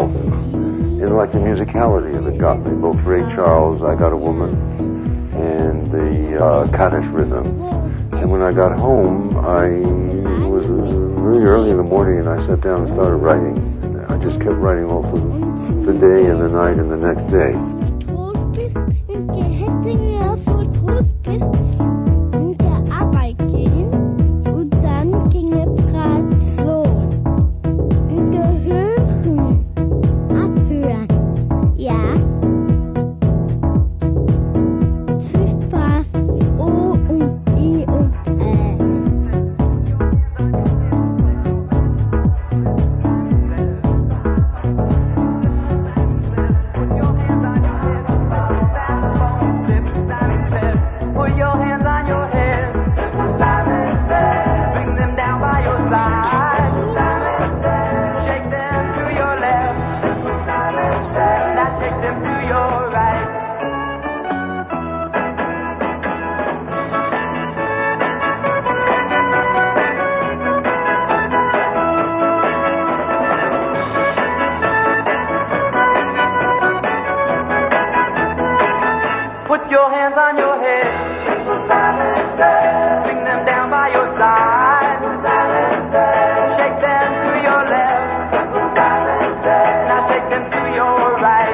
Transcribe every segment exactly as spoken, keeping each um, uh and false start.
myself in like the musicality of it got me. Both Ray Charles, I Got a Woman, and the uh, Kaddish rhythm. And when I got home, I was really early in the morning, and I sat down and started writing. And I just kept writing all through the day and the night and the next day. Put your hands on your head. Simple silence. Swing them down by your side. Simple silence. Shake them to your left. Simple silence. Now shake them to your right.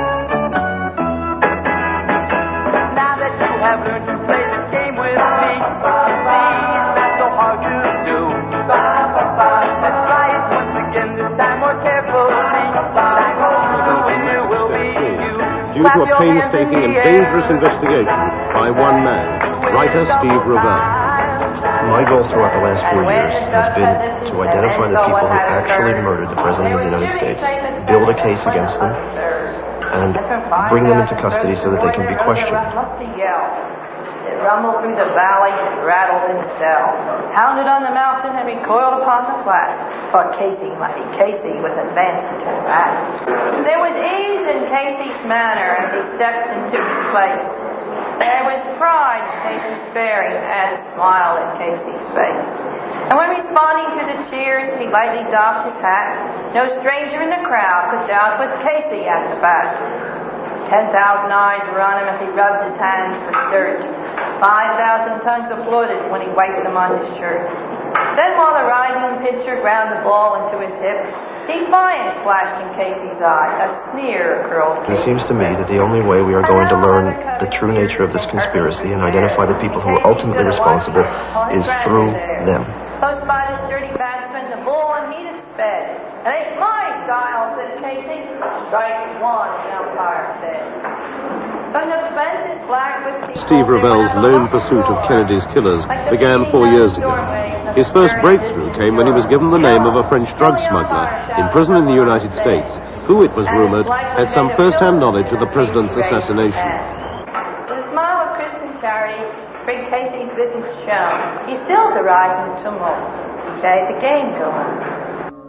Now that you have learned to play this game with me, see, it's not so hard to do. Let's try it once again, this time more carefully. I know the winner will be you. Due to a painstaking and dangerous investigation by one man, writer Steve Revell. My goal throughout the last four years has been to identify the people who actually murdered the President of the United States, build a case against them, and bring them into custody so that they can be questioned. It rumbled through the valley, it rattled and fell, pounded on the mountain and recoiled upon the flat. Thought Casey, mighty Casey, was advancing to the rat. There was ease in Casey's manner as he stepped into his place. There was pride in Casey's bearing and a smile in Casey's face. And when responding to the cheers, he lightly doffed his hat. No stranger in the crowd could doubt it was Casey at the bat. Ten thousand eyes were on him as he rubbed his hands with dirt. Five thousand tongues applauded when he wiped them on his shirt. Then while the riding pitcher ground the ball into his hip, defiance flashed in Casey's eye. A sneer curled. It seems to me that the only way we are going to learn the true nature of this conspiracy and identify the people who are ultimately responsible is through them. Close by the sturdy batsman, the ball unheeded sped. It ain't my style, said Casey. Strike one, the umpire said. From the benches, black with Steve Revell's lone pursuit of Kennedy's killers began four years ago. His first breakthrough came when he was given the name of a French drug smuggler in prison in the United States, who, it was rumored, had some first-hand knowledge of the president's assassination. With a smile of Christian charity, Fred Casey's visage shone. He stilled the rising tumult. He bade the game go on.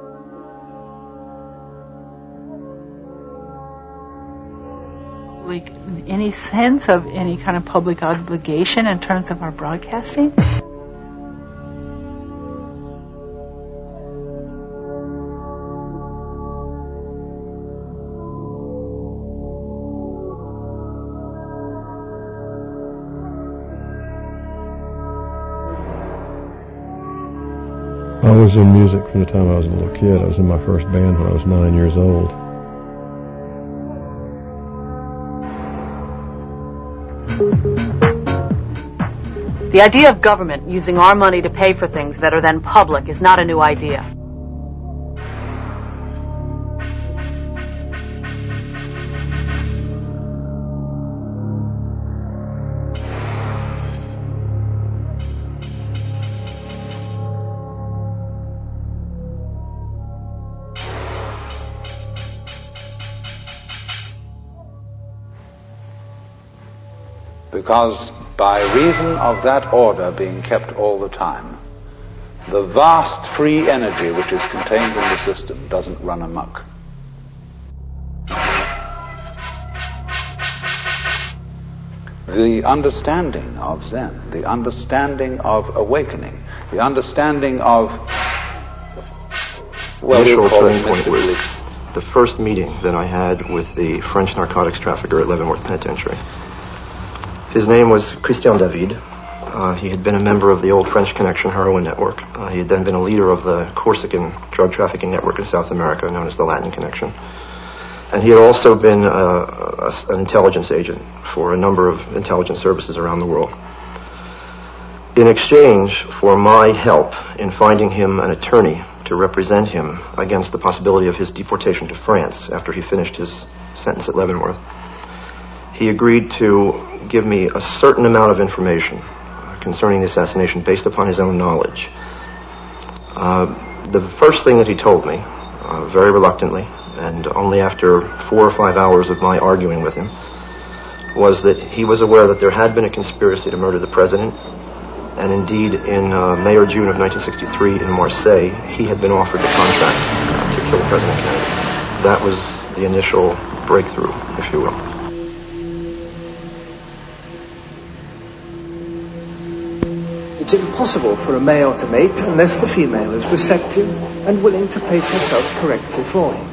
Like any sense of any kind of public obligation in terms of our broadcasting? I was in music from the time I was a little kid. I was in my first band when I was nine years old. The idea of government using our money to pay for things that are then public is not a new idea. Because by reason of that order being kept all the time, the vast free energy which is contained in the system doesn't run amok. The understanding of Zen, the understanding of awakening, the understanding of, well, we'll call it mystical, the first meeting that I had with the French narcotics trafficker at Leavenworth Penitentiary. His name was Christian David. Uh, he had been a member of the old French Connection heroin network. Uh, he had then been a leader of the Corsican drug trafficking network in South America, known as the Latin Connection. And he had also been uh, a, an intelligence agent for a number of intelligence services around the world. In exchange for my help in finding him an attorney to represent him against the possibility of his deportation to France after he finished his sentence at Leavenworth, he agreed to give me a certain amount of information uh, concerning the assassination based upon his own knowledge. Uh, the first thing that he told me, uh, very reluctantly, and only after four or five hours of my arguing with him, was that he was aware that there had been a conspiracy to murder the president. And indeed, in uh, May or June of nineteen sixty-three in Marseille, he had been offered the contract to kill President Kennedy. That was the initial breakthrough, if you will. It's impossible for a male to mate unless the female is receptive and willing to place herself correctly for him.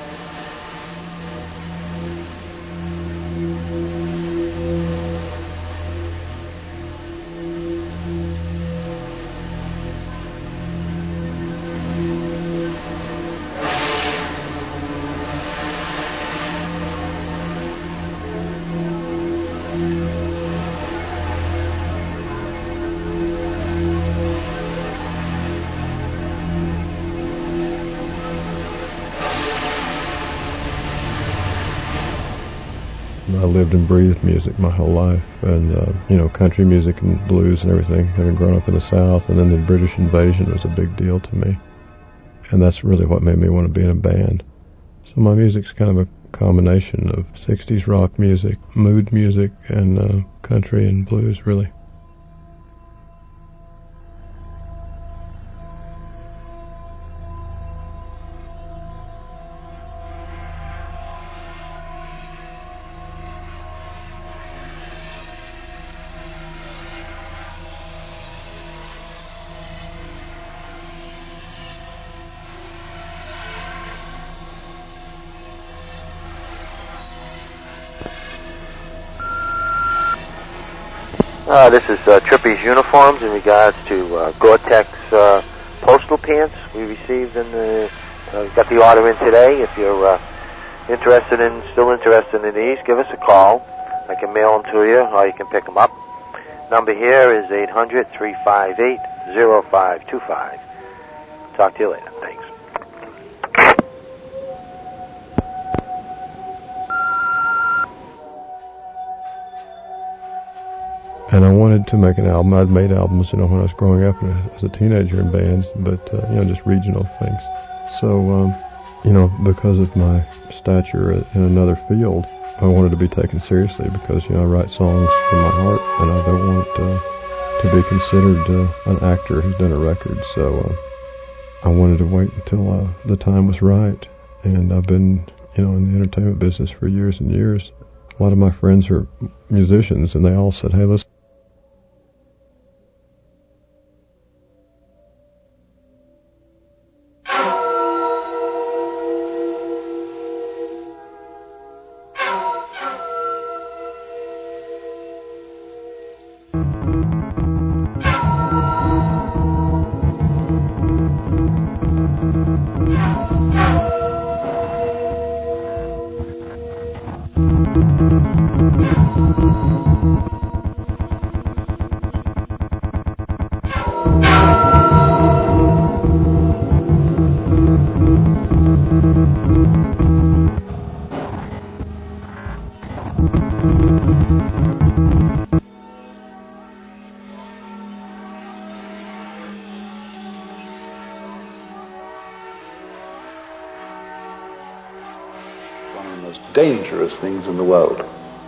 I lived and breathed music my whole life, and uh, you know, country music and blues and everything, having grown up in the South, and then the British invasion was a big deal to me, and that's really what made me want to be in a band. So my music's kind of a combination of sixties rock music, mood music, and uh, country and blues, really. Uh, this is uh, Trippy's Uniforms in regards to uh, Gore-Tex uh, postal pants we received in the, uh, got the order in today. If you're uh, interested in, still interested in these, give us a call. I can mail them to you, or you can pick them up. Number here is eight hundred, three five eight, zero five two five. Talk to you later. Thanks. And I wanted to make an album. I'd made albums, you know, when I was growing up and as a teenager in bands, but, uh, you know, just regional things. So, um, you know, because of my stature in another field, I wanted to be taken seriously because, you know, I write songs from my heart, and I don't want uh, to be considered uh, an actor who's done a record. So uh, I wanted to wait until uh, the time was right, and I've been, you know, in the entertainment business for years and years. A lot of my friends are musicians, and they all said, hey, let's dangerous things in the world.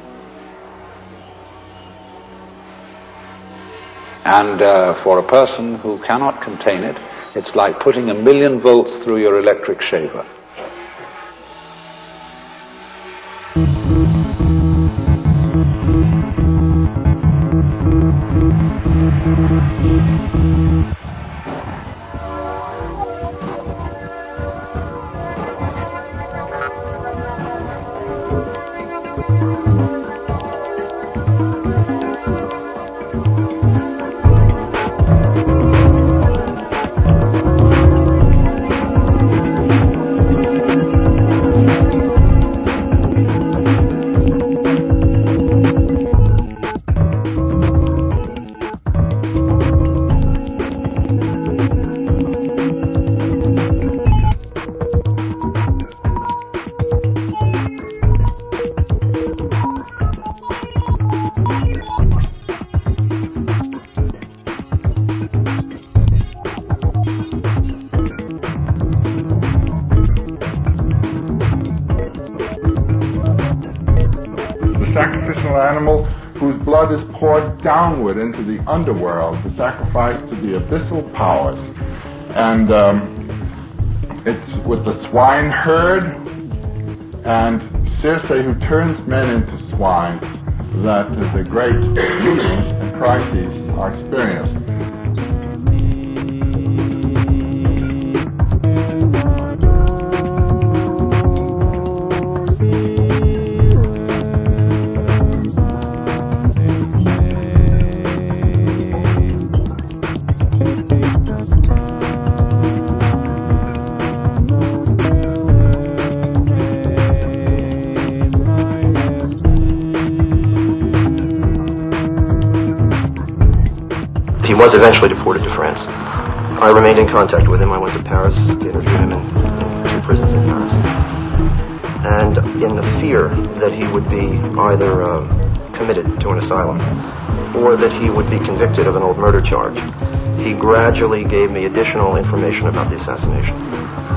And uh, for a person who cannot contain it, it's like putting a million volts through your electric shaver. sacrificial animal whose blood is poured downward into the underworld to sacrifice to the abyssal powers. And um, it's with the swine herd and Circe who turns men into swine that the great meetings and crises are experienced. He was eventually deported to France. I remained in contact with him. I went to Paris to interview him in, in two prisons in Paris. And in the fear that he would be either uh, committed to an asylum or that he would be convicted of an old murder charge, he gradually gave me additional information about the assassination.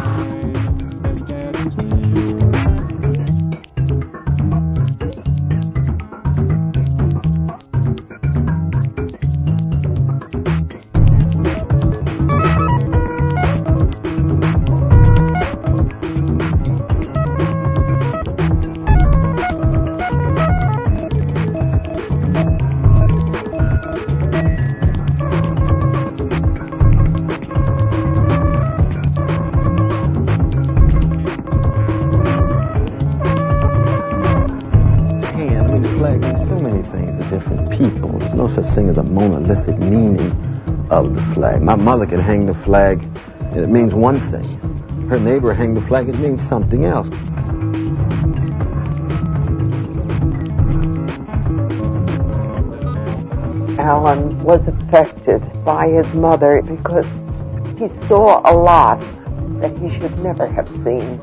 Thing as a monolithic meaning of the flag. My mother can hang the flag and it means one thing. Her neighbor hang the flag, it means something else. Alan was affected by his mother because he saw a lot that he should never have seen.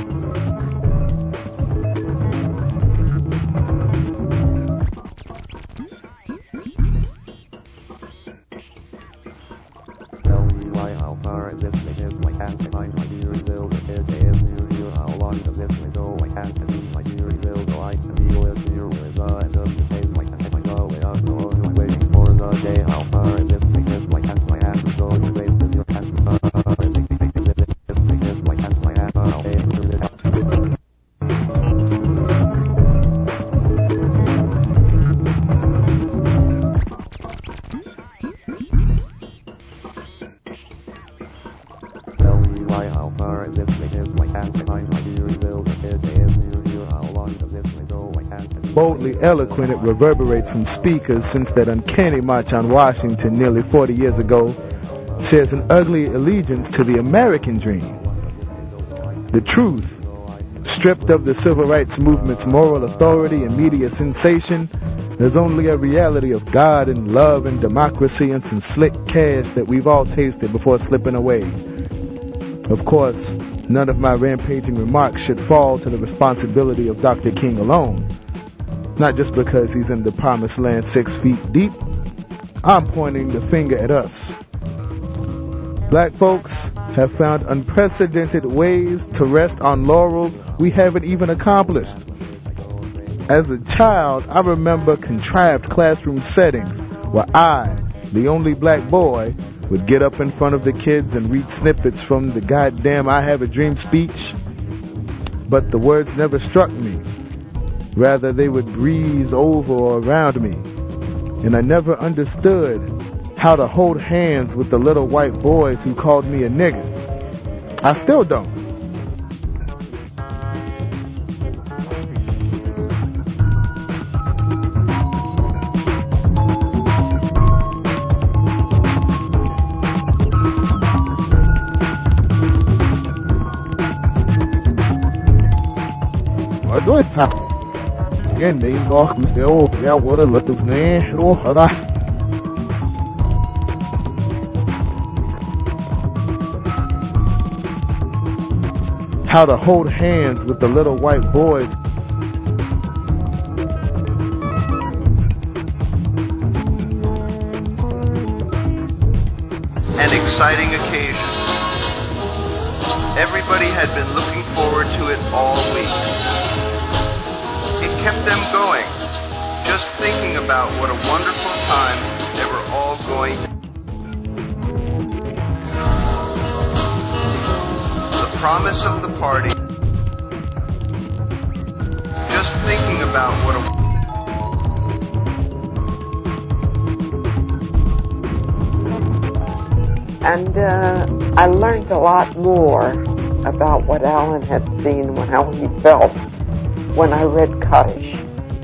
Boldly eloquent, it reverberates from speakers since that uncanny march on Washington nearly forty years ago shares an ugly allegiance to the American dream. The truth, stripped of the civil rights movement's moral authority and media sensation, there's only a reality of God and love and democracy and some slick cash that we've all tasted before slipping away. Of course, none of my rampaging remarks should fall to the responsibility of Doctor King alone. Not just because he's in the promised land six feet deep. I'm pointing the finger at us. Black folks have found unprecedented ways to rest on laurels we haven't even accomplished. As a child, I remember contrived classroom settings where I, the only black boy, would get up in front of the kids and read snippets from the goddamn I Have a Dream speech. But the words never struck me. Rather, they would breeze over or around me. And I never understood how to hold hands with the little white boys who called me a nigger. I still don't. What is that? Again, they talk and say, oh, yeah, what a little snake, oh, hurrah. How to hold hands with the little white boys. An exciting occasion. Everybody had been looking forward to it all week. It kept them going, Just thinking about what a wonderful time they were all going to. The promise of the party. Just thinking about what a And uh, I learned a lot more about what Alan had seen and how he felt when I read Kaddish.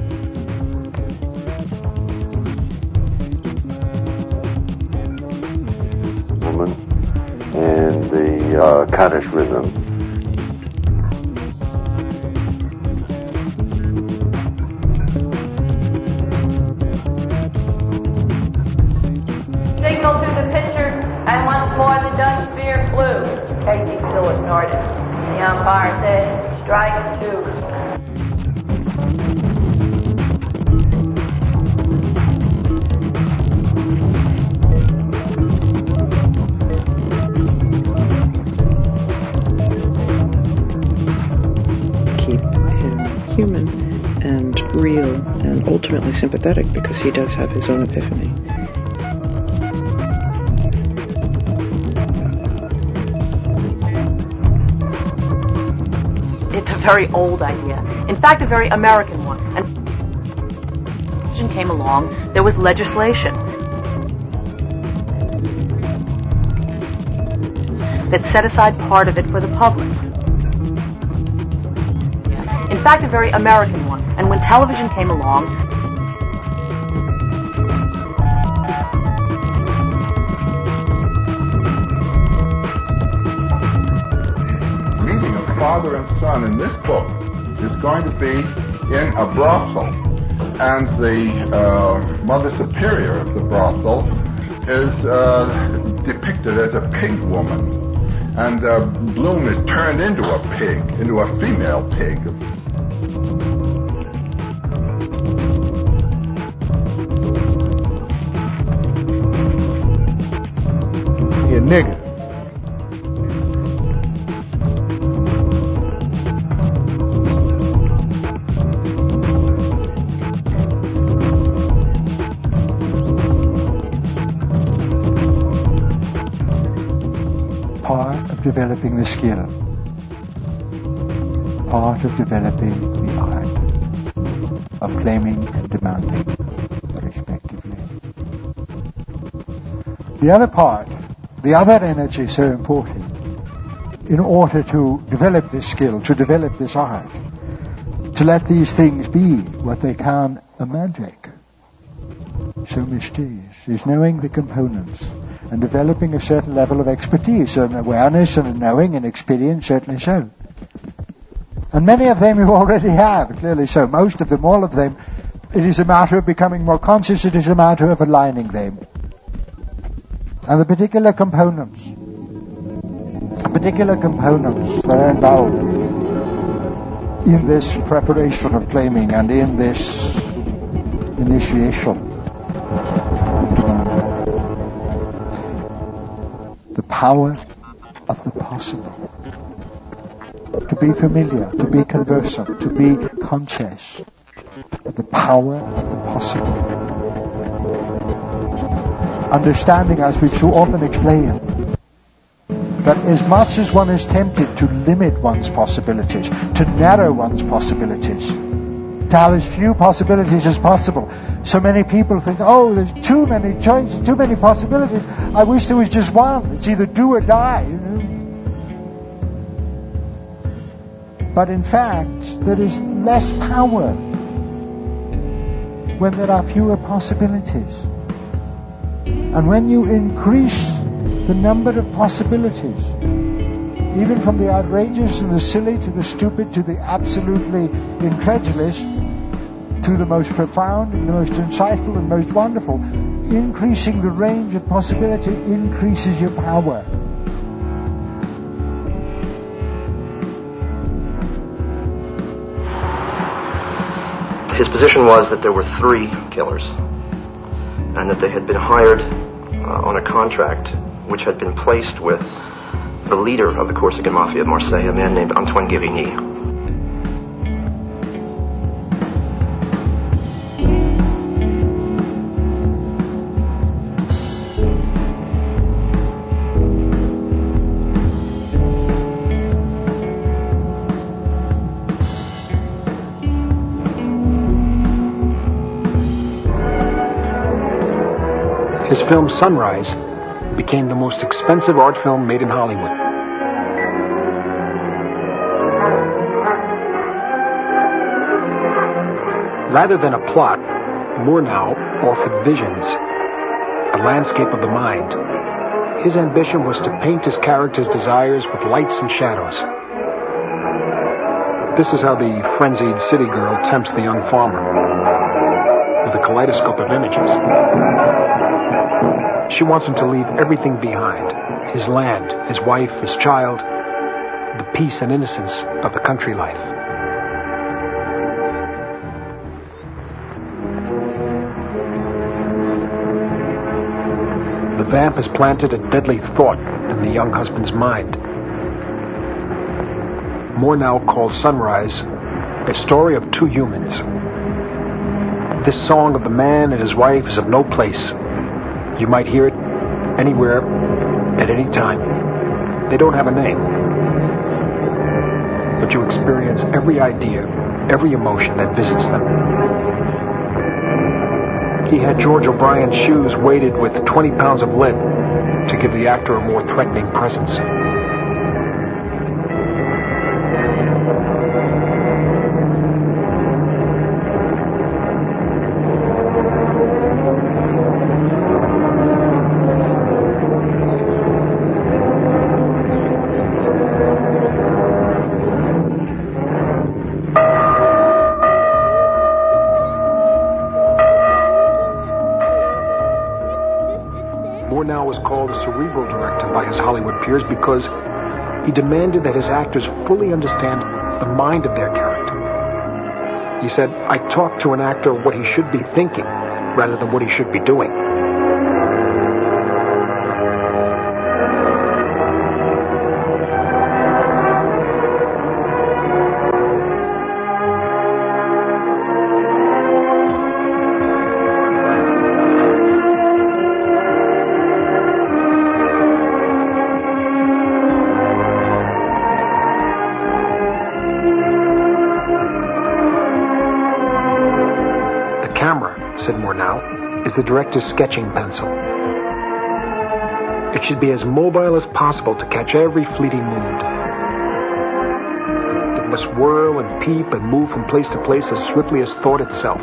Woman and the uh, Kaddish rhythm. Signal to the pitcher, and once more the dun sphere flew. Casey still ignored it. The umpire said, strike two. Keep him human and real and ultimately sympathetic, because he does have his own epiphany. It's a very old idea. In fact, a very American one. And when came along, there was legislation that set aside part of it for the public. In fact, a very American one. And when television came along, Father and son in this book is going to be in a brothel, and the uh, Mother Superior of the brothel is uh, depicted as a pig woman, and uh, Bloom is turned into a pig, into a female pig. You nigger. Developing the skill, part of developing the art of claiming and demanding, respectively. The other part, the other energy so important, in order to develop this skill, to develop this art, to let these things be what they can, a magic, so mysterious, is knowing the components and developing a certain level of expertise and awareness and knowing and experience, certainly so. And many of them you already have, clearly so. Most of them, all of them, it is a matter of becoming more conscious, it is a matter of aligning them. And the particular components, the particular components that are involved in this preparation of claiming and in this initiation, the power of the possible. To be familiar, to be conversant, to be conscious of the power of the possible. Understanding, as we've so often explained, that as much as one is tempted to limit one's possibilities, to narrow one's possibilities, to have as few possibilities as possible. So many people think, oh, there's too many choices, too many possibilities. I wish there was just one. It's either do or die, you know. But in fact, there is less power when there are fewer possibilities. And when you increase the number of possibilities, even from the outrageous and the silly to the stupid to the absolutely incredulous to the most profound and the most insightful and most wonderful, increasing the range of possibility increases your power. His position was that there were three killers and that they had been hired uh, on a contract which had been placed with the leader of the Corsican Mafia of Marseille, a man named Antoine Guérigny. His film Sunrise became the most expensive art film made in Hollywood. Rather than a plot, Murnau offered visions, a landscape of the mind. His ambition was to paint his character's desires with lights and shadows. This is how the frenzied city girl tempts the young farmer, with a kaleidoscope of images. She wants him to leave everything behind, his land, his wife, his child, the peace and innocence of the country life. The vamp has planted a deadly thought in the young husband's mind. Murnau calls Sunrise a story of two humans. This song of the man and his wife is of no place. You might hear it anywhere, at any time. They don't have a name. But you experience every idea, every emotion that visits them. He had George O'Brien's shoes weighted with twenty pounds of lead to give the actor a more threatening presence. Murnau was called a cerebral director by his Hollywood peers because he demanded that his actors fully understand the mind of their character. He said, I talk to an actor what he should be thinking rather than what he should be doing. Said Murnau, is the director's sketching pencil. It should be as mobile as possible to catch every fleeting mood. It must whirl and peep and move from place to place as swiftly as thought itself.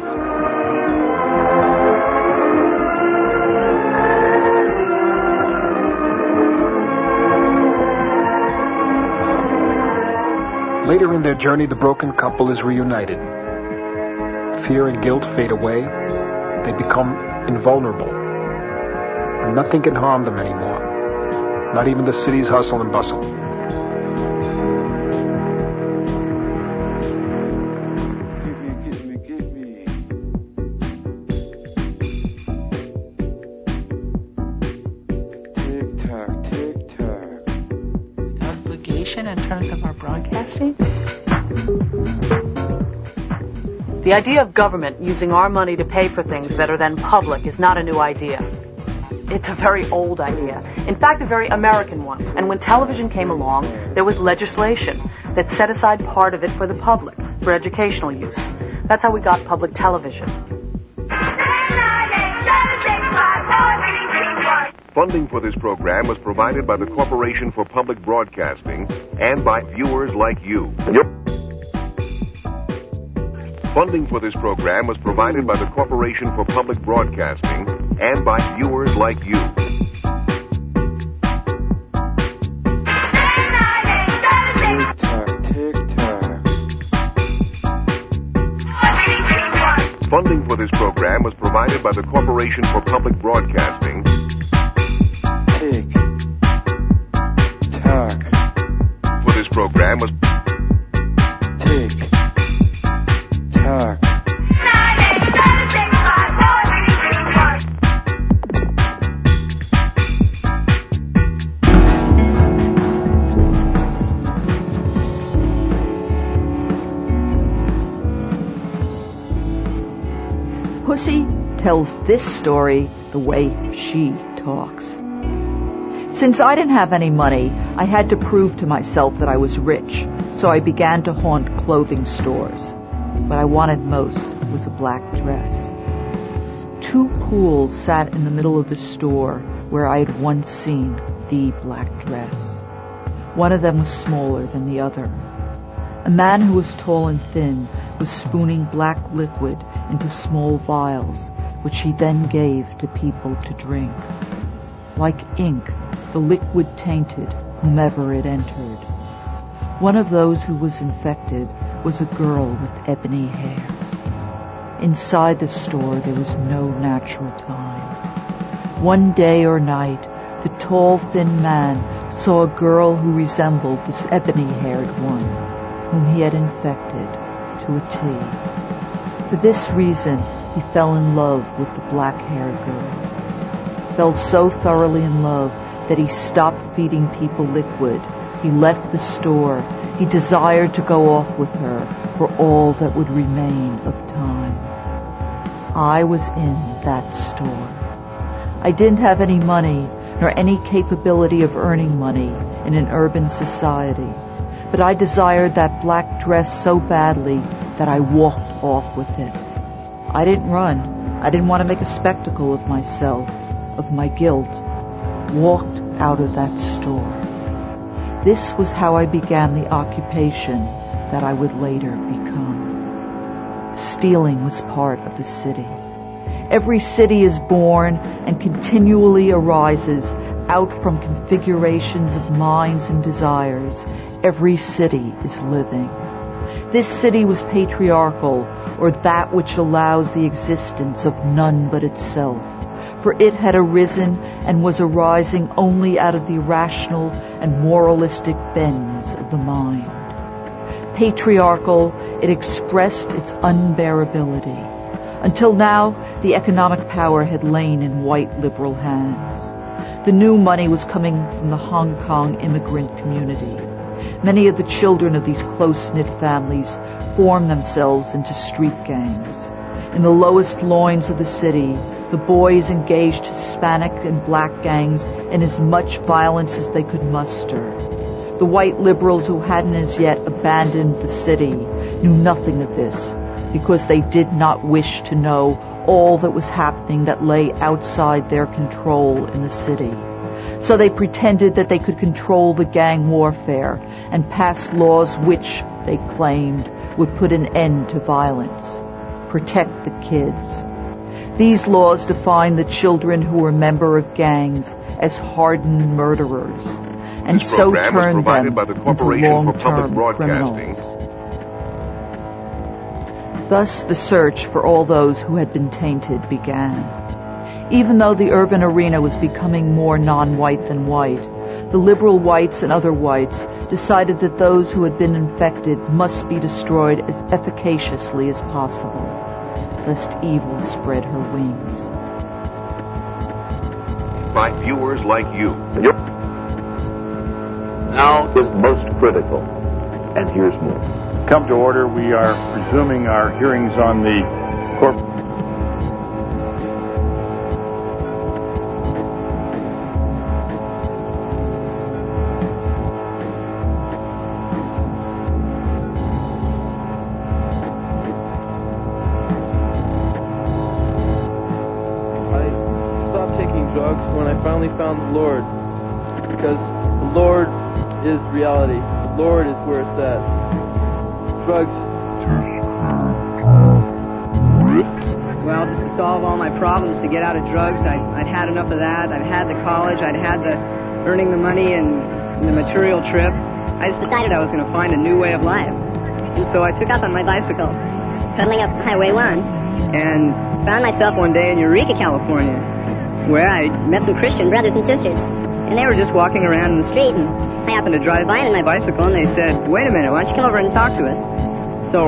Later in their journey, the broken couple is reunited. Fear and guilt fade away. They become invulnerable. Nothing can harm them anymore. Not even the city's hustle and bustle. Tick-tock, tick-tock. Obligation in terms of our broadcasting? The idea of government using our money to pay for things that are then public is not a new idea. It's a very old idea. In fact, a very American one. And when television came along, there was legislation that set aside part of it for the public, for educational use. That's how we got public television. Funding for this program was provided by the Corporation for Public Broadcasting and by viewers like you. Yep. Funding for this program was provided by the Corporation for Public Broadcasting and by viewers like you. Funding for this program was provided by the Corporation for Public Broadcasting. Tick tock. For this program was tick tock. Pussy tells this story the way she talks. Since I didn't have any money, I had to prove to myself that I was rich, so I began to haunt clothing stores. What I wanted most was a black dress. Two pools sat in the middle of the store where I had once seen the black dress. One of them was smaller than the other. A man who was tall and thin was spooning black liquid into small vials, which he then gave to people to drink. Like ink, the liquid tainted whomever it entered. One of those who was infected was a girl with ebony hair. Inside the store there was no natural time. One day or night, the tall, thin man saw a girl who resembled this ebony-haired one, whom he had infected to a T. For this reason, he fell in love with the black-haired girl. Fell so thoroughly in love that he stopped feeding people liquid. He left the store. He desired to go off with her for all that would remain of time. I was in that store. I didn't have any money, nor any capability of earning money in an urban society, but I desired that black dress so badly that I walked off with it. I didn't run. I didn't want to make a spectacle of myself, of my guilt. Walked out of that store. This was how I began the occupation that I would later become. Stealing was part of the city. Every city is born and continually arises out from configurations of minds and desires. Every city is living. This city was patriarchal, or that which allows the existence of none but itself, for it had arisen and was arising only out of the irrational and moralistic bends of the mind. Patriarchal, it expressed its unbearability. Until now, the economic power had lain in white liberal hands. The new money was coming from the Hong Kong immigrant community. Many of the children of these close-knit families formed themselves into street gangs. In the lowest loins of the city, the boys engaged Hispanic and black gangs in as much violence as they could muster. The white liberals who hadn't as yet abandoned the city knew nothing of this, because they did not wish to know all that was happening that lay outside their control in the city. So they pretended that they could control the gang warfare and pass laws which, they claimed, would put an end to violence, protect the kids. These laws defined the children who were member of gangs as hardened murderers, and so turned them into long-term criminals. Thus the search for all those who had been tainted began. Even though the urban arena was becoming more non-white than white, the liberal whites and other whites decided that those who had been infected must be destroyed as efficaciously as possible, lest evil spread her wings. By viewers like you. Now is most critical, and here's more. Come to order. We are resuming our hearings on the corp. I stopped taking drugs when I finally found the Lord, because the Lord is reality. The Lord is where it's at. Drugs. Well, just to solve all my problems, to get out of drugs, I, I'd had enough of that. I'd had the college, I'd had the earning the money and, and the material trip. I just decided I was going to find a new way of life. And so I took off on my bicycle, pedaling up Highway one, and found myself one day in Eureka, California, where I met some Christian brothers and sisters. And they were just walking around in the street, and I happened to drive by on my bicycle, and they said, "Wait a minute, why don't you come over and talk to us?" So,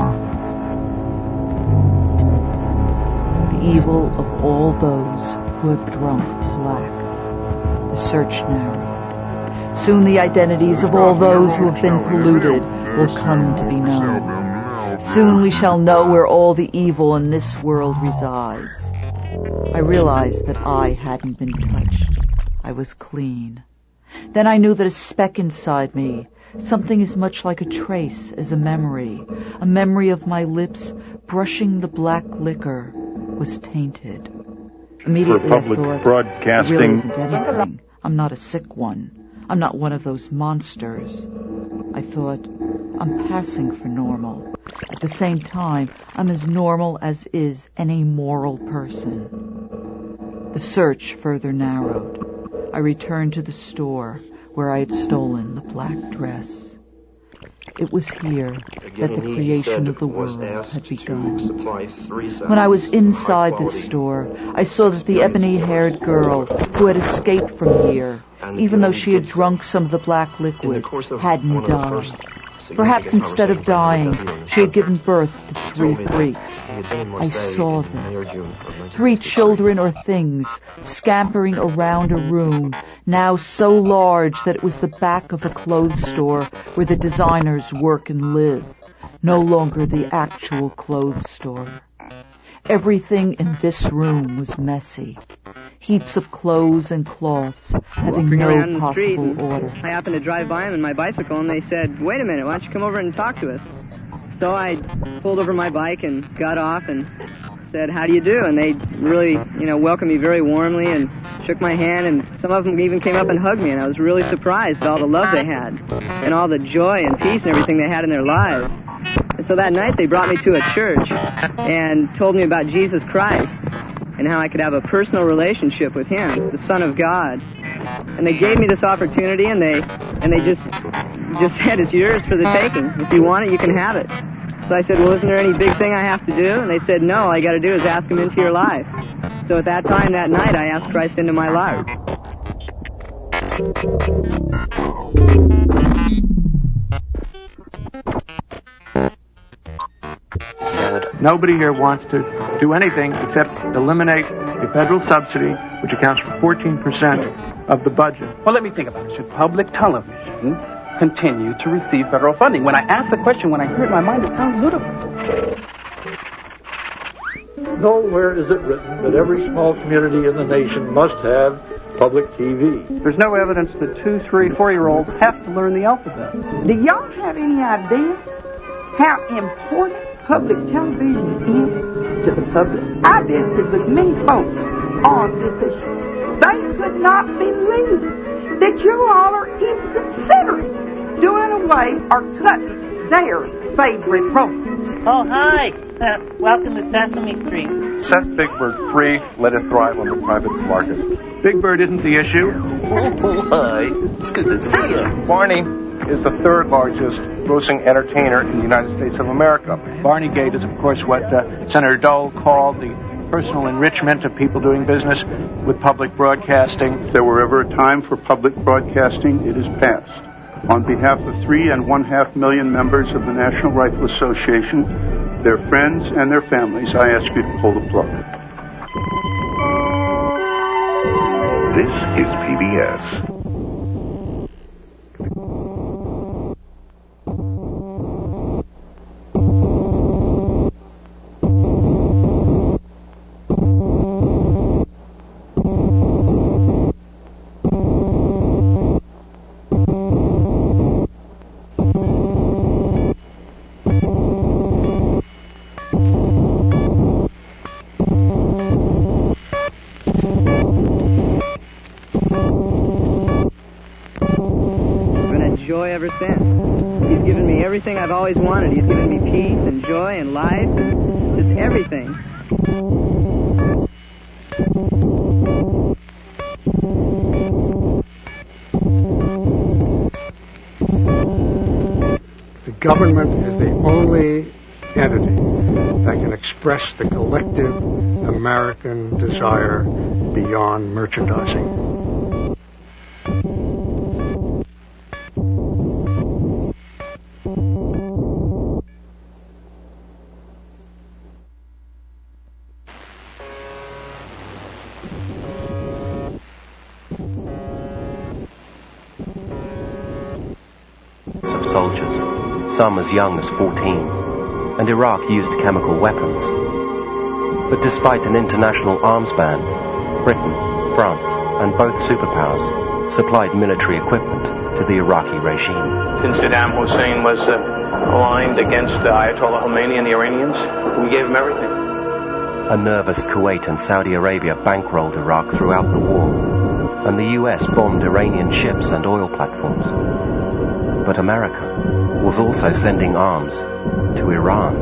the evil of all those who have drunk black. The search narrow. Soon the identities of all those who have been polluted will come to be known. Soon we shall know where all the evil in this world resides. I realized that I hadn't been touched. I was clean. Then I knew that a speck inside me, something as much like a trace as a memory, a memory of my lips brushing the black liquor, was tainted. Immediately for public I thought, broadcasting. it really isn't anything. I'm not a sick one. I'm not one of those monsters. I thought, I'm passing for normal. At the same time, I'm as normal as is any moral person. The search further narrowed. I returned to the store where I had stolen the black dress. It was here that the creation of the world had begun. When I was inside the store, I saw that the ebony-haired girl who had escaped from here, even though she had drunk some of the black liquid, hadn't died. Perhaps instead of dying, she had given birth to three freaks. I saw this. Three children or things scampering around a room, now so large that it was the back of a clothes store where the designers work and live, no longer the actual clothes store. Everything in this room was messy. Heaps of clothes and cloths, having no possible order. I happened to drive by them in my bicycle, and they said, wait a minute, why don't you come over and talk to us? So I pulled over my bike and got off and said, how do you do? And they really, you know, welcomed me very warmly and shook my hand, and some of them even came up and hugged me, and I was really surprised at all the love they had and all the joy and peace and everything they had in their lives. And so that night they brought me to a church and told me about Jesus Christ and how I could have a personal relationship with Him, the Son of God. And they gave me this opportunity, and they and they just just said, it's yours for the taking. If you want it, you can have it. So I said, well, isn't there any big thing I have to do? And they said, no, all you got to do is ask Him into your life. So at that time, that night, I asked Christ into my life. Nobody here wants to do anything except eliminate a federal subsidy, which accounts for fourteen percent of the budget. Well, let me think about it. Should public television continue to receive federal funding? When I ask the question, when I hear it in my mind, it sounds ludicrous. Nowhere is it written that every small community in the nation must have public T V. There's no evidence that two, three, four-year-olds have to learn the alphabet. Do y'all have any idea how important public television is to the public? I visited with many folks on this issue. They could not believe that you all are even considering doing away or cutting their favorite program. Oh, hi. Uh, welcome to Sesame Street. Set Big Bird free. Let it thrive on the private market. Big Bird isn't the issue. Oh, hi. It's good to see you. Barney is the third largest grossing entertainer in the United States of America. Barney Gate is, of course, what uh, Senator Dole called the personal enrichment of people doing business with public broadcasting. If there were ever a time for public broadcasting, it is past. On behalf of three and one half million members of the National Rifle Association, their friends and their families, I ask you to pull the plug. This is P B S. Ever since. He's given me everything I've always wanted. He's given me peace and joy and life, just everything. The government is the only entity that can express the collective American desire beyond merchandising. Soldiers, some as young as fourteen, and Iraq used chemical weapons. But despite an international arms ban, Britain, France, and both superpowers supplied military equipment to the Iraqi regime. Since Saddam Hussein was uh, aligned against uh, Ayatollah Khomeini and the Iranians, we gave him everything. A nervous Kuwait and Saudi Arabia bankrolled Iraq throughout the war, and the U S bombed Iranian ships and oil platforms. But America was also sending arms to Iran.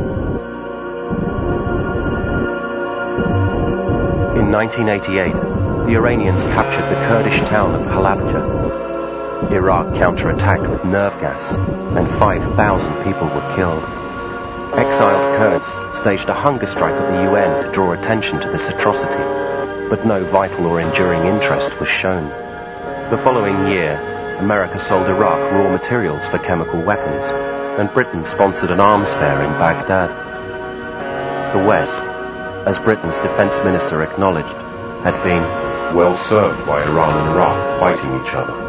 In nineteen eighty-eight, the Iranians captured the Kurdish town of Halabja. Iraq counterattacked with nerve gas, and five thousand people were killed. Exiled Kurds staged a hunger strike at the U N to draw attention to this atrocity, but no vital or enduring interest was shown. The following year, America sold Iraq raw materials for chemical weapons, and Britain sponsored an arms fair in Baghdad. The West, as Britain's defense minister acknowledged, had been well served by Iran and Iraq fighting each other.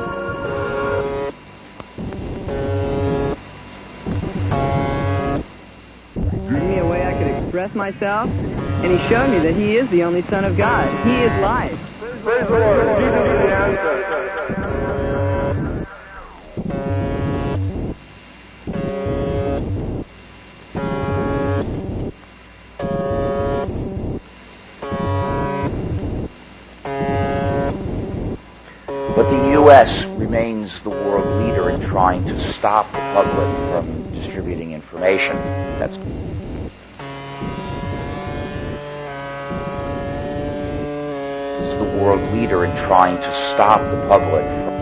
Give me a way I could express myself, and he showed me that he is the only Son of God. He is life. Praise the Lord. Jesus is the answer. But the U S remains the world leader in trying to stop the public from distributing information. That's is the world leader in trying to stop the public from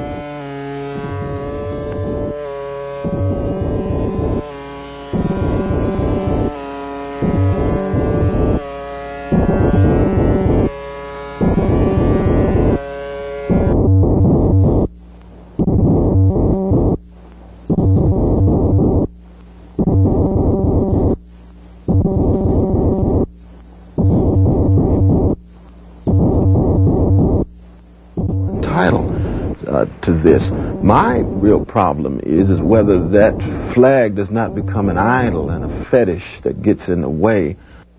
to this. My real problem is is whether that flag does not become an idol and a fetish that gets in the way.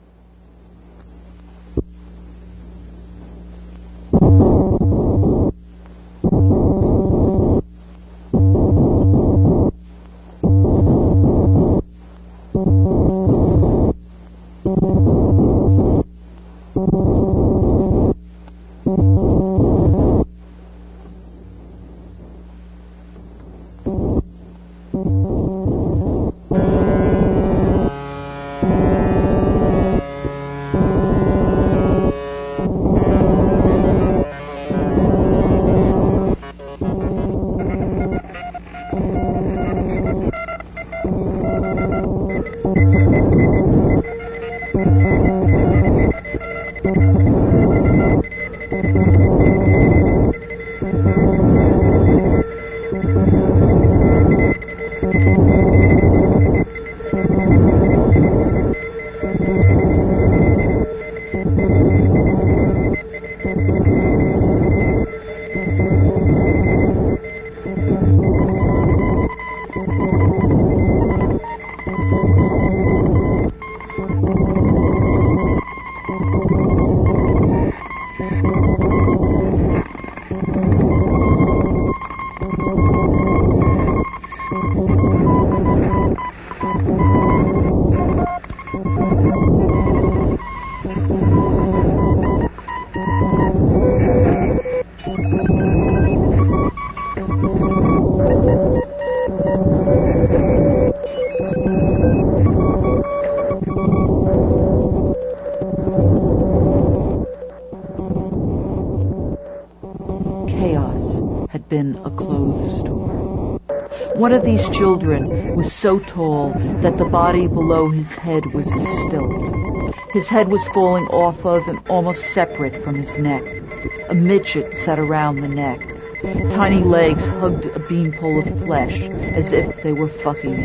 One of these children was so tall that the body below his head was a stilt. His head was falling off of and almost separate from his neck. A midget sat around the neck. Tiny legs hugged a beanpole of flesh as if they were fucking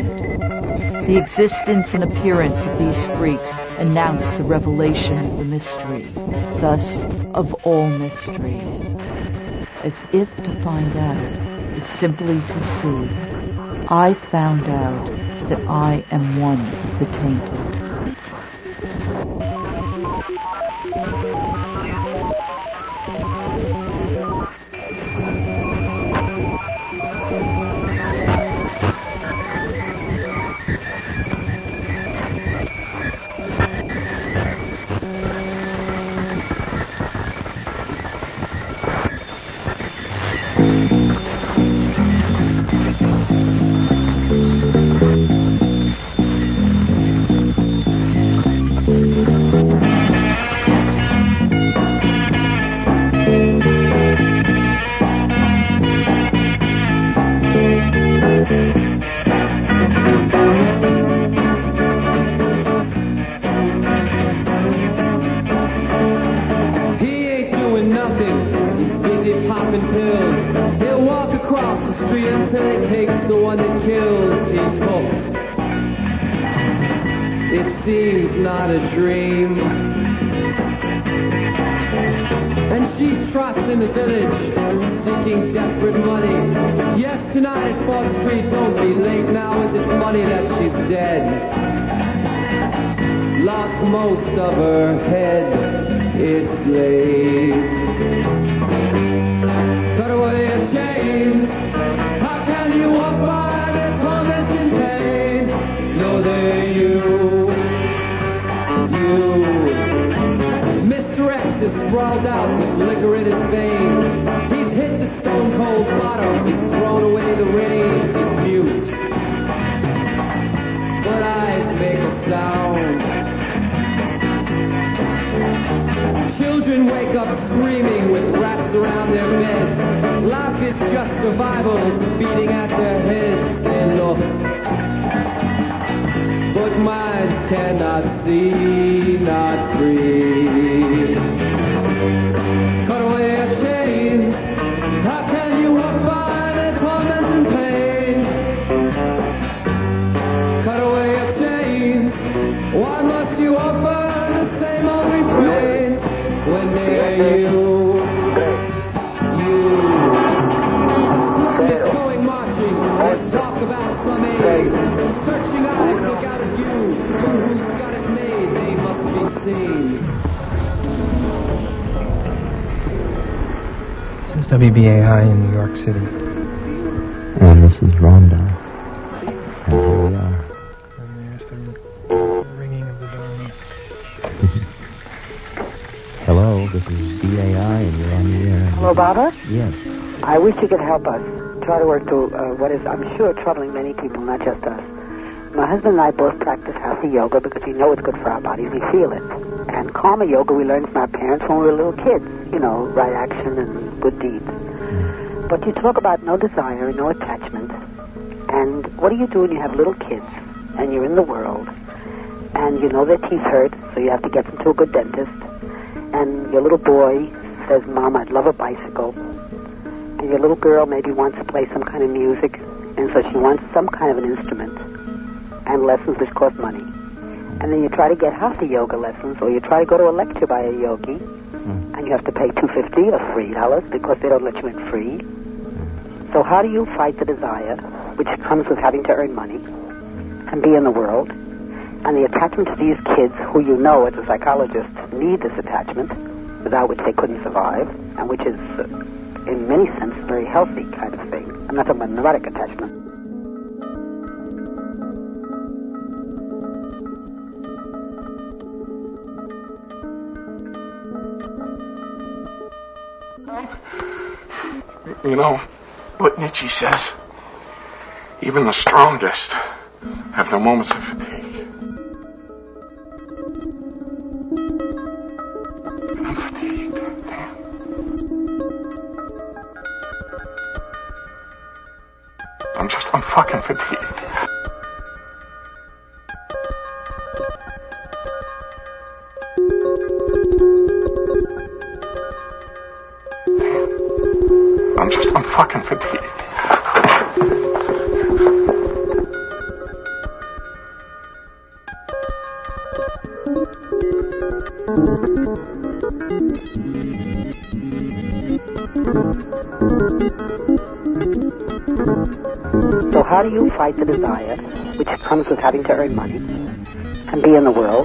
it. The existence and appearance of these freaks announced the revelation of the mystery, thus of all mysteries. As if to find out is simply to see. I found out that I am one of the tainted. across the street until it takes the one that kills. He's hooked. It seems not a dream. And she trots in the village, seeking desperate money. Yes, tonight at fourth Street, don't be late now, as it's money that she's dead. Lost most of her head, it's late. Cut away her chains, how can you walk by their torment and pain? No, they're you, you. Mister X is sprawled out with liquor in his veins. He's hit the stone cold bottom, he's thrown away the reins, he's mute. But eyes make a sound. Children wake up screaming with rats around their beds. Life is just survival, it's beating at their heads. They look, but minds cannot see, not free. Cut away your chains, how can you walk by their torment and pain? Cut away your chains, why must you offer the same old refrain? When they're you, you. A slum is going marching, let's talk about some aid. Searching eyes look out at you, you who's got it made, they must be seen. This is W B A I in New York City. And this is Rhonda. And here we are. And there's the ringing of the dome. Hello, this is B A I, and you're on the air. Hello, Barbara? Yes. I wish you could help us try to work through uh, what is, I'm sure, troubling many people, not just us. My husband and I both practice hatha yoga because we know it's good for our bodies. We feel it. And karma yoga we learned from our parents when we were little kids. You know, right action and good deeds. But you talk about no desire, no attachment. And what do you do when you have little kids and you're in the world and you know their teeth hurt, so you have to get them to a good dentist, and your little boy says, Mom, I'd love a bicycle, and your little girl maybe wants to play some kind of music, and so she wants some kind of an instrument and lessons which cost money. And then you try to get hatha yoga lessons, or you try to go to a lecture by a yogi, mm. and you have to pay two hundred fifty dollars or three dollars because they don't let you in free. So how do you fight the desire, which comes with having to earn money and be in the world, and the attachment to these kids who you know as a psychologist need this attachment, without which they couldn't survive, and which is, uh, in many sense, a very healthy kind of thing. I'm not talking about neurotic attachment. You know what Nietzsche says? Even the strongest have their moments of fatigue. I'm fatigued, damn. I'm just, I'm fucking fatigued. I'm just, I'm fucking fatigued. So how do you fight the desire, which comes with having to earn money and be in the world?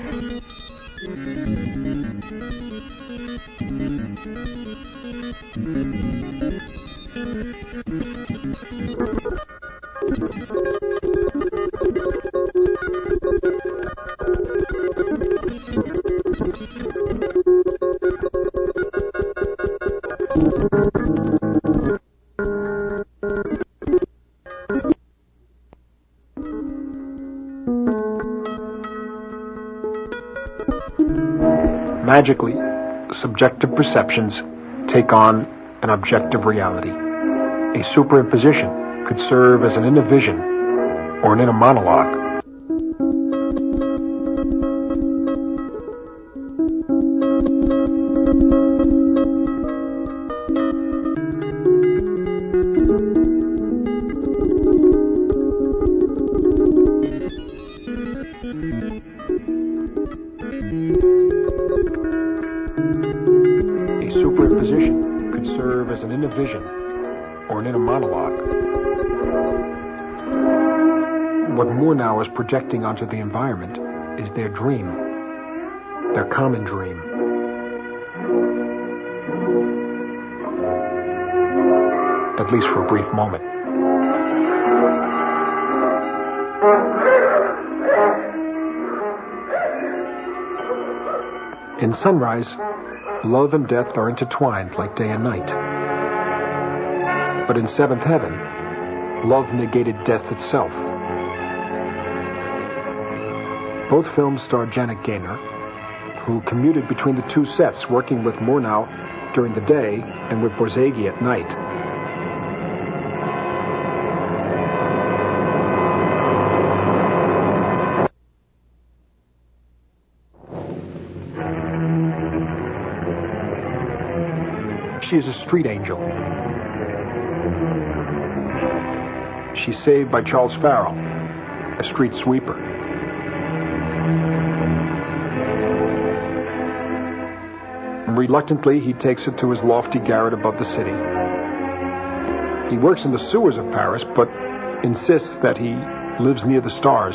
Magically, subjective perceptions take on an objective reality. A superimposition could serve as an inner vision or an inner monologue. A superimposition could serve as an inner vision or an inner monologue. What Murnau is projecting onto the environment is their dream, their common dream. At least for a brief moment. In Sunrise, love and death are intertwined like day and night. But in Seventh Heaven, love negated death itself. Both films star Janet Gaynor, who commuted between the two sets, working with Murnau during the day and with Borzage at night. She is a street angel. She's saved by Charles Farrell, a street sweeper. Reluctantly, he takes her to his lofty garret above the city. He works in the sewers of Paris, but insists that he lives near the stars.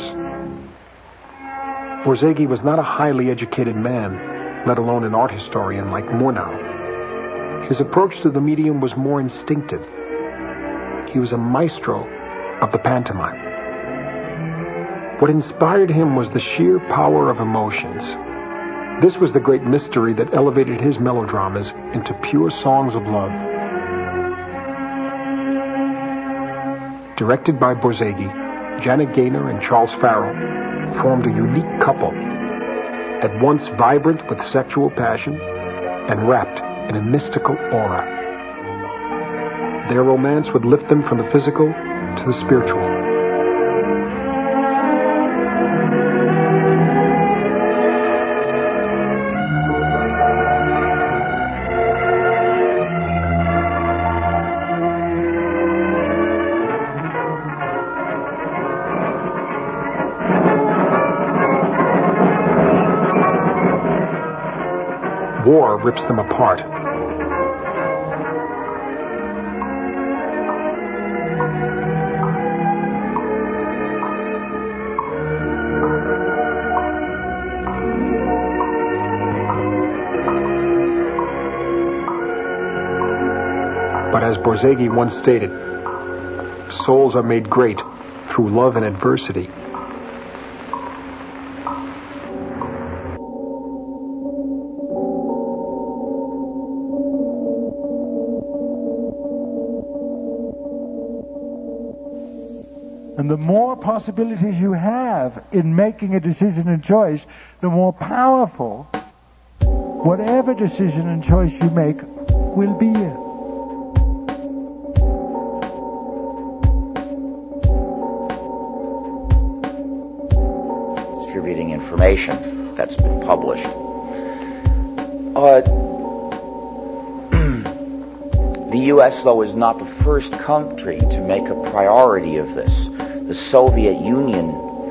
Borzage was not a highly educated man, let alone an art historian like Murnau. His approach to the medium was more instinctive. He was a maestro of the pantomime. What inspired him was the sheer power of emotions. This was the great mystery that elevated his melodramas into pure songs of love. Directed by Borzage, Janet Gaynor and Charles Farrell formed a unique couple, at once vibrant with sexual passion and wrapped in a mystical aura. Their romance would lift them from the physical to the spiritual. War rips them apart. But as Borzage once stated, souls are made great through love and adversity. And the more possibilities you have in making a decision and choice, the more powerful whatever decision and choice you make will be. Distributing information that's been published. Uh, the U S, though, is not the first country to make a priority of this. The Soviet Union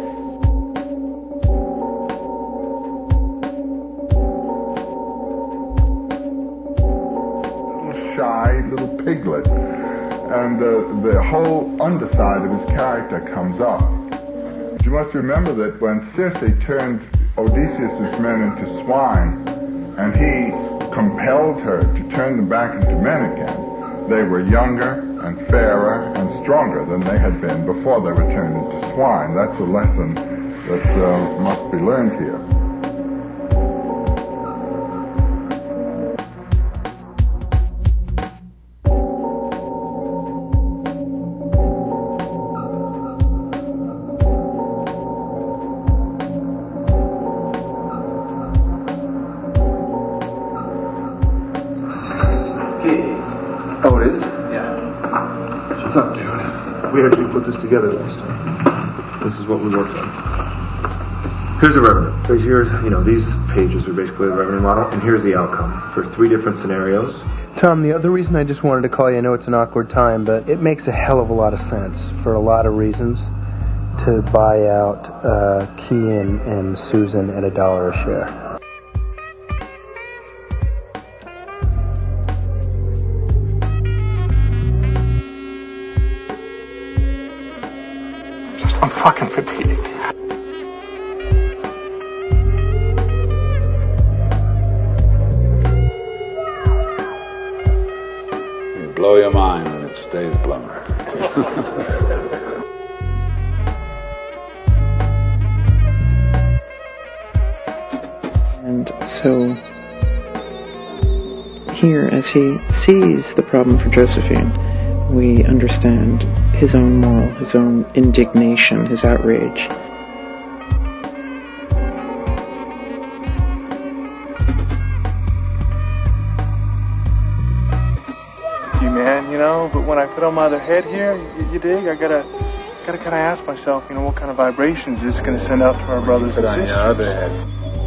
shy little piglet, and uh, the whole underside of his character comes up. You must remember that when Circe turned Odysseus' men into swine, and he compelled her to turn them back into men again, they were younger and fairer and stronger than they had been before they were turned into swine. That's a lesson that uh, must be learned here. We actually put this together last time. This is what we worked on. Here's the revenue. So here's, you know, these pages are basically the revenue model, and here's the outcome for three different scenarios. Tom, the other reason I just wanted to call you, I know it's an awkward time, but it makes a hell of a lot of sense for a lot of reasons to buy out uh, Kean and Susan at a dollar a share. I'm fucking fatigued. You blow your mind and it stays blown. And so here, as he sees the problem for Josephine, we understand his own moral, his own indignation, his outrage. You man, you know, but when I put on my other head here, you, you dig, I gotta, gotta kind of ask myself, you know, what kind of vibrations is this gonna send out to our brothers and sisters? Put on your other head.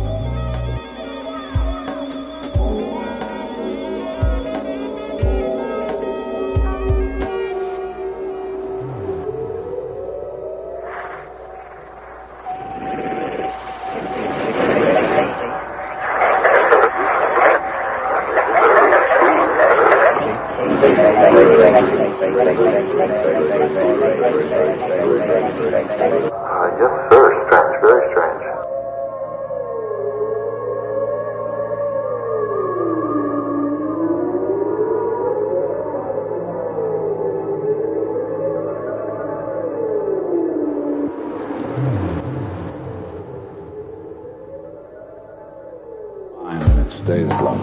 Stays blown.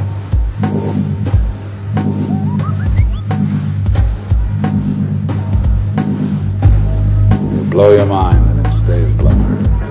You blow your mind and it stays blown.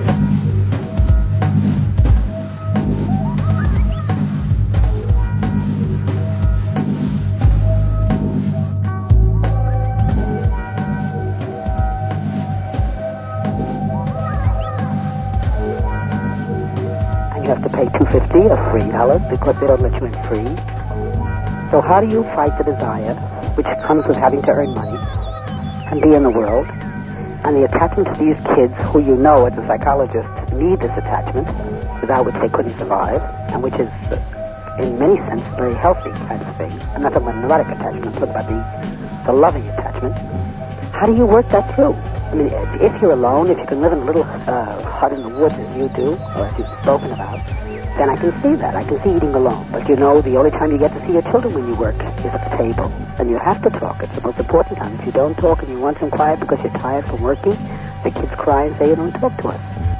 You have to pay two hundred fifty dollars or three dollars because they don't let you in free. So how do you fight the desire, which comes with having to earn money and be in the world, and the attachment to these kids who you know as a psychologist need this attachment, without which they couldn't survive, and which is, in many sense, a very healthy kind of thing. I'm not talking about neurotic attachment, I'm talking about the, the loving attachment. How do you work that through? I mean, if you're alone, if you can live in a little uh, hut in the woods as you do, or as you've spoken about, then I can see that. I can see eating alone. But you know, the only time you get to see your children when you work is at the table. And you have to talk. It's the most important time. If you don't talk and you want some quiet because you're tired from working, the kids cry and say, you don't talk to us.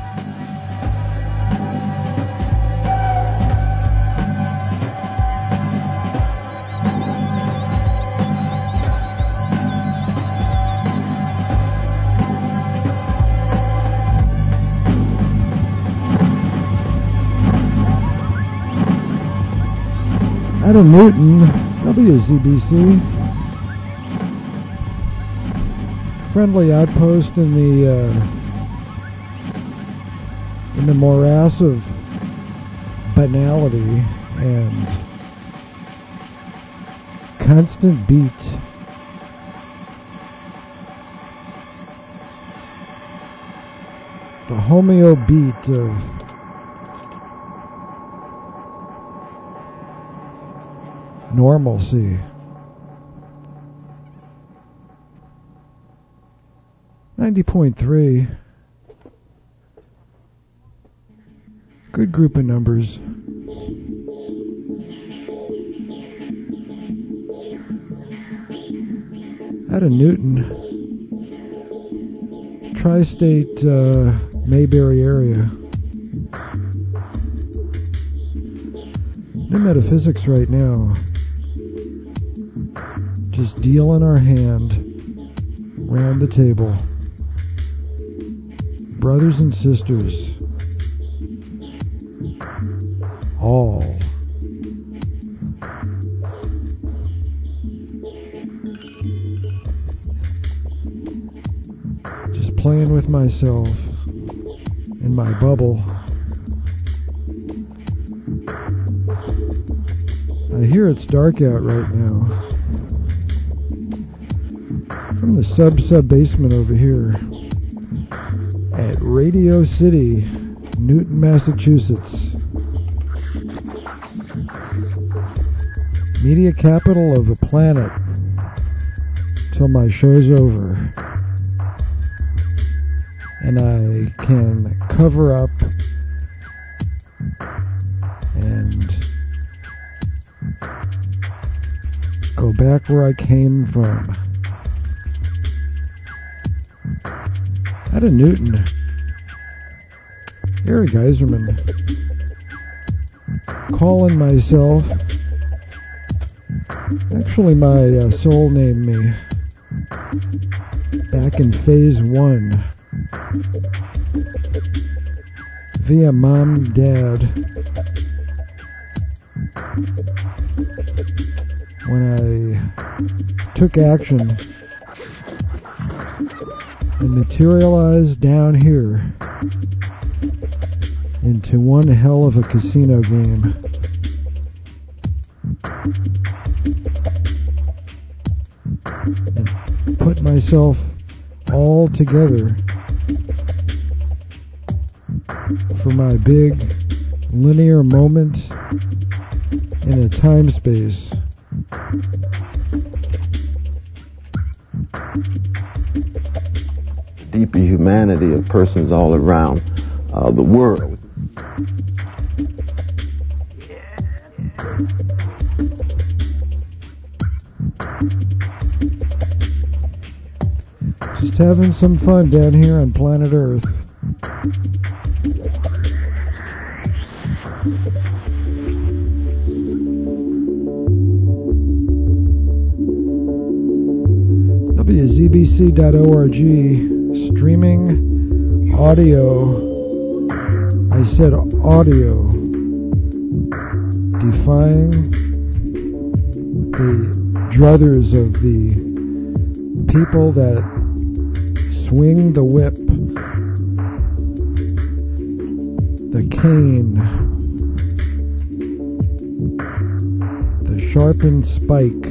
Adam Newton, W Z B C. Friendly outpost in the uh, in the morass of banality and constant beat. The homeo beat of normalcy. ninety point three. Good group of numbers. Out of Newton, tri-state uh, Mayberry area. No metaphysics right now. Just deal in our hand, round the table. Brothers and sisters, all. Just playing with myself in my bubble. I hear it's dark out right now. From the sub-sub basement over here. at Radio City, Newton, Massachusetts. Media capital of the planet till my show's over. And I can cover up and go back where I came from. Out of Newton, Eric Eiserman, calling myself, actually my uh, soul named me back in phase one via mom and dad when I took action and materialized down here into one hell of a casino game. And put myself all together for my big linear moment in a time space. Deeper humanity of persons all around uh, the world. Just having some fun down here on planet Earth. W Z B C dot org, streaming audio. I said audio. Defying the druthers of the people that swing the whip, the cane, the sharpened spike.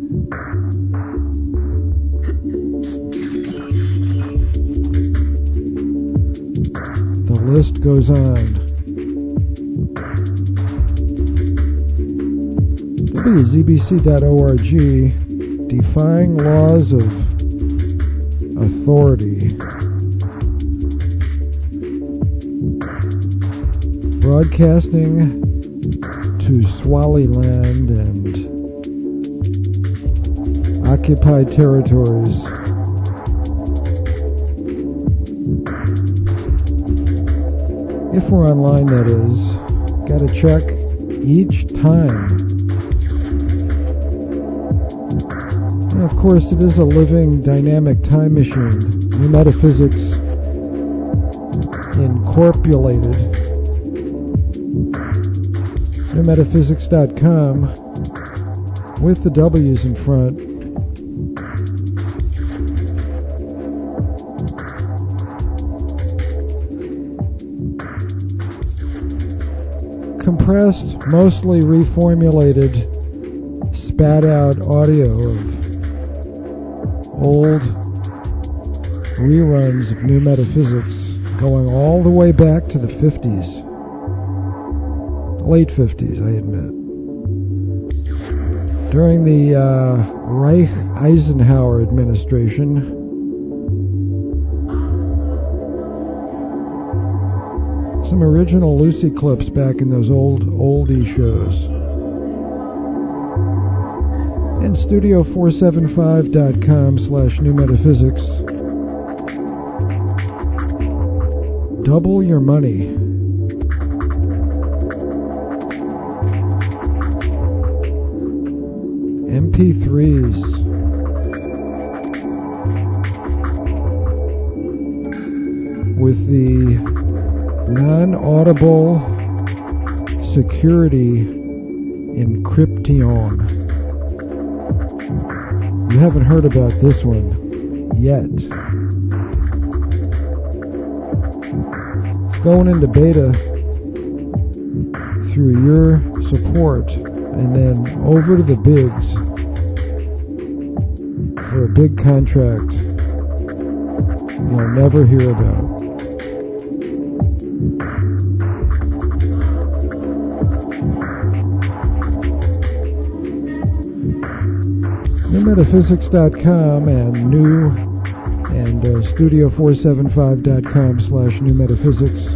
The list goes on. W Z B C dot org, defying laws of authority. Broadcasting to Swaliland and occupied territories. If we're online, that is. Gotta check each time. And of course, it is a living, dynamic time machine. New Metaphysics Incorporated. new metaphysics dot com with the W's in front. Compressed, mostly reformulated, spat out audio of old reruns of New Metaphysics going all the way back to the fifties. Late fifties, I admit. During the uh, Reich-Eisenhower administration, some original Lucy clips back in those old oldie shows. And studio four seventy-five dot com slash new metaphysics. Double your money. M P threes. With the non-audible security encryption. You haven't heard about this one yet. It's going into beta through your support and then over to the bigs for a big contract you'll never hear about. metaphysics dot com and new and uh, studio four seventy-five dot com slash new metaphysics.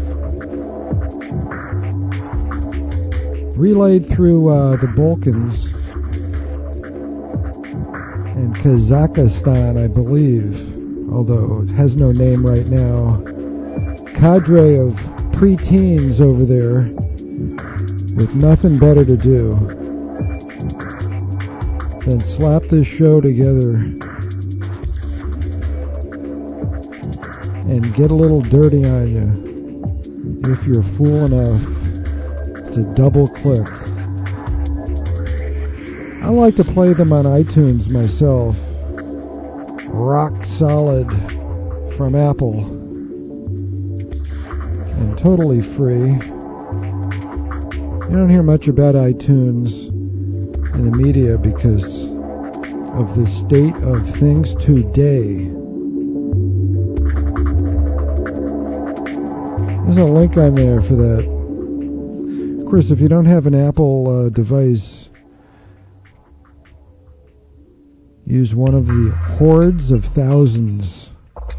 Relayed through uh, the Balkans and Kazakhstan, I believe, although it has no name right now. Cadre of preteens over there with nothing better to do than slap this show together and get a little dirty on you if you're fool enough to double click. I like to play them on iTunes myself. Rock solid from Apple and totally free. You don't hear much about iTunes in the media because of the state of things today. There's a link on there for that. Of course, if you don't have an Apple uh, device, use one of the hordes of thousands.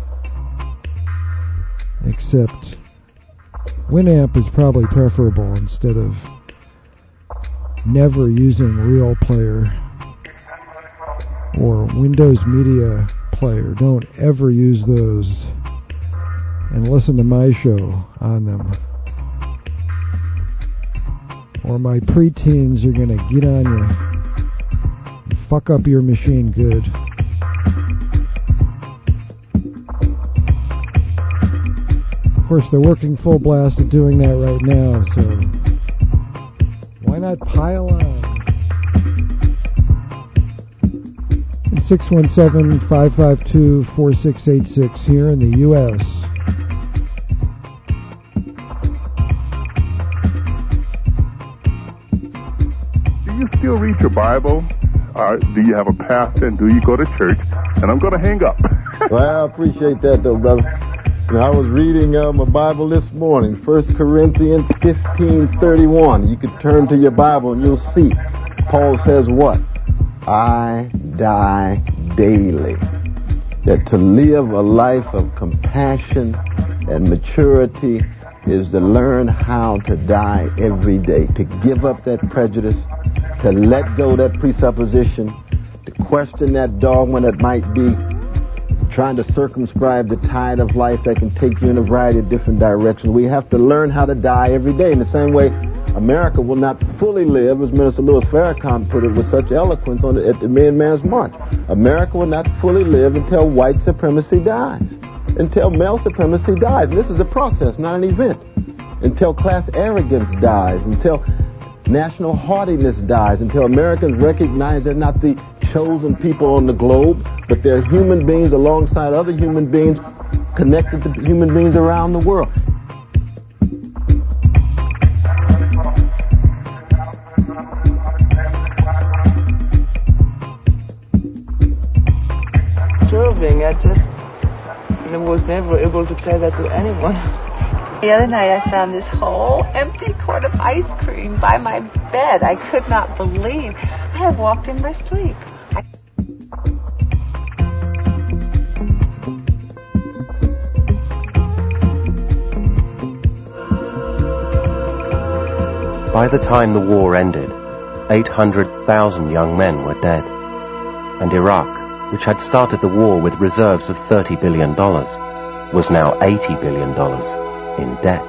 Except Winamp is probably preferable instead of never using Real Player or Windows Media Player. Don't ever use those and listen to my show on them, or my preteens are going to get on you and fuck up your machine good. Of course, they're working full blast at doing that right now, so why not pile on? And six one seven, five five two, four six eight six here in the U S Do you still read your Bible? Uh, do you have a pastor, and do you go to church? And I'm going to hang up. Well, I appreciate that, though, brother. You know, I was reading uh, my Bible this morning, First Corinthians fifteen thirty-one. You could turn to your Bible and you'll see. Paul says what? I die daily. That to live a life of compassion and maturity is to learn how to die every day, to give up that prejudice, to let go that presupposition, to question that dogma that might be trying to circumscribe the tide of life that can take you in a variety of different directions. We have to learn how to die every day. In the same way, America will not fully live, as Minister Louis Farrakhan put it with such eloquence on the, at the Million Man's March. America will not fully live until white supremacy dies, until male supremacy dies. And this is a process, not an event. Until class arrogance dies, until national haughtiness dies, until Americans recognize they're not the chosen people on the globe, but they're human beings alongside other human beings connected to human beings around the world. Disturbing. I just I was never able to tell that to anyone. The other night I found this whole empty quart of ice cream by my bed. I could not believe I had walked in my sleep. I By the time the war ended, eight hundred thousand young men were dead, and Iraq, which had started the war with reserves of thirty billion dollars, was now eighty billion dollars in debt.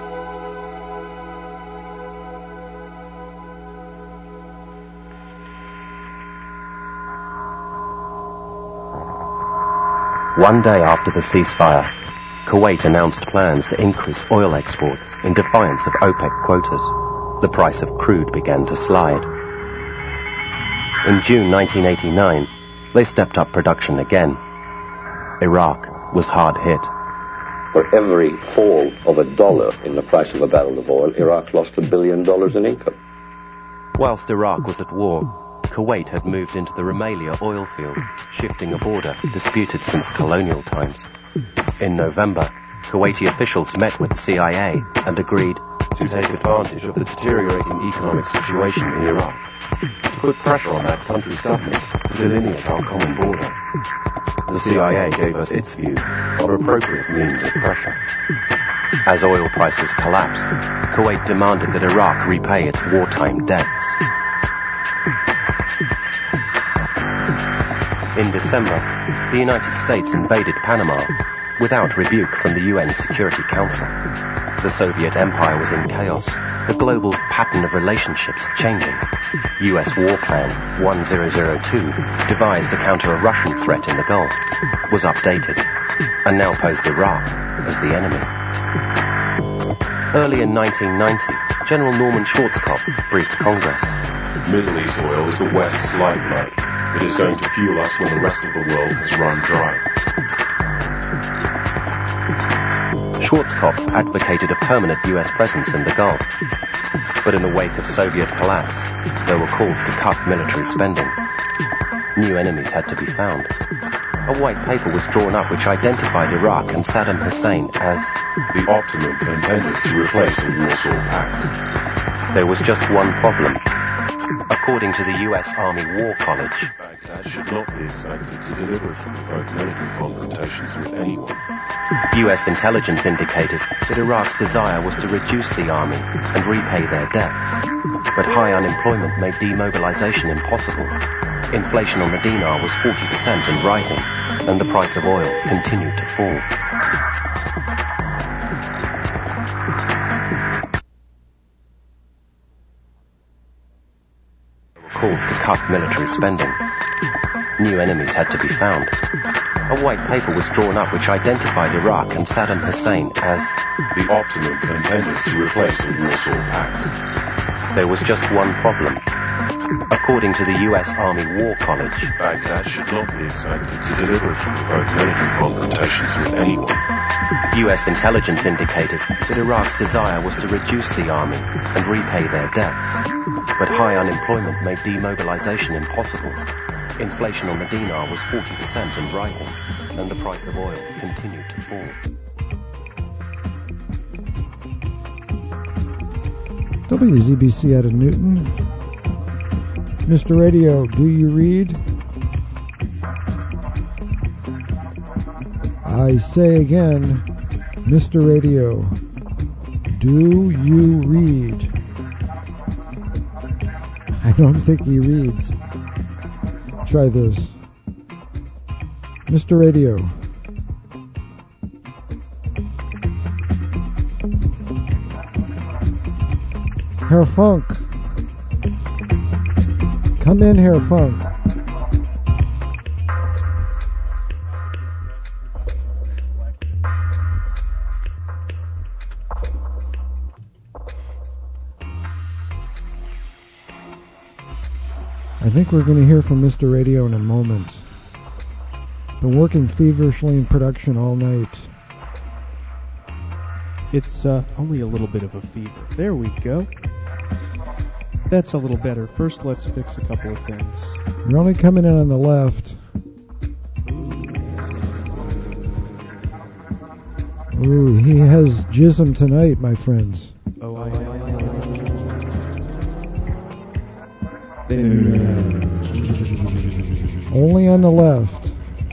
One day after the ceasefire, Kuwait announced plans to increase oil exports in defiance of OPEC quotas. The price of crude began to slide. In June nineteen eighty-nine, they stepped up production again. Iraq was hard hit. For every fall of a dollar in the price of a barrel of oil, Iraq lost a billion dollars in income. Whilst Iraq was at war, Kuwait had moved into the Rumaila oil field, shifting a border disputed since colonial times. In November, Kuwaiti officials met with the C I A and agreed to take advantage of the deteriorating economic situation in Iraq to put pressure on that country's government to delineate our common border. The C I A gave us its view of appropriate means of pressure. As oil prices collapsed, Kuwait demanded that Iraq repay its wartime debts. In December, the United States invaded Panama without rebuke from the U N Security Council. The Soviet Empire was in chaos, the global pattern of relationships changing. U S War Plan one thousand two, devised to counter a Russian threat in the Gulf, was updated, and now posed Iraq as the enemy. Early in nineteen ninety, General Norman Schwarzkopf briefed Congress. Middle East oil is the West's lifeblood. It is going to fuel us when the rest of the world has run dry. Schwarzkopf advocated a permanent U S presence in the Gulf. But in the wake of Soviet collapse, there were calls to cut military spending. New enemies had to be found. A white paper was drawn up which identified Iraq and Saddam Hussein as the optimum contenders to replace the Warsaw Pact. There was just one problem. According to the U S Army War College, Baghdad should not be expected to deliberately provoke military confrontations with anyone. U S intelligence indicated that Iraq's desire was to reduce the army and repay their debts. But high unemployment made demobilization impossible. Inflation on the dinar was forty percent and rising, and the price of oil continued to fall. Calls to cut military spending. New enemies had to be found. A white paper was drawn up which identified Iraq and Saddam Hussein as the optimum contenders to replace the Warsaw Pact. There was just one problem. According to the U S Army War College, Baghdad should not be expected to deliberately provoke military confrontations with anyone. U S intelligence indicated that Iraq's desire was to reduce the army and repay their debts. But high unemployment made demobilization impossible. Inflation on the dinar was forty percent and rising, and the price of oil continued to fall. W Z B C out of Newton. Mister Radio, do you read? I say again, Mister Radio, do you read? I don't think he reads. Try this. Mister Radio. Herr Funk. Come in, Herr Funk. I think we're going to hear from Mister Radio in a moment. Been working feverishly in production all night. It's uh, only a little bit of a fever. There we go. That's a little better. First, let's fix a couple of things. You're only coming in on the left. Ooh, he has jism tonight, my friends. Oh, I... Only on the left.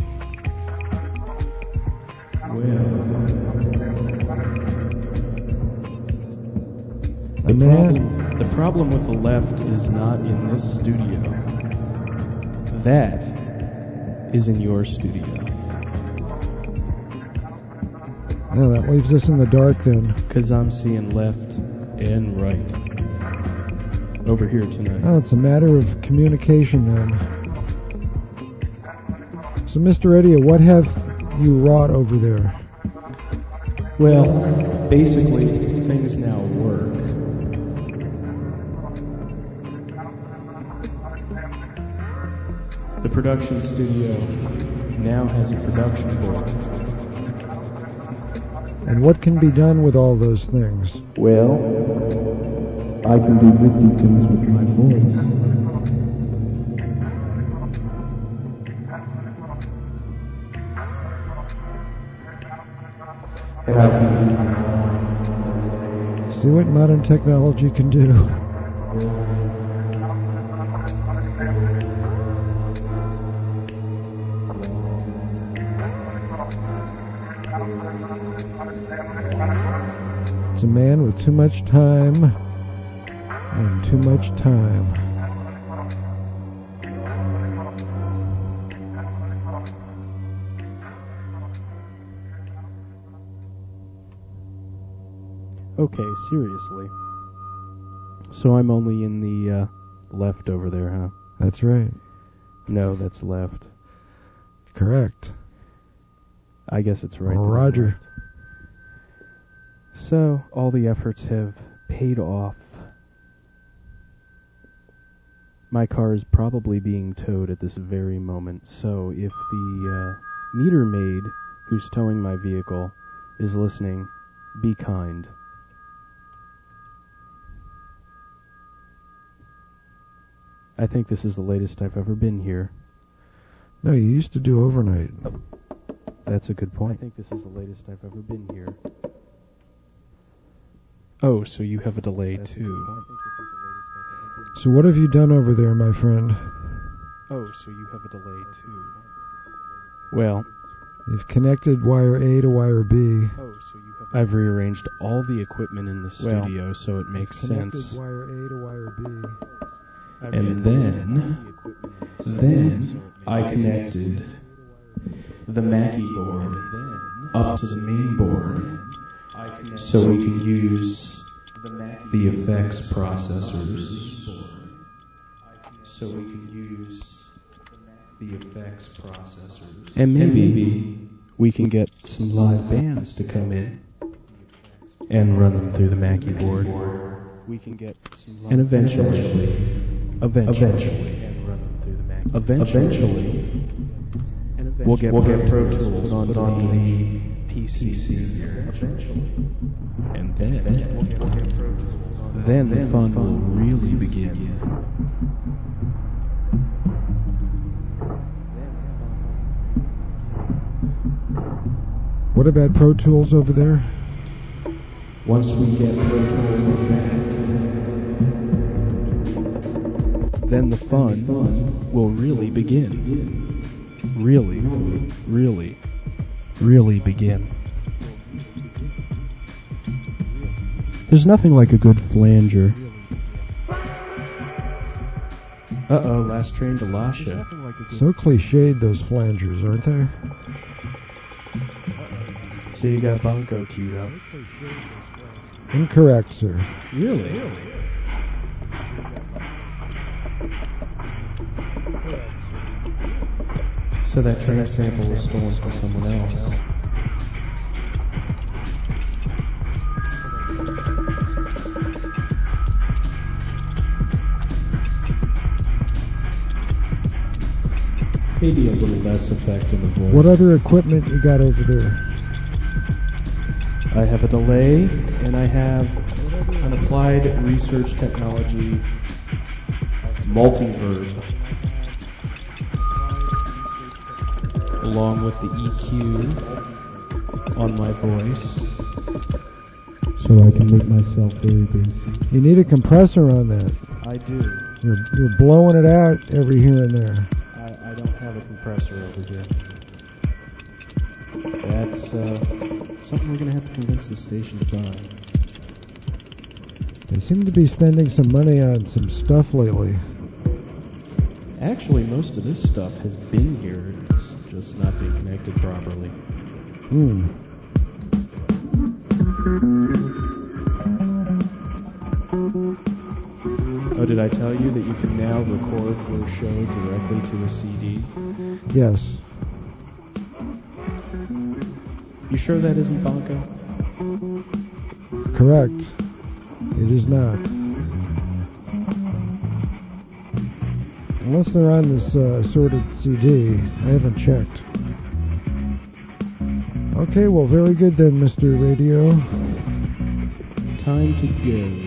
The problem, the problem with the left is not in this studio. That is in your studio. Yeah, that leaves us in the dark then. Because I'm seeing left and right over here tonight. Oh, it's a matter of communication then. So, Mister Radio, what have you wrought over there? Well, basically, things now work. The production studio now has a production board. And what can be done with all those things? Well, I can do wicked things with my voice. And I can see what modern technology can do. It's a man with too much time and too much time. Okay, seriously. So I'm only in the uh, left over there, huh? That's right. No, that's left. Correct. I guess it's right. Roger. So, all the efforts have paid off. My car is probably being towed at this very moment, so if the uh, meter maid who's towing my vehicle is listening, be kind. I think this is the latest I've ever been here. No, you used to do overnight. That's a good point. I think this is the latest I've ever been here. Oh, so you have a delay That's too. So what have you done over there, my friend? Oh, so you have a delay too. Well, you've connected wire A to wire B. Oh, so you have I've rearranged all the equipment in the studio well, so it makes sense. Wire A to wire B. And then, then I connected the Mackie board up to the main board so we can use the effects processors. So we can use the effects processors. And maybe, and maybe we can get some live bands to come in and run them through the Mackie board. We can get some live and eventually. Eventually, eventually, and run them through the Mac. Eventually, eventually, and eventually we'll get, we'll get Pro Tools put onto, onto the P C here. Eventually, and then, then, we'll get, we'll get Pro Tools on then the fun, the fun will really begin. What about Pro Tools over there? Once we get Pro Tools on the Mac, then the fun will really begin. Really, really, really begin. There's nothing like a good flanger. Uh-oh, last train to Lasha. So cliched, those flangers, aren't they? So you got Bonko queued up. Incorrect, sir. Really? So that train sample was stolen from someone else. Maybe a little less effect in the voice. What other equipment you got over there? I have a delay, and I have an applied research technology multiverb, along with the E Q on my voice, so I can make myself very bassy. You need a compressor on that. I do. You're you're blowing it out every here and there. I, I don't have a compressor over here. That's uh, something we're going to have to convince the station to buy. They seem to be spending some money on some stuff lately. Actually, most of this stuff has been here. It's just not being connected properly. Hmm. Oh, did I tell you that you can now record your show directly to a C D? Yes. You sure that isn't Bonko? Correct. It is not. Unless they're on this uh, assorted C D. I haven't checked. Okay, well, very good then, Mister Radio. Time to go.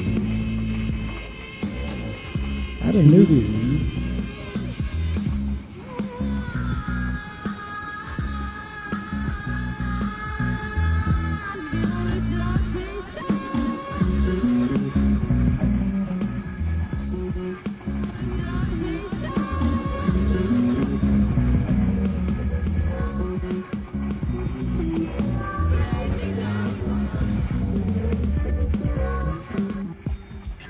At a newbie.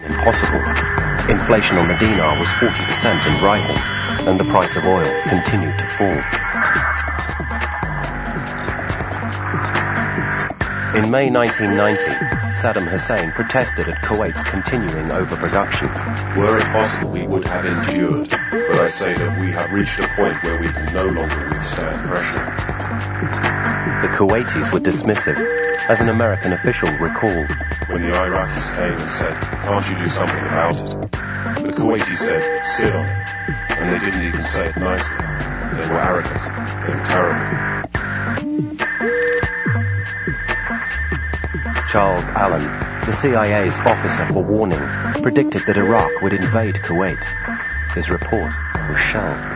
impossible. Inflation on the dinar was forty percent and rising, and the price of oil continued to fall. In May nineteen ninety, Saddam Hussein protested at Kuwait's continuing overproduction. Were it possible, we would have endured, but I say that we have reached a point where we can no longer withstand pressure. The Kuwaitis were dismissive, as an American official recalled. When the Iraqis came and said, "Can't you do something about it?" the Kuwaitis said, "Sit on it." And they didn't even say it nicely. They were arrogant. They were terrible. Charles Allen, the C I A's officer for warning, predicted that Iraq would invade Kuwait. His report was shelved.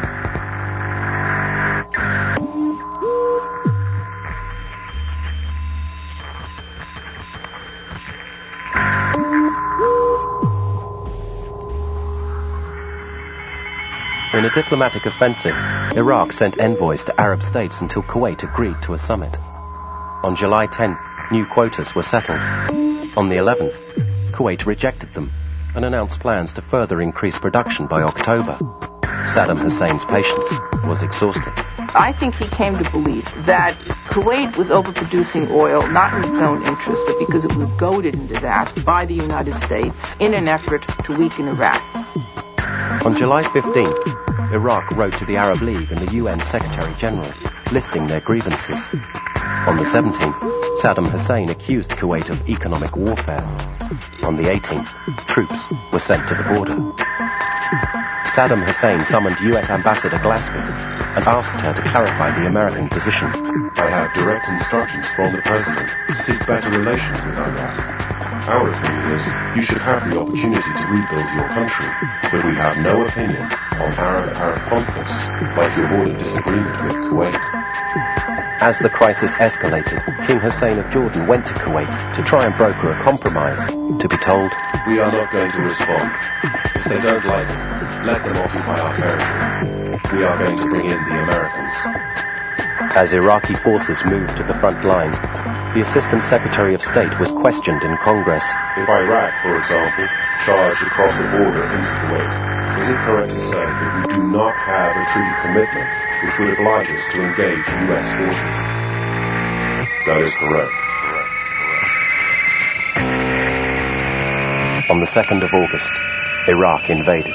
In a diplomatic offensive, Iraq sent envoys to Arab states until Kuwait agreed to a summit. On July tenth, new quotas were settled. On the eleventh, Kuwait rejected them and announced plans to further increase production by October. Saddam Hussein's patience was exhausted. I think he came to believe that Kuwait was overproducing oil, not in its own interest, but because it was goaded into that by the United States in an effort to weaken Iraq. On July fifteenth, Iraq wrote to the Arab League and the U N Secretary General, listing their grievances. On the seventeenth, Saddam Hussein accused Kuwait of economic warfare. On the eighteenth, troops were sent to the border. Saddam Hussein summoned U S Ambassador Glasgow and asked her to clarify the American position. I have direct instructions from the President to seek better relations with Iraq. Our opinion is you should have the opportunity to rebuild your country, but we have no opinion on Arab-Arab conflicts like your border disagreement with Kuwait. As the crisis escalated, King Hussein of Jordan went to Kuwait to try and broker a compromise, to be told, "We are not going to respond. If they don't like it, let them occupy our territory. We are going to bring in the Americans." As Iraqi forces moved to the front line, the Assistant Secretary of State was questioned in Congress. If Iraq, for example, charged across the border into Kuwait, is it correct to say that we do not have a treaty commitment which would oblige us to engage U S forces? That is correct. On the second of August, Iraq invaded.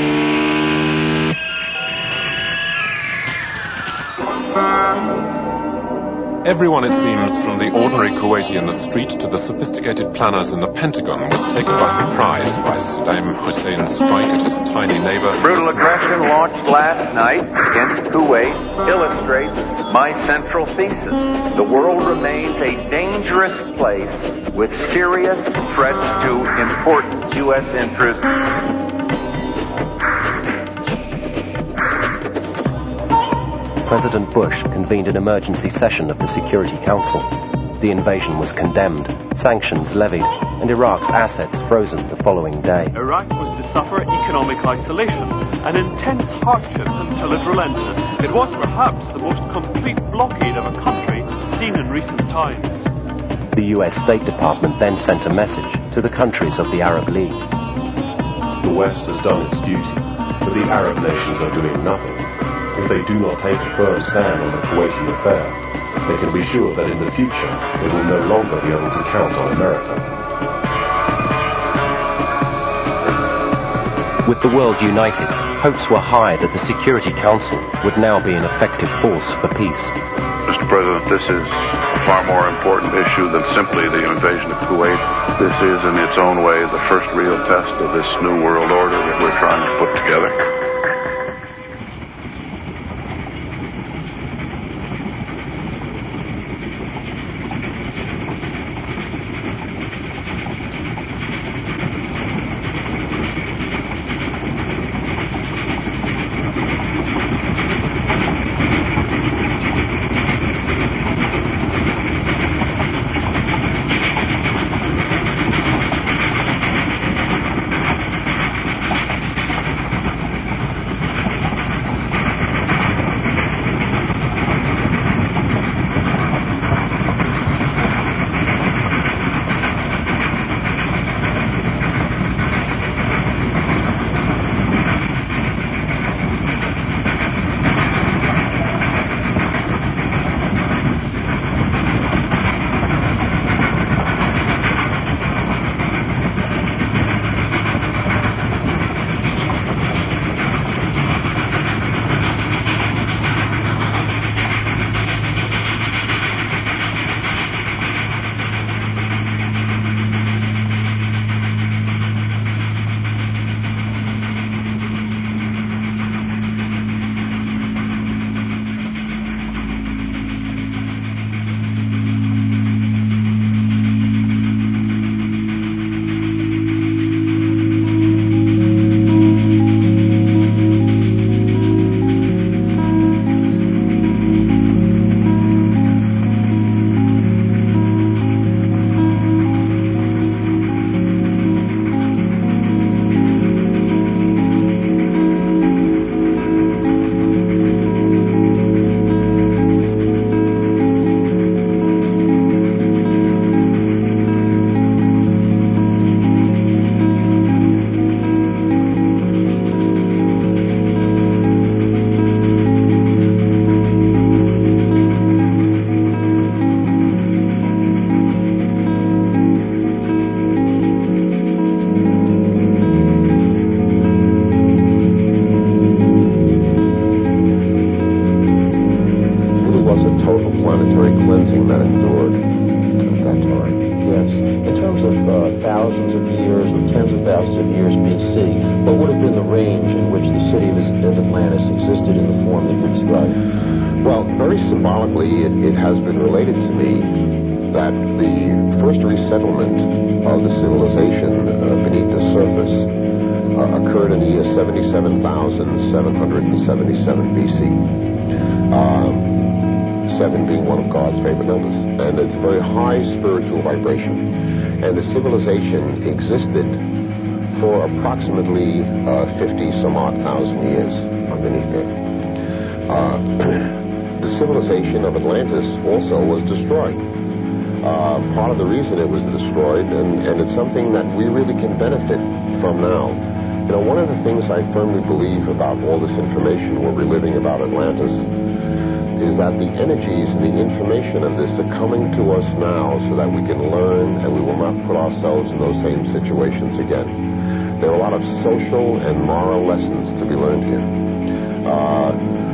Everyone, it seems, from the ordinary Kuwaiti in the street to the sophisticated planners in the Pentagon, was taken by surprise by Saddam Hussein's strike at his tiny neighbor. Brutal aggression launched last night against Kuwait illustrates my central thesis. The world remains a dangerous place with serious threats to important U S interests. President Bush convened an emergency session of the Security Council. The invasion was condemned, sanctions levied, and Iraq's assets frozen the following day. Iraq was to suffer economic isolation, an intense hardship until it relented. It was perhaps the most complete blockade of a country seen in recent times. The U S State Department then sent a message to the countries of the Arab League. The West has done its duty, but the Arab nations are doing nothing. If they do not take a firm stand on the Kuwaiti affair, they can be sure that in the future they will no longer be able to count on America. With the world united, hopes were high that the Security Council would now be an effective force for peace. Mister President, this is a far more important issue than simply the invasion of Kuwait. This is, in its own way, the first real test of this new world order that we're trying to put together. thousands of years B C, what would have been the range in which the city of Atlantis existed in the form that you described? Well, very symbolically, it, it has been related to me that the first resettlement of the civilization uh, beneath the surface uh, occurred in the year seventy-seven thousand seven hundred seventy-seven B C. Um, seven being one of God's favorite numbers. And it's a very high spiritual vibration. And the civilization existed for approximately uh, fifty some odd thousand years underneath it. Uh, the civilization of Atlantis also was destroyed. Uh, part of the reason it was destroyed, and, and it's something that we really can benefit from now. You know, one of the things I firmly believe about all this information we're reliving about Atlantis is that the energies and the information of this are coming to us now so that we can learn and we will not put ourselves in those same situations again. There are a lot of social and moral lessons to be learned here. Uh,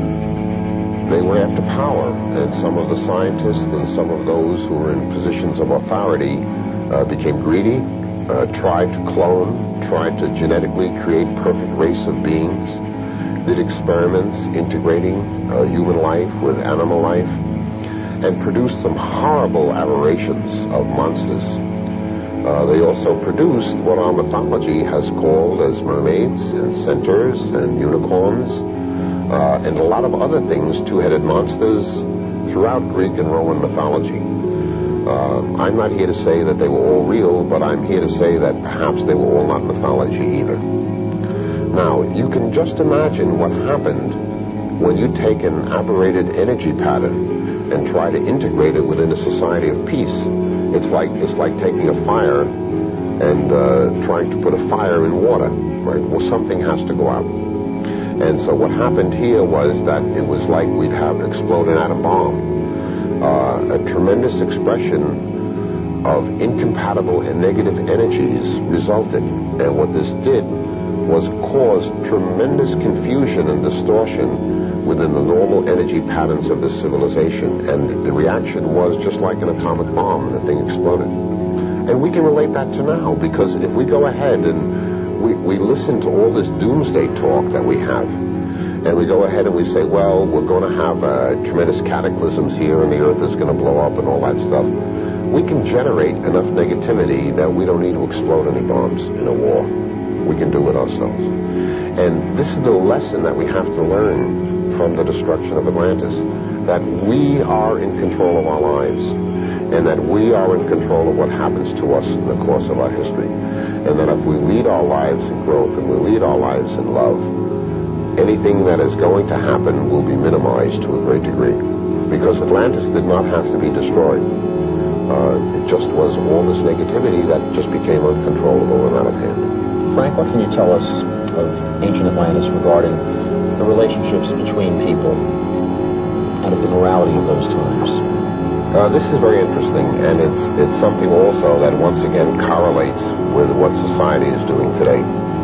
they were after power, and some of the scientists and some of those who were in positions of authority uh, became greedy, uh, tried to clone, tried to genetically create perfect race of beings, did experiments integrating uh, human life with animal life, and produced some horrible aberrations of monsters. Uh, they also produced what our mythology has called as mermaids and centaurs and unicorns uh, and a lot of other things, two-headed monsters throughout Greek and Roman mythology. Uh, I'm not here to say that they were all real, but I'm here to say that perhaps they were all not mythology either. Now, you can just imagine what happened when you take an aberrated energy pattern and try to integrate it within a society of peace. It's like it's like taking a fire and uh, trying to put a fire in water, right? Well, something has to go out. And so what happened here was that it was like we'd have exploded atom bomb. Uh, a tremendous expression of incompatible and negative energies resulted. And what this did was cause tremendous confusion and distortion within the normal energy patterns of this civilization. And the reaction was just like an atomic bomb. The thing exploded. And we can relate that to now, because if we go ahead and we, we listen to all this doomsday talk that we have, and we go ahead and we say, well, we're going to have uh, tremendous cataclysms here and the earth is going to blow up and all that stuff, we can generate enough negativity that we don't need to explode any bombs in a war. We can do it ourselves. And this is the lesson that we have to learn from the destruction of Atlantis, that we are in control of our lives, and that we are in control of what happens to us in the course of our history. And that if we lead our lives in growth and we lead our lives in love, anything that is going to happen will be minimized to a great degree. Because Atlantis did not have to be destroyed. Uh, it just was all this negativity that just became uncontrollable and out of hand. Frank, what can you tell us of ancient Atlantis regarding the relationships between people and of the morality of those times? Uh, this is very interesting, and it's it's something also that once again correlates with what society is doing today.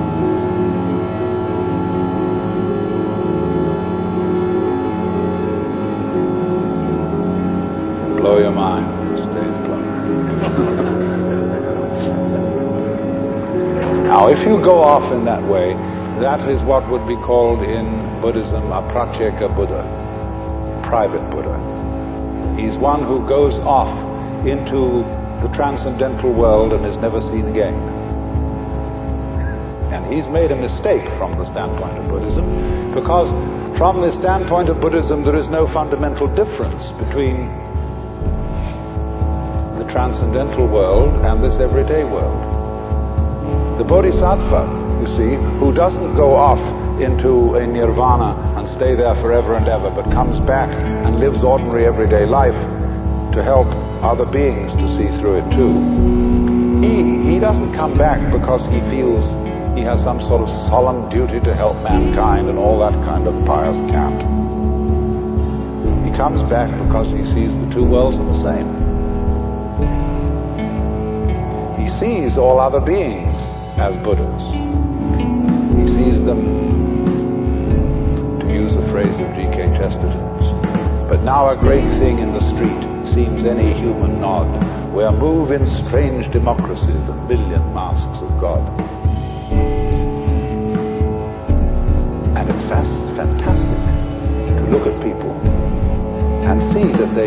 Blow your mind, it stays blown. Now, if you go off in that way, that is what would be called in Buddhism a Pratyeka Buddha, private Buddha. He's one who goes off into the transcendental world and is never seen again. And he's made a mistake from the standpoint of Buddhism, because from the standpoint of Buddhism there is no fundamental difference between the transcendental world and this everyday world. The Bodhisattva, you see, who doesn't go off into a nirvana and stay there forever and ever, but comes back and lives ordinary everyday life to help other beings to see through it too. He, he doesn't come back because he feels he has some sort of solemn duty to help mankind and all that kind of pious cant. He comes back because he sees the two worlds are the same. He sees all other beings as Buddhas. He sees them, to use a phrase of G K Chesterton's, but now a great thing in the street seems any human nod, where move in strange democracies a million masks of God.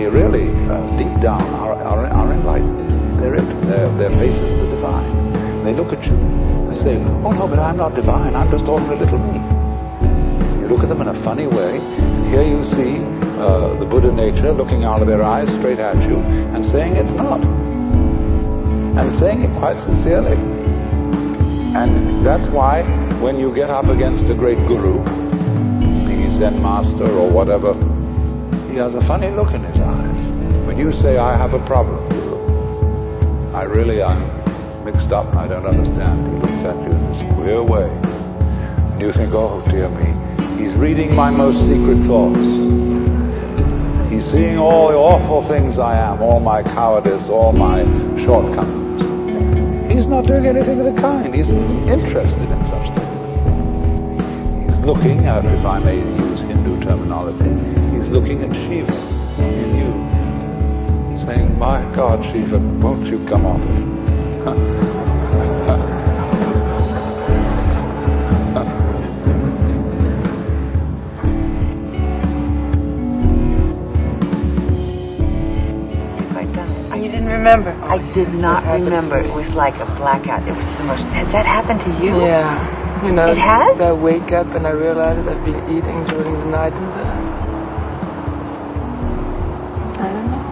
they really, uh, deep down, are, are, are enlightened. They're it. Their, their face is the divine. They look at you. They say, oh no, but I'm not divine. I'm just ordinary little me. You look at them in a funny way. Here you see uh, the Buddha nature looking out of their eyes straight at you and saying it's not. And saying it quite sincerely. And that's why when you get up against a great guru, be he Zen master or whatever, he has a funny look in his eyes. When you say, I have a problem, I really am mixed up and I don't understand, he looks at you in this queer way. And you think, oh dear me, he's reading my most secret thoughts. He's seeing all the awful things I am, all my cowardice, all my shortcomings. He's not doing anything of the kind. He's interested in such things. He's looking at, if I may use Hindu terminology, he's looking at Shiva in you. He's saying, my God, Shiva, won't you come off it? You didn't remember? I did not remember. It was like a blackout. It was the most... Has that happened to you? Yeah. You know, it has? I wake up and I realize that I've been eating during the night and the... I don't know.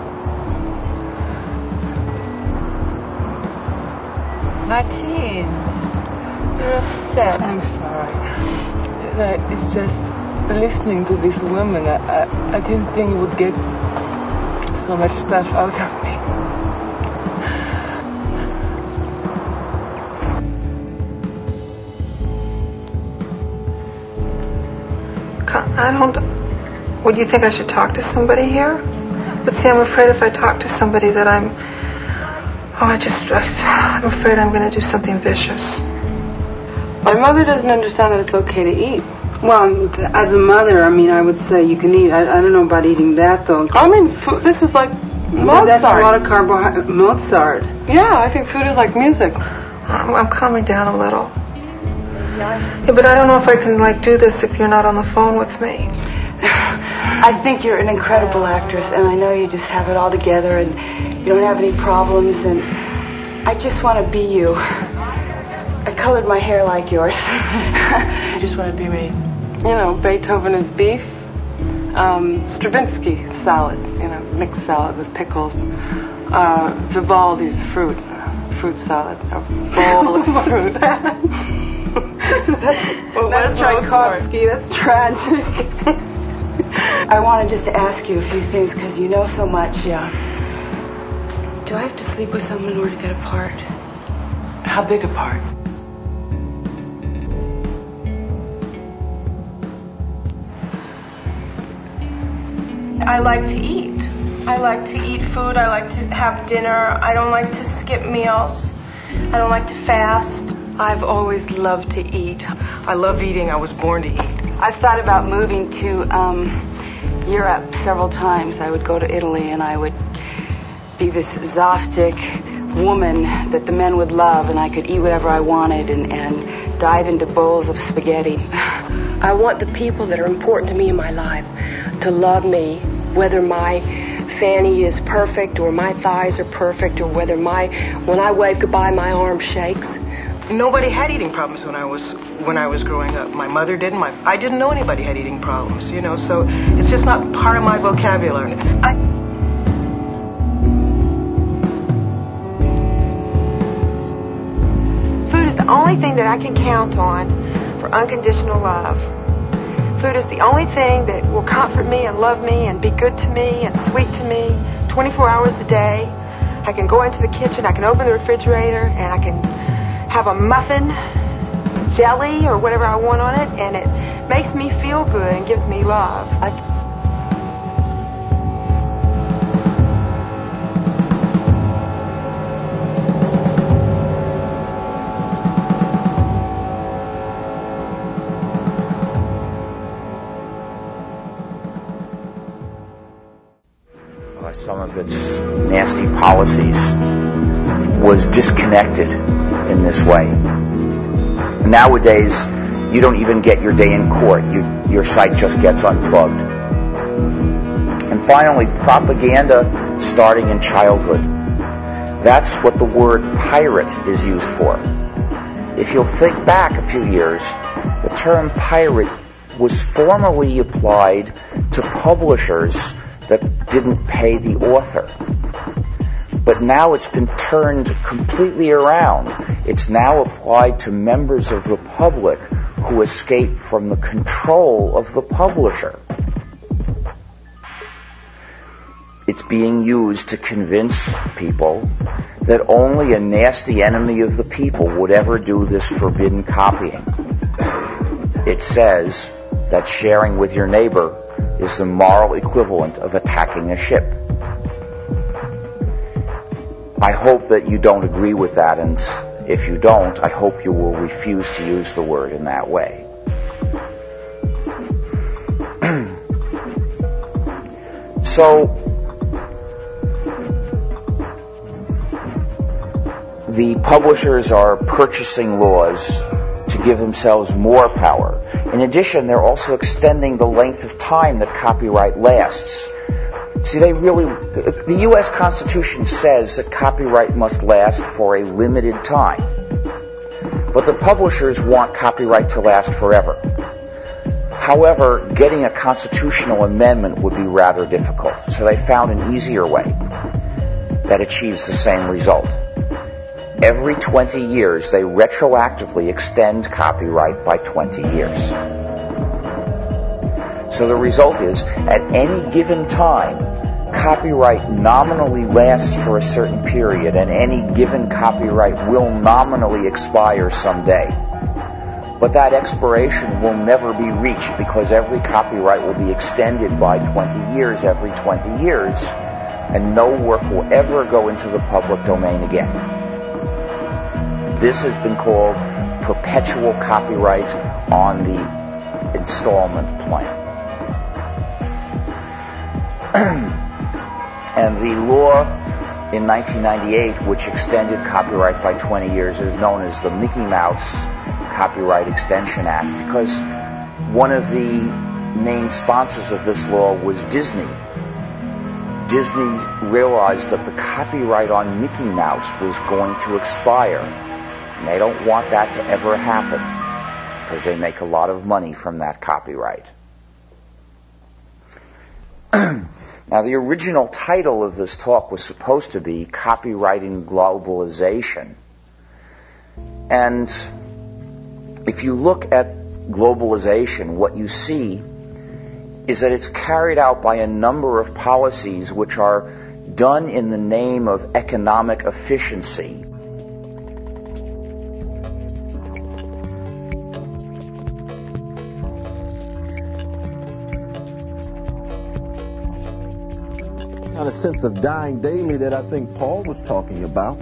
Martine, you're upset. I'm sorry. It's just listening to this woman. I, I, I didn't think it would get so much stuff out of me. I don't... Would you think I should talk to somebody here? But see, I'm afraid if I talk to somebody that I'm... Oh, I just... I'm afraid I'm going to do something vicious. My mother doesn't understand that it's okay to eat. Well, as a mother, I mean, I would say you can eat. I, I don't know about eating that, though. I mean, food, this is like Mozart. That's a lot of carbohydrate. Mozart. Yeah, I think food is like music. I'm, I'm calming down a little. Yeah, but I don't know if I can, like, do this if you're not on the phone with me. I think you're an incredible actress, and I know you just have it all together, and you don't have any problems, and I just want to be you. I colored my hair like yours. I just want to be me. You know, Beethoven is beef, um, Stravinsky salad, you know, mixed salad with pickles, uh, Vivaldi's fruit, fruit salad, a bowl of fruit. That's, well, that's Tchaikovsky. That's tragic. I wanted just to ask you a few things because you know so much. Yeah. Do I have to sleep with someone in order to get a part? How big a part? I like to eat. I like to eat food. I like to have dinner. I don't like to skip meals. I don't like to fast. I've always loved to eat. I love eating. I was born to eat. I've thought about moving to um, Europe several times. I would go to Italy and I would be this Zoftic woman that the men would love, and I could eat whatever I wanted and, and dive into bowls of spaghetti. I want the people that are important to me in my life to love me, whether my fanny is perfect or my thighs are perfect or whether my when I wave goodbye my arm shakes. Nobody had eating problems when I was when I was growing up. My mother didn't. My I didn't know anybody had eating problems. You know, so it's just not part of my vocabulary. I, Food is the only thing that I can count on for unconditional love. Food is the only thing that will comfort me and love me and be good to me and sweet to me twenty-four hours a day. I can go into the kitchen, I can open the refrigerator, and I can have a muffin, jelly, or whatever I want on it, and it makes me feel good and gives me love. I some of its nasty policies was disconnected in this way. Nowadays, you don't even get your day in court. You, your site just gets unplugged. And finally, propaganda starting in childhood. That's what the word pirate is used for. If you'll think back a few years, the term pirate was formerly applied to publishers that didn't pay the author. But now it's been turned completely around. It's now applied to members of the public who escape from the control of the publisher. It's being used to convince people that only a nasty enemy of the people would ever do this forbidden copying. It says that sharing with your neighbor is the moral equivalent of attacking a ship. I hope that you don't agree with that, and if you don't, I hope you will refuse to use the word in that way. So, the publishers are purchasing laws to give themselves more power. In addition, they're also extending the length of time that copyright lasts. See, they really, the U S Constitution says that copyright must last for a limited time. But the publishers want copyright to last forever. However, getting a constitutional amendment would be rather difficult. So they found an easier way that achieves the same result. Every twenty years, they retroactively extend copyright by twenty years. So the result is, at any given time, copyright nominally lasts for a certain period, and any given copyright will nominally expire someday. But that expiration will never be reached because every copyright will be extended by twenty years every twenty years, and no work will ever go into the public domain again. This has been called perpetual copyright on the installment plan. And the law in nineteen ninety-eight, which extended copyright by twenty years, is known as the Mickey Mouse Copyright Extension Act, because one of the main sponsors of this law was Disney. Disney realized that the copyright on Mickey Mouse was going to expire, and they don't want that to ever happen because they make a lot of money from that copyright. Now, the original title of this talk was supposed to be Copyrighting Globalization. And if you look at globalization, what you see is that it's carried out by a number of policies which are done in the name of economic efficiency. A sense of dying daily that I think Paul was talking about.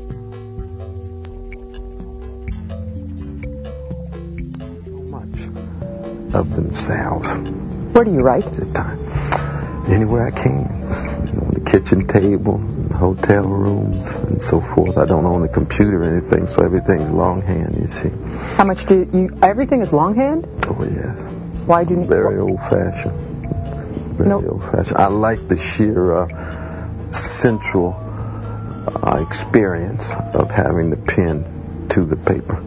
So much of themselves. Where do you write? At the time. Anywhere I can. You know, on the kitchen table, in the hotel rooms, and so forth. I don't own a computer or anything, so everything's longhand, you see. How much do you... Everything is longhand? Oh, yes. Why do you need... Very old-fashioned. Very nope. old-fashioned. I like the sheer uh, central uh, experience of having the pen to the paper.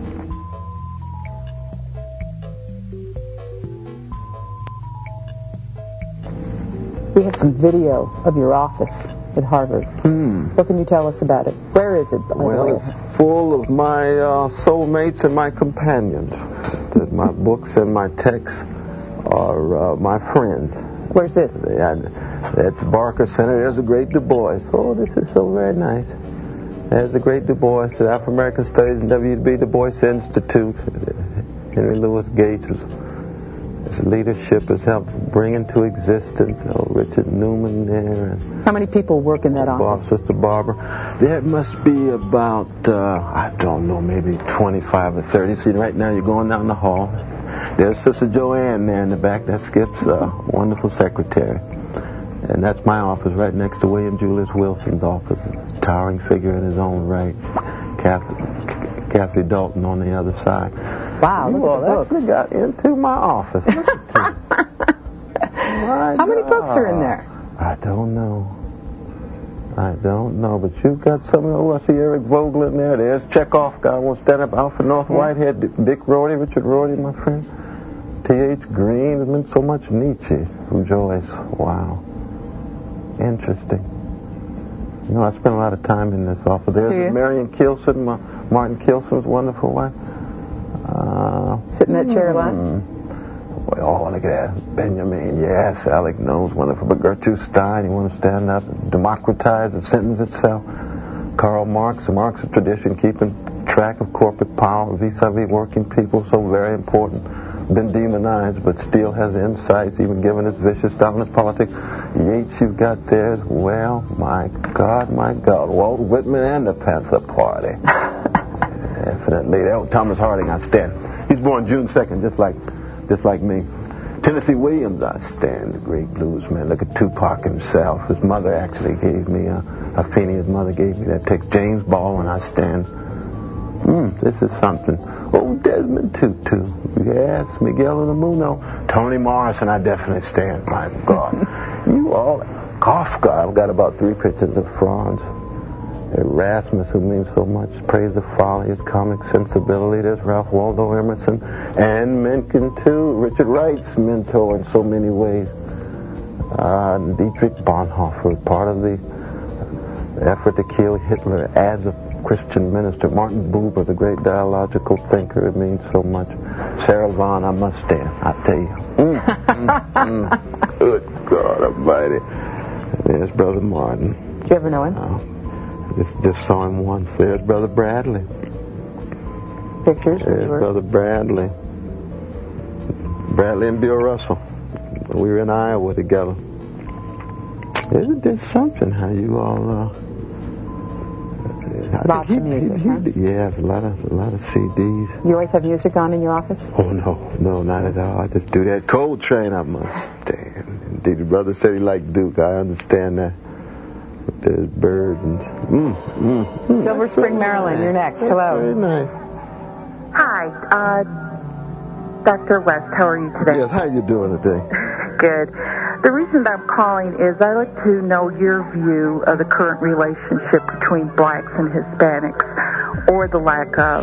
We have some video of your office at Harvard. Hmm. What can you tell us about it? Where is it? Well, it's full of my uh, soulmates and my companions. My books and my texts are uh, my friends. Where's this? That's Barker Center. There's a great Du Bois. Oh, this is so very nice. There's a great Du Bois at African American Studies and W B Du Bois Institute. Henry Louis Gates, his leadership has helped bring into existence. Oh, Richard Newman there. And how many people work in that office? Sister Barbara. There must be about, uh, I don't know, maybe twenty-five or thirty. See, right now you're going down the hall. There's Sister Joanne there in the back. That Skip's a wonderful secretary. And that's my office right next to William Julius Wilson's office. A towering figure in his own right. Kathy, Kathy Dalton on the other side. Wow, you all actually got into my office. How many books are in there? I don't know. I don't know, but you've got some of those. I see Eric Vogel in there. There's Chekhov, guy wants to stand up. Alfred North Whitehead, Dick Rorty, Richard Rorty, my friend. T H Green. There's been so much Nietzsche from Joyce. Wow. Interesting. You know, I spent a lot of time in this office. There's yeah. Marion Kilson, my, Martin Kilson's wonderful wife. Uh, Sit in that chair a lot? Mm, oh, look at that. Benjamin, yes. Alec Knowles, wonderful. But Gertrude Stein, you want to stand up and democratize the sentence itself. Karl Marx, the Marxist tradition, keeping track of corporate power vis-a-vis working people, so very important. Been demonized, but still has insights, even given its vicious dominant politics. Yeats, you've got there as well. My God, my God. Walt Whitman and the Panther Party. Definitely. Oh, Thomas Harding, I stand. He's born June second, just like, just like me. Tennessee Williams, I stand, the great bluesman. Look at Tupac himself. His mother actually gave me, uh, Afeni, his mother gave me that text. James Baldwin, I stand. Hmm, this is something. Oh, Desmond Tutu. Yes, Miguel Unamuno. Toni Morrison, I definitely stand. My God. You all... Kafka, I've got about three pictures of Franz. Erasmus, who means so much. Praise of Folly, his comic sensibility. There's Ralph Waldo Emerson. And Mencken, too. Richard Wright's mentor in so many ways. Uh, Dietrich Bonhoeffer, part of the effort to kill Hitler as a Christian minister. Martin Buber, the great dialogical thinker, it means so much. Sarah Vaughan, I must stand, I tell you. Mm, mm, mm. Good God Almighty. There's Brother Martin. Did you ever know him? Uh, just, just saw him once. There's Brother Bradley. Pictures? There's Brother Bradley. Bradley and Bill Russell. We were in Iowa together. Isn't this something how you all... Uh, Lots of music, he, he, huh? Yes, a lot of a lot of C Ds. You always have music on in your office? Oh no, no, not at all. I just do that. Coltrane, I must stand. Indeed, the brother said he liked Duke. I understand that. But there's birds and mm, mm, mm, Silver Spring, nice. Maryland. You're next. Hello. Very nice. Hi, uh, Doctor West. How are you today? Yes. How you doing today? Good. The reason that I'm calling is I'd like to know your view of the current relationship between blacks and Hispanics, or the lack of.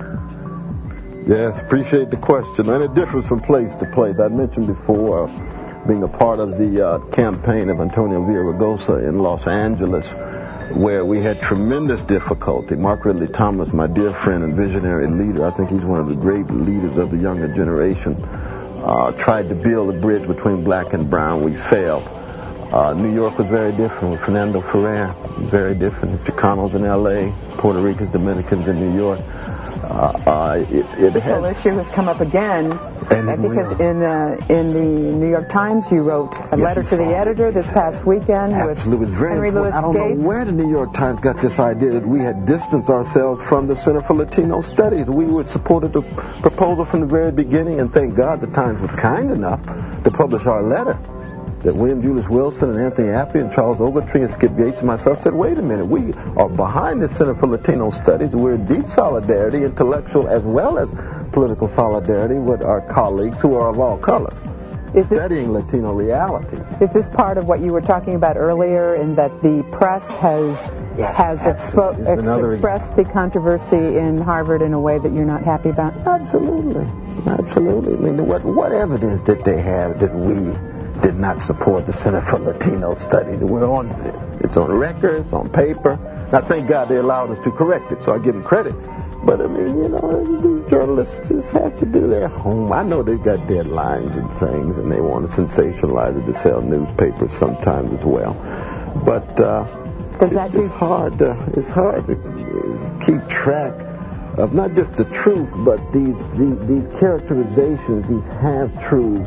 Yes, appreciate the question. And it differs from place to place. I mentioned before uh, being a part of the uh, campaign of Antonio Villaraigosa in Los Angeles, where we had tremendous difficulty. Mark Ridley Thomas, my dear friend and visionary leader, I think he's one of the great leaders of the younger generation, Uh, tried to build a bridge between black and brown. We failed. Uh, New York was very different with Fernando Ferrer. Very different. Chicanos in L A, Puerto Ricans, Dominicans in New York. Uh, uh, it, it this has, whole issue has come up again and it because will. in uh, in the New York Times you wrote a Yes, letter to the editor this past weekend Absolutely. with It's very Henry important. Louis I don't Gates. know where the New York Times got this idea that we had distanced ourselves from the Center for Latino Studies. We would supported the proposal from the very beginning, and thank God the Times was kind enough to publish our letter. That William Julius Wilson and Anthony Appy and Charles Ogletree and Skip Gates and myself said, wait a minute, we are behind the Center for Latino Studies. We're in deep solidarity, intellectual as well as political solidarity with our colleagues who are of all colors, is this, studying Latino realities. Is this part of what you were talking about earlier, in that the press has yes, has expo- ex- another... expressed the controversy in Harvard in a way that you're not happy about? Absolutely. Absolutely. I mean, what, what evidence did they have that we did not support the Center for Latino Studies? We're on, it's on record, it's on paper. Now, thank God they allowed us to correct it, so I give them credit. But, I mean, you know, these journalists just have to do their homework. I know they've got deadlines and things, and they want to sensationalize it to sell newspapers sometimes as well. But uh, Does it's that just do- hard to, it's hard to keep track of not just the truth, but these these, these characterizations, these half-truths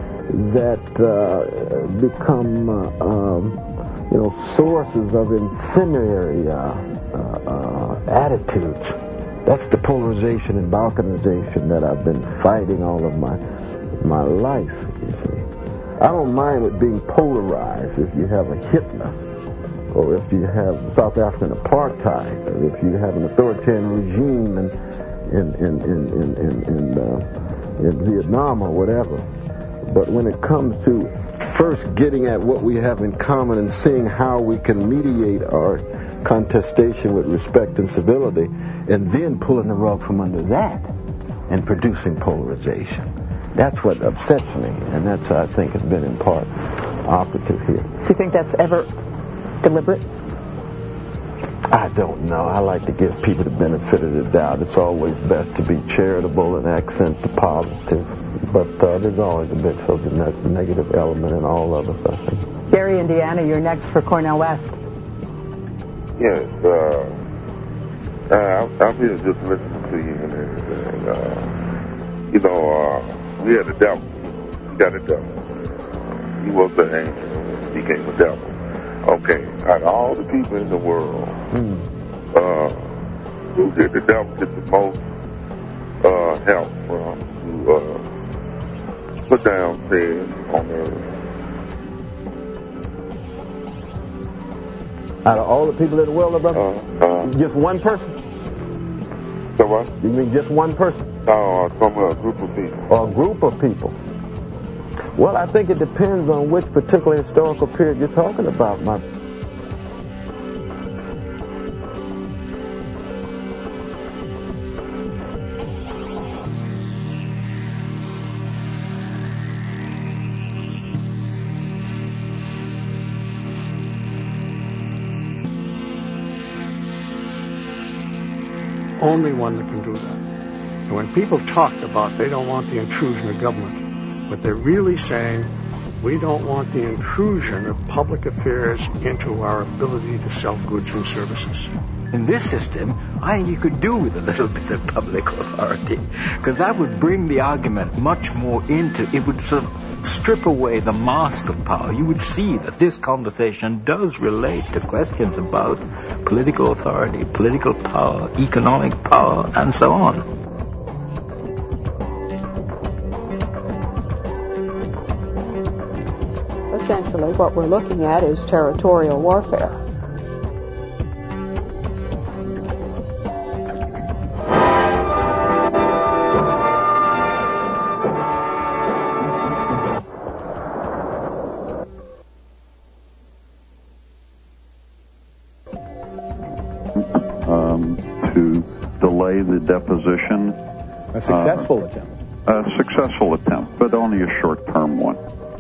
that uh, become, uh, um, you know, sources of incendiary uh, uh, uh, attitudes. That's the polarization and balkanization that I've been fighting all of my my life, you see. I don't mind it being polarized if you have a Hitler, or if you have South African apartheid, or if you have an authoritarian regime in in in in in, in, in, uh, in Vietnam or whatever. But when it comes to first getting at what we have in common and seeing how we can mediate our contestation with respect and civility, and then pulling the rug from under that and producing polarization. That's what upsets me, and that's, I think, has been in part operative here. Do you think that's ever deliberate? I don't know. I like to give people the benefit of the doubt. It's always best to be charitable and accent the positive. But uh, there's always a bit of the ne- negative element in all of us, I think. Gary, Indiana, you're next for Cornel West. Yes. Uh, uh, I'm here just listening to you and everything. Uh, you know, uh, we had the devil. We got the devil. He was the angel. He became the devil. Okay, out of all the people in the world, mm. uh, who did the devil get the most uh, help from to uh, put down sin on earth? Out of all the people in the world, brother? Uh, uh, just one person? So what? You mean just one person? No, uh, from a group of people. Or a group of people? Well, I think it depends on which particular historical period you're talking about, my. Only one that can do that. And when people talk about they don't want the intrusion of government, but they're really saying we don't want the intrusion of public affairs into our ability to sell goods and services. In this system, I think you could do with a little bit of public authority, because that would bring the argument much more into, it would sort of strip away the mask of power. You would see that this conversation does relate to questions about political authority, political power, economic power, and so on. Essentially, what we're looking at is territorial warfare. Um, to delay the deposition. A successful uh, attempt. A successful attempt, but only a short-term one.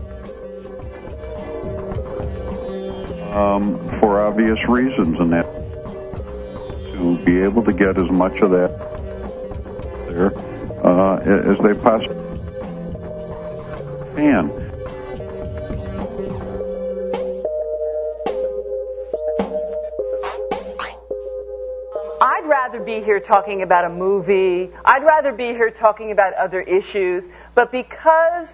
Um, for obvious reasons, and that to be able to get as much of that there uh, as they possibly can. I'd rather be here talking about a movie. I'd rather be here talking about other issues, but because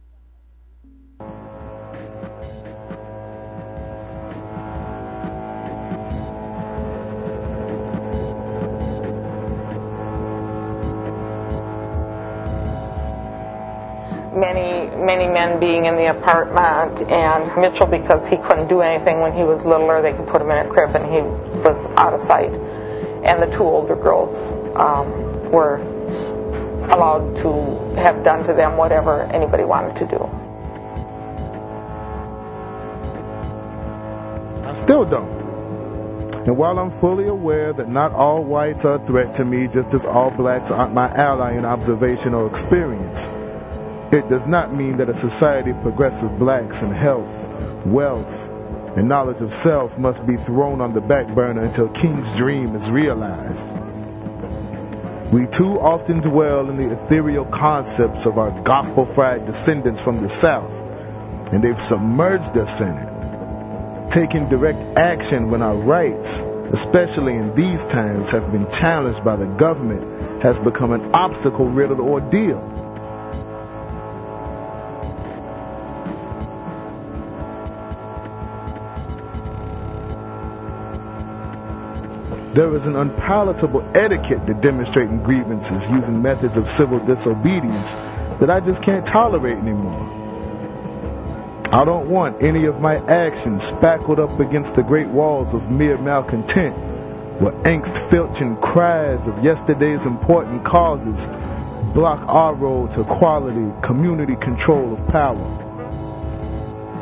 Many, many men being in the apartment, and Mitchell, because he couldn't do anything when he was littler, they could put him in a crib and he was out of sight. And the two older girls um, were allowed to have done to them whatever anybody wanted to do. I still don't. And while I'm fully aware that not all whites are a threat to me, just as all blacks aren't my ally in observation or experience, it does not mean that a society of progressive blacks in health, wealth, and knowledge of self must be thrown on the back burner until King's dream is realized. We too often dwell in the ethereal concepts of our gospel-fried descendants from the South, and they've submerged us in it. Taking direct action when our rights, especially in these times, have been challenged by the government has become an obstacle-riddled ordeal. There is an unpalatable etiquette to demonstrating grievances using methods of civil disobedience that I just can't tolerate anymore. I don't want any of my actions spackled up against the great walls of mere malcontent, where angst-filching cries of yesterday's important causes block our road to quality, community control of power.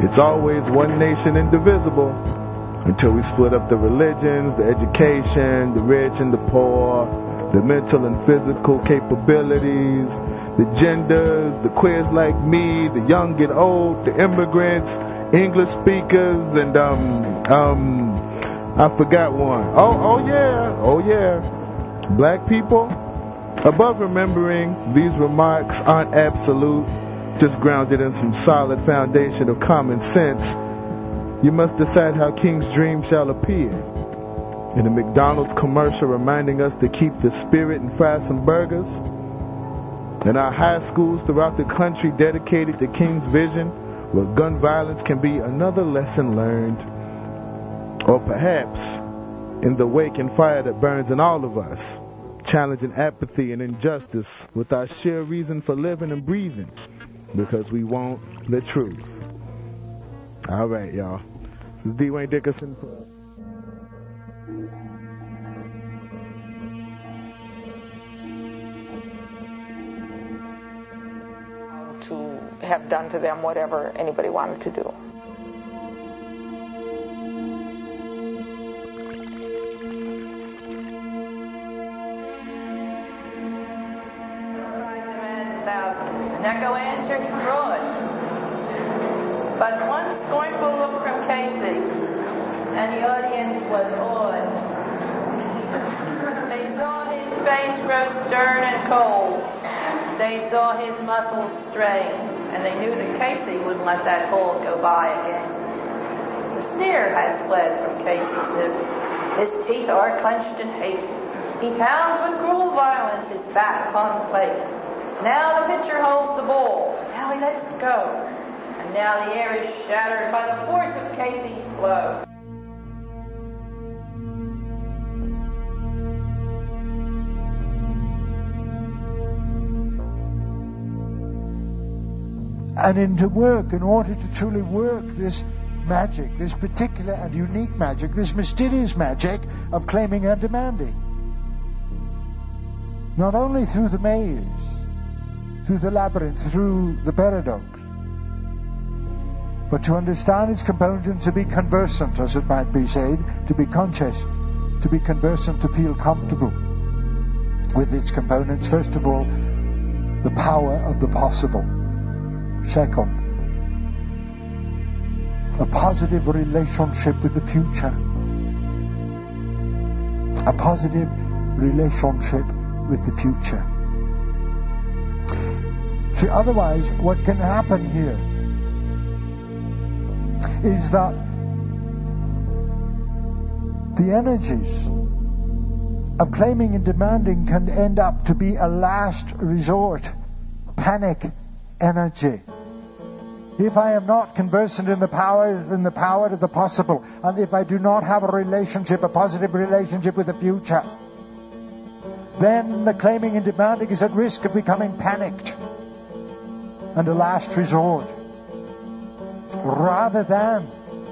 It's always one nation indivisible until we split up the religions, the education, the rich and the poor, the mental and physical capabilities, the genders, the queers like me, the young and old, the immigrants, English speakers, and um um I forgot one. Oh oh yeah, oh yeah. Black people. Above remembering, these remarks aren't absolute, just grounded in some solid foundation of common sense. You must decide how King's dream shall appear. In a McDonald's commercial reminding us to keep the spirit and fry some burgers. In our high schools throughout the country dedicated to King's vision, where gun violence can be another lesson learned. Or perhaps in the wake and fire that burns in all of us, challenging apathy and injustice with our sheer reason for living and breathing, because we want the truth. All right, y'all. This is D. Wayne Dickerson. To have done to them whatever anybody wanted to do. Echo answered Freud. But one scornful look from Casey, and the audience was awed. They saw his face grow stern and cold. They saw his muscles strain, and they knew that Casey wouldn't let that hold go by again. The sneer has fled from Casey's lips. His teeth are clenched in hate. He pounds with cruel violence his back upon the plate. Now the pitcher holds the ball. Now he lets it go. And now the air is shattered by the force of Casey's blow. And in to work, in order to truly work this magic, this particular and unique magic, this mysterious magic of claiming and demanding. Not only through the maze, through the labyrinth, through the paradox, but to understand its components, to be conversant, as it might be said, to be conscious, to be conversant, to feel comfortable with its components. First of all, the power of the possible. Second, a positive relationship with the future. A positive relationship with the future. See, otherwise, what can happen here is that the energies of claiming and demanding can end up to be a last resort panic energy. If I am not conversant in the power in the power of the possible, and if I do not have a relationship, a positive relationship with the future, then the claiming and demanding is at risk of becoming panicked and a last resort, rather than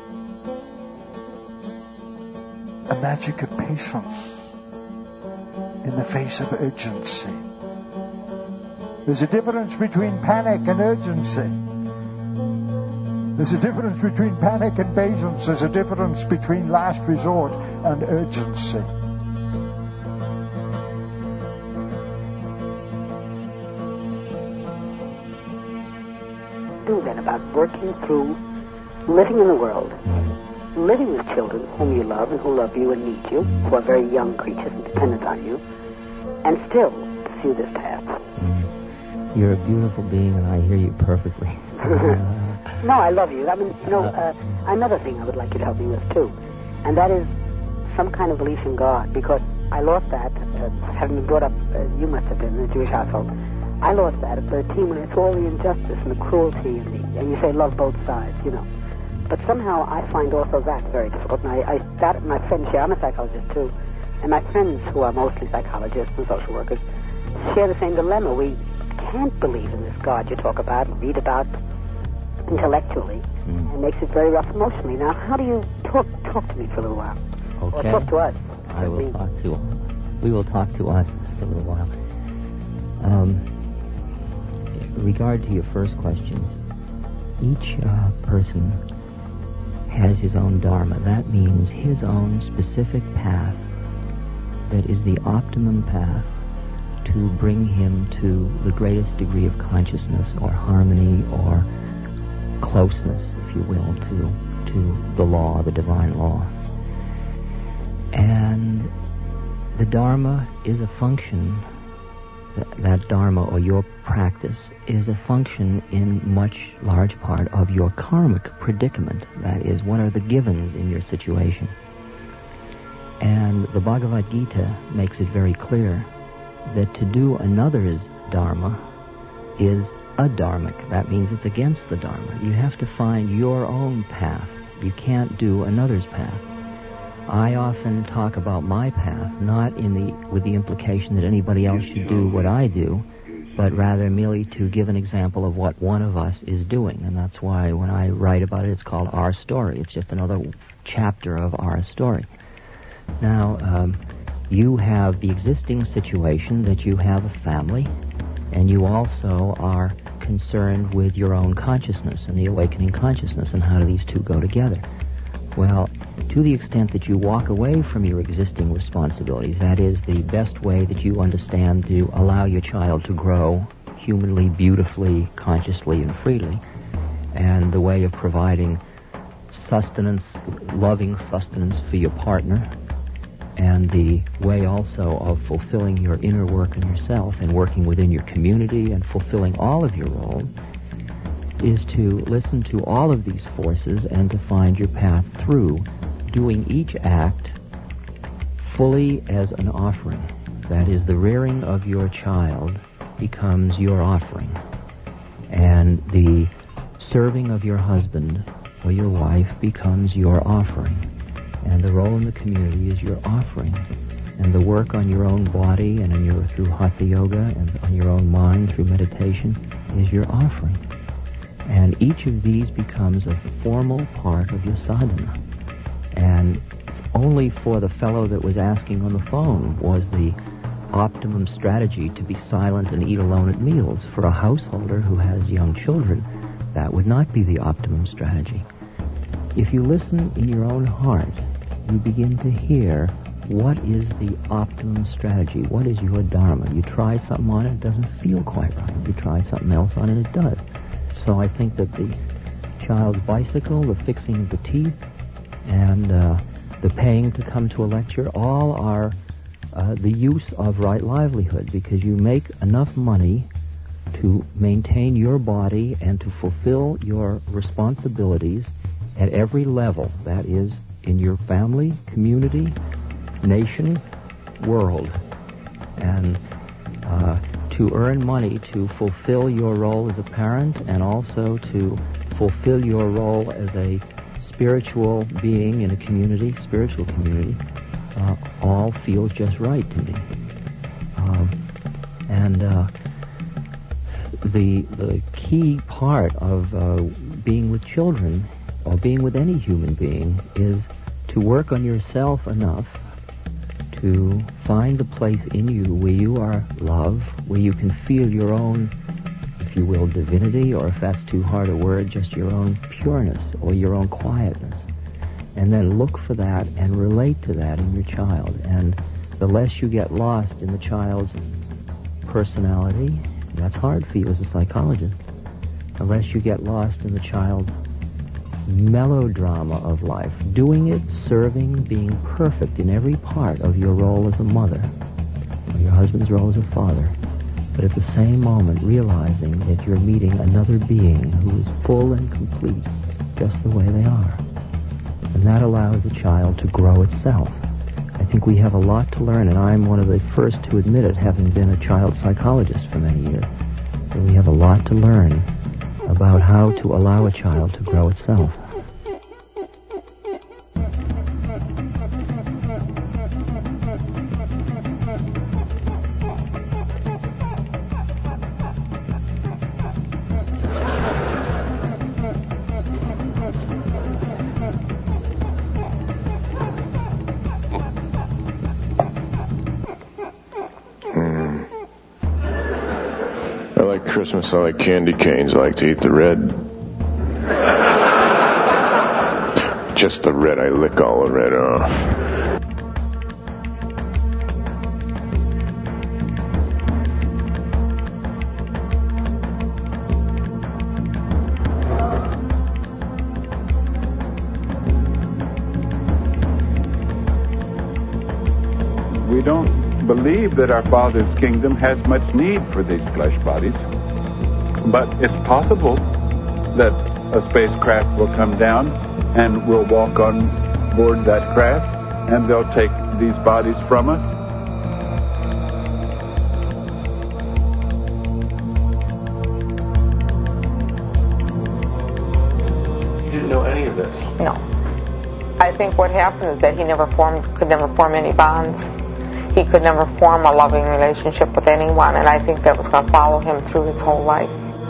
a magic of patience in the face of urgency. There's a difference between panic and urgency. There's a difference between panic and patience. There's a difference between last resort and urgency. Do then about working through living in the world, living with children whom you love and who love you and need you, who are very young creatures and dependent on you, and still pursue this path. You're a beautiful being, and I hear you perfectly. No, I love you. I mean, you know, uh, another thing I would like you to help me with, too, and that is some kind of belief in God, because I lost that, uh, having been brought up, uh, you must have been in a Jewish household. I lost that at thirteen when I saw all the injustice and the cruelty, and, the, and you say love both sides, you know. But somehow I find also that very difficult, and I, I started, my friends here, I'm a psychologist, too, and my friends who are mostly psychologists and social workers share the same dilemma. We can't believe in this God you talk about and read about intellectually. Mm. It makes it very rough emotionally. Now, how do you talk talk to me for a little while? Okay. Or talk to us. I will me. talk to We will talk to us for a little while. Um, in regard to your first question, each uh, person has his own dharma. That means his own specific path that is the optimum path to bring him to the greatest degree of consciousness or harmony or closeness, if you will, to to the law, the divine law. And the Dharma is a function, that, that Dharma or your practice is a function in much large part of your karmic predicament. That is, what are the givens in your situation? And the Bhagavad Gita makes it very clear that to do another's Dharma is adharmic. That means it's against the Dharma. You have to find your own path. You can't do another's path. I often talk about my path, not in the with the implication that anybody else should do what I do, but rather merely to give an example of what one of us is doing. And that's why when I write about it, it's called Our Story. It's just another chapter of our story. Now, um, you have the existing situation that you have a family, and you also are concerned with your own consciousness and the awakening consciousness, and how do these two go together? Well, to the extent that you walk away from your existing responsibilities, that is the best way that you understand to allow your child to grow humanly, beautifully, consciously, and freely, and the way of providing sustenance, loving sustenance for your partner, and the way also of fulfilling your inner work in yourself and working within your community and fulfilling all of your roles, is to listen to all of these forces and to find your path through, doing each act fully as an offering. That is, the rearing of your child becomes your offering, and the serving of your husband or your wife becomes your offering, and the role in the community is your offering, and the work on your own body and in your through hatha yoga and on your own mind through meditation is your offering. And each of these becomes a formal part of your sadhana. And only for the fellow that was asking on the phone was the optimum strategy to be silent and eat alone at meals. For a householder who has young children, that would not be the optimum strategy. If you listen in your own heart, you begin to hear what is the optimum strategy, what is your dharma. You try something on it, it doesn't feel quite right. You try something else on it, it does. So I think that the child's bicycle, the fixing of the teeth, and uh, the paying to come to a lecture, all are uh, the use of right livelihood, because you make enough money to maintain your body and to fulfill your responsibilities at every level. That is, in your family, community, nation, world. And uh, to earn money to fulfill your role as a parent, and also to fulfill your role as a spiritual being in a community, spiritual community, uh, all feels just right to me. Um, and uh, the the key part of uh, being with children, or being with any human being, is to work on yourself enough to find the place in you where you are love, where you can feel your own, if you will, divinity, or if that's too hard a word, just your own pureness or your own quietness. And then look for that and relate to that in your child. And the less you get lost in the child's personality, that's hard for you as a psychologist, the less you get lost in the child's melodrama of life, doing it, serving, being perfect in every part of your role as a mother, or your husband's role as a father, but at the same moment realizing that you're meeting another being who is full and complete just the way they are. And that allows the child to grow itself. I think we have a lot to learn, and I'm one of the first to admit it, having been a child psychologist for many years. So we have a lot to learn about how to allow a child to grow itself. Christmas, I like candy canes. I like to eat the red. just the red. I lick all the red off. We don't believe that our Father's kingdom has much need for these flesh bodies, but it's possible that a spacecraft will come down and we'll walk on board that craft and they'll take these bodies from us. You didn't know any of this? No. I think what happened is that he never formed, could never form any bonds. He could never form a loving relationship with anyone, and I think that was going to follow him through his whole life.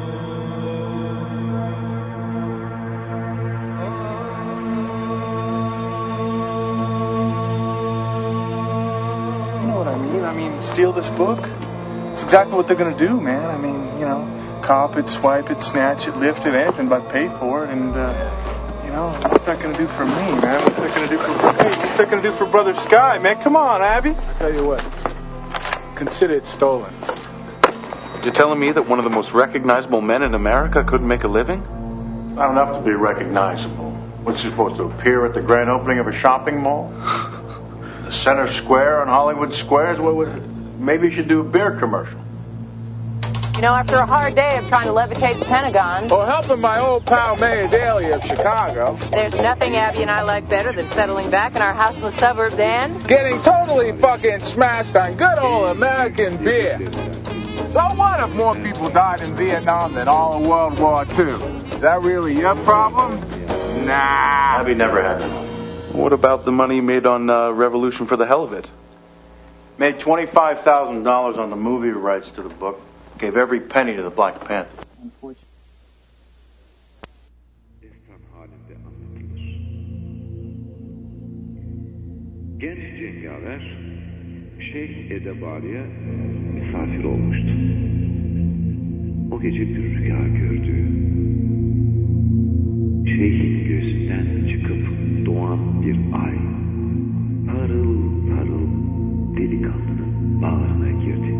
You know what I mean? I mean, steal this book? It's exactly what they're going to do, man. I mean, you know, cop it, swipe it, snatch it, lift it, anything but pay for it, and, uh, you know, what's that going to do for me, man? What's that going to do for, hey, what's that going to do for Brother Sky, man? Come on, Abby. I tell you what, consider it stolen. You're telling me that one of the most recognizable men in America couldn't make a living? Not enough to be recognizable. What's he supposed to appear at the grand opening of a shopping mall? The center square on Hollywood Squares? What would, maybe you should do a beer commercial. You know, after a hard day of trying to levitate the Pentagon... Or helping my old pal Mayor Daley of Chicago. There's nothing Abby and I like better than settling back in our house in the suburbs and... Getting totally fucking smashed on good old American beer. So what if more people died in Vietnam than all of World War Two? Is that really your problem? Nah. Abby never had enough. What about the money made on uh, Revolution for the hell of it? Made twenty-five thousand dollars on the movie rights to the book. Gave every penny to the Black Panther. Genç cengaver Şeyh Edebali'ye misafir olmuştu. O gece bir rüya gördü. Şeyhin gözünden çıkıp doğan bir ay parıl parıl delikanlının bağrına girdi.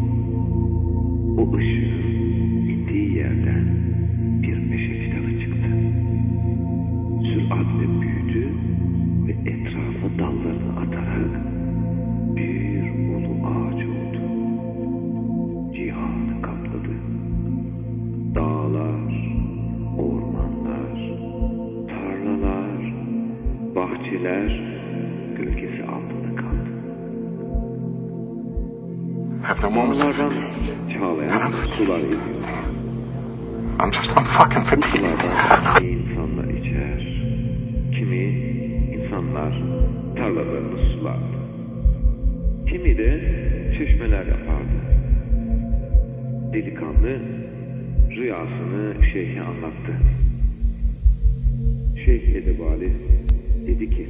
O ışığın indiği yerden bir meşe fidanı çıktı. Süratle büyüdü ve etrafa dallarını atarak bir ulu ağaç oldu. Cihanı kapladı. Dağlar, ormanlar, tarlalar, bahçeler gölgesi altında kaldı. Have no moments of çağlayan sular gidiyor. I'm just, I'm fucking fatigued. Kimi insanlar içer, kimi insanlar tarlalarını sulardı. Kimi de çeşmeler yapardı. Delikanlı rüyasını şeyhe anlattı. Şeyh Edebali dedi ki,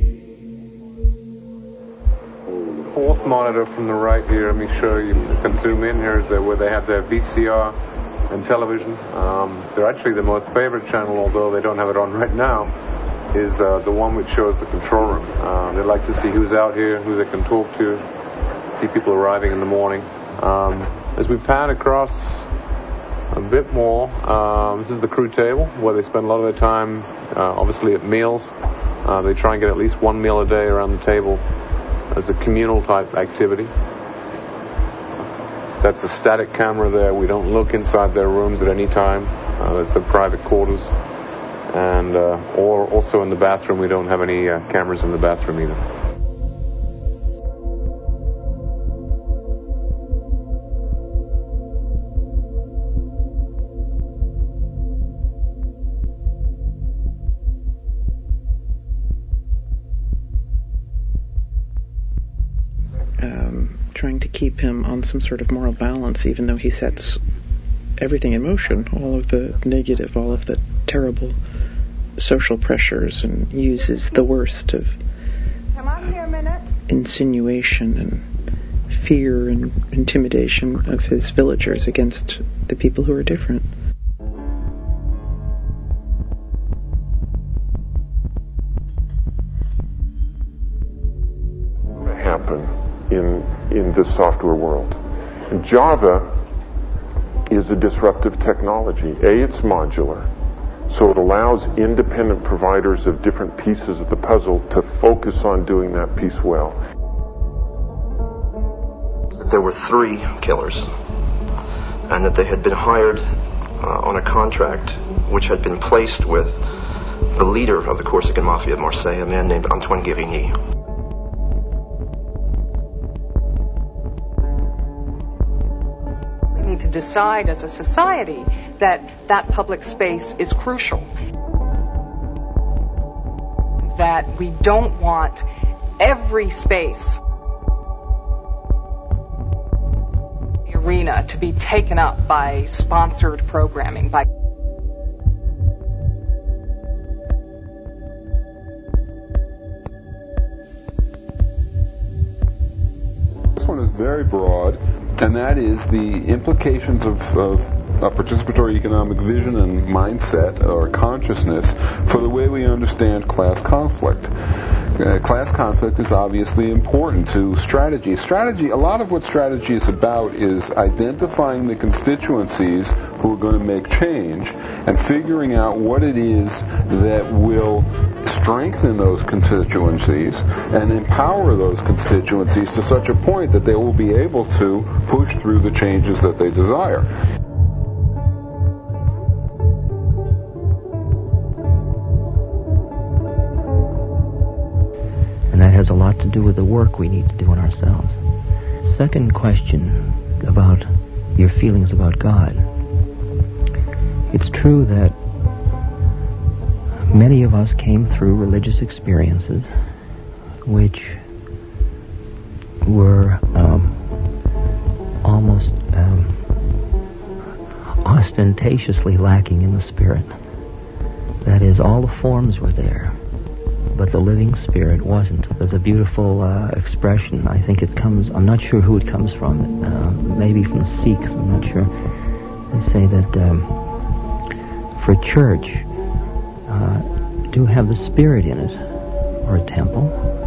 Fourth monitor from the right here, let me show you, you can zoom in, here's the, where they have their V C R and television. Um, they're actually the most favorite channel, although they don't have it on right now, is uh, the one which shows the control room. Uh, they like to see who's out here, who they can talk to, see people arriving in the morning. Um, as we pan across a bit more, um, this is the crew table, where they spend a lot of their time, uh, obviously at meals. Uh, they try and get at least one meal a day around the table as a communal type activity. That's a static camera there. We don't look inside their rooms at any time. Uh, that's their private quarters. And uh, or also in the bathroom, we don't have any uh, cameras in the bathroom either. Um, trying to keep him on some sort of moral balance, even though he sets everything in motion, all of the negative, all of the terrible social pressures, and uses the worst of Come on here a minute. insinuation and fear and intimidation of his villagers against the people who are different. in this software world. And Java is a disruptive technology. A, it's modular, so it allows independent providers of different pieces of the puzzle to focus on doing that piece well. There were three killers, and that they had been hired uh, on a contract which had been placed with the leader of the Corsican Mafia of Marseille, a man named Antoine Guérigny. We need to decide as a society that that public space is crucial. That we don't want every space, the arena, to be taken up by sponsored programming, by This one is very broad, and that is the implications of, of a participatory economic vision and mindset or consciousness for the way we understand class conflict. Uh, class conflict is obviously important to strategy. Strategy, a lot of what strategy is about is identifying the constituencies who are going to make change and figuring out what it is that will strengthen those constituencies and empower those constituencies to such a point that they will be able to push through the changes that they desire. And that has a lot to do with the work we need to do on ourselves. Second question about your feelings about God. It's true that many of us came through religious experiences which were um, almost um, ostentatiously lacking in the spirit. That is, all the forms were there, but the living spirit wasn't. There's a beautiful uh, expression. I think it comes, I'm not sure who it comes from, uh, maybe from the Sikhs, I'm not sure. They say that um, for church uh, to have the spirit in it, or a temple,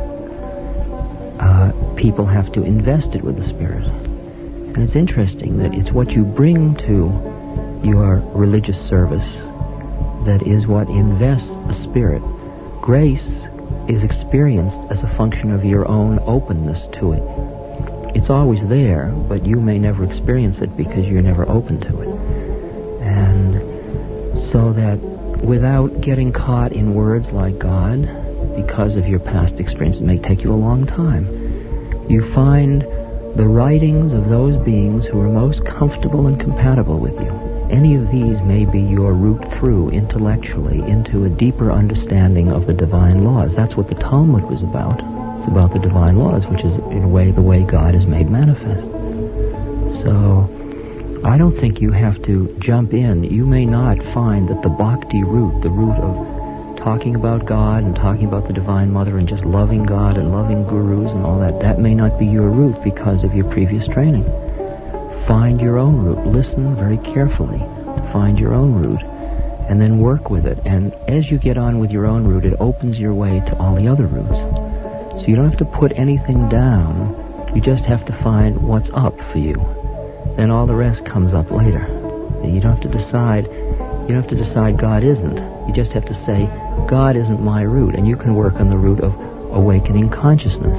uh, people have to invest it with the spirit. And it's interesting that it's what you bring to your religious service that is what invests the spirit. Grace is experienced as a function of your own openness to it. It's always there, but you may never experience it because you're never open to it. And so that without getting caught in words like God, because of your past experience, it may take you a long time, you find the writings of those beings who are most comfortable and compatible with you. Any of these may be your route through intellectually into a deeper understanding of the divine laws. That's what the Talmud was about. It's about the divine laws, which is in a way the way God is made manifest. So I don't think you have to jump in. You may not find that the bhakti route, the route of talking about God and talking about the Divine Mother and just loving God and loving gurus and all that, that may not be your route because of your previous training. Find your own route. Listen very carefully to find your own route and then work with it. And as you get on with your own route, it opens your way to all the other routes. So you don't have to put anything down. You just have to find what's up for you. Then all the rest comes up later. You don't have to decide, you don't have to decide God isn't. You just have to say, God isn't my route, and you can work on the route of awakening consciousness.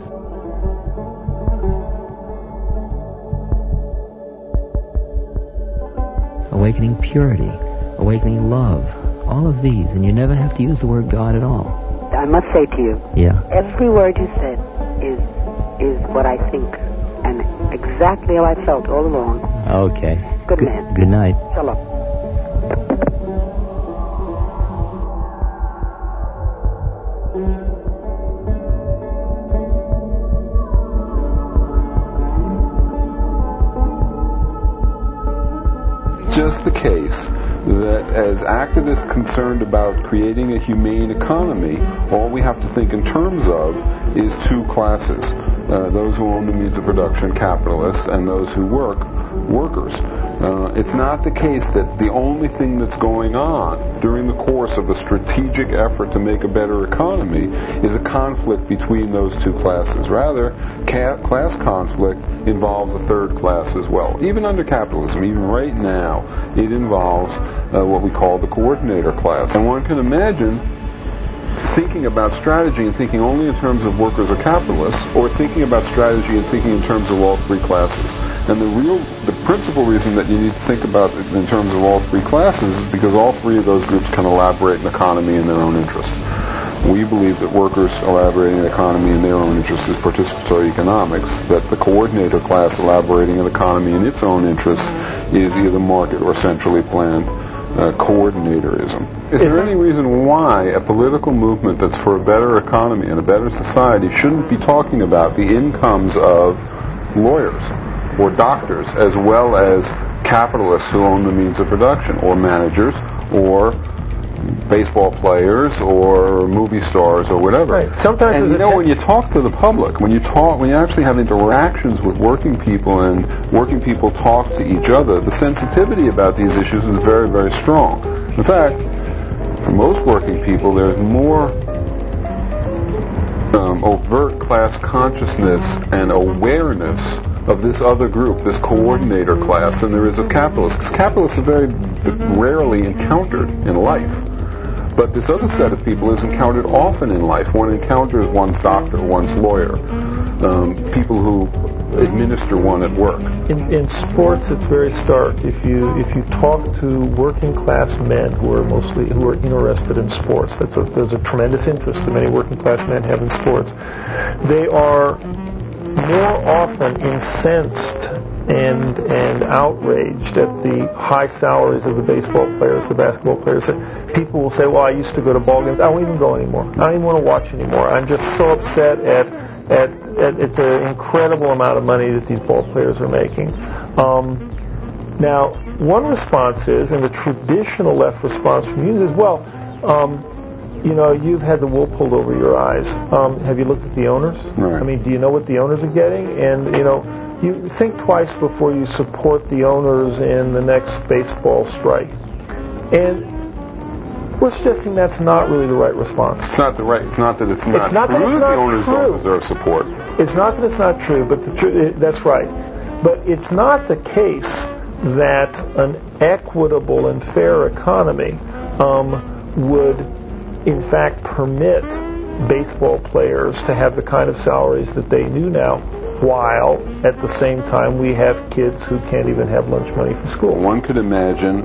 Awakening purity, awakening love, all of these, and you never have to use the word God at all. I must say to you, yeah. every word you said is is what I think, and exactly how I felt all along. Okay. Good, Good man. Good night. Shalom. Just the case that as activists concerned about creating a humane economy, all we have to think in terms of is two classes. Uh, those who own the means of production, capitalists, and those who work, workers. Uh, it's not the case that the only thing that's going on during the course of a strategic effort to make a better economy is a conflict between those two classes. Rather, ca- class conflict involves a third class as well. Even under capitalism, even right now, it involves uh, what we call the coordinator class. And one can imagine thinking about strategy and thinking only in terms of workers or capitalists, or thinking about strategy and thinking in terms of all three classes. And the real, the principal reason that you need to think about it in terms of all three classes is because all three of those groups can elaborate an economy in their own interest. We believe that workers elaborating an economy in their own interest is participatory economics, that the coordinator class elaborating an economy in its own interest is either market or centrally planned Uh, coordinatorism. Is there any reason why a political movement that's for a better economy and a better society shouldn't be talking about the incomes of lawyers or doctors as well as capitalists who own the means of production, or managers, or baseball players, or movie stars, or whatever? Right. Sometimes, and you know, when you talk to the public, when you talk, when you actually have interactions with working people, and working people talk to each other, the sensitivity about these issues is very, very strong. In fact, for most working people, there's more um, overt class consciousness and awareness of this other group, this coordinator class, than there is of capitalists. Because capitalists are very rarely encountered in life. But this other set of people is encountered often in life. One encounters one's doctor, one's lawyer, um, people who administer one at work. In, in sports, it's very stark. If you if you talk to working class men who are mostly who are interested in sports, that's a, there's a tremendous interest that many working class men have in sports. They are more often incensed and and outraged at the high salaries of the baseball players, the basketball players. People will say, well, I used to go to ball games. I don't even go anymore. I don't even want to watch anymore. I'm just so upset at at, at, at the incredible amount of money that these ball players are making. Um, now, one response is, and the traditional left response from you is, well, um, you know, you've had the wool pulled over your eyes. Um, have you looked at the owners? Right. I mean, do you know what the owners are getting? And, you know, you think twice before you support the owners in the next baseball strike. And we're suggesting that's not really the right response. It's not the right. It's not that it's not, it's not true that, it's that not the owners true. don't deserve support. It's not that it's not true, but the tr- that's right. But it's not the case that an equitable and fair economy um, would, in fact, permit baseball players to have the kind of salaries that they do now, while at the same time we have kids who can't even have lunch money for school. One could imagine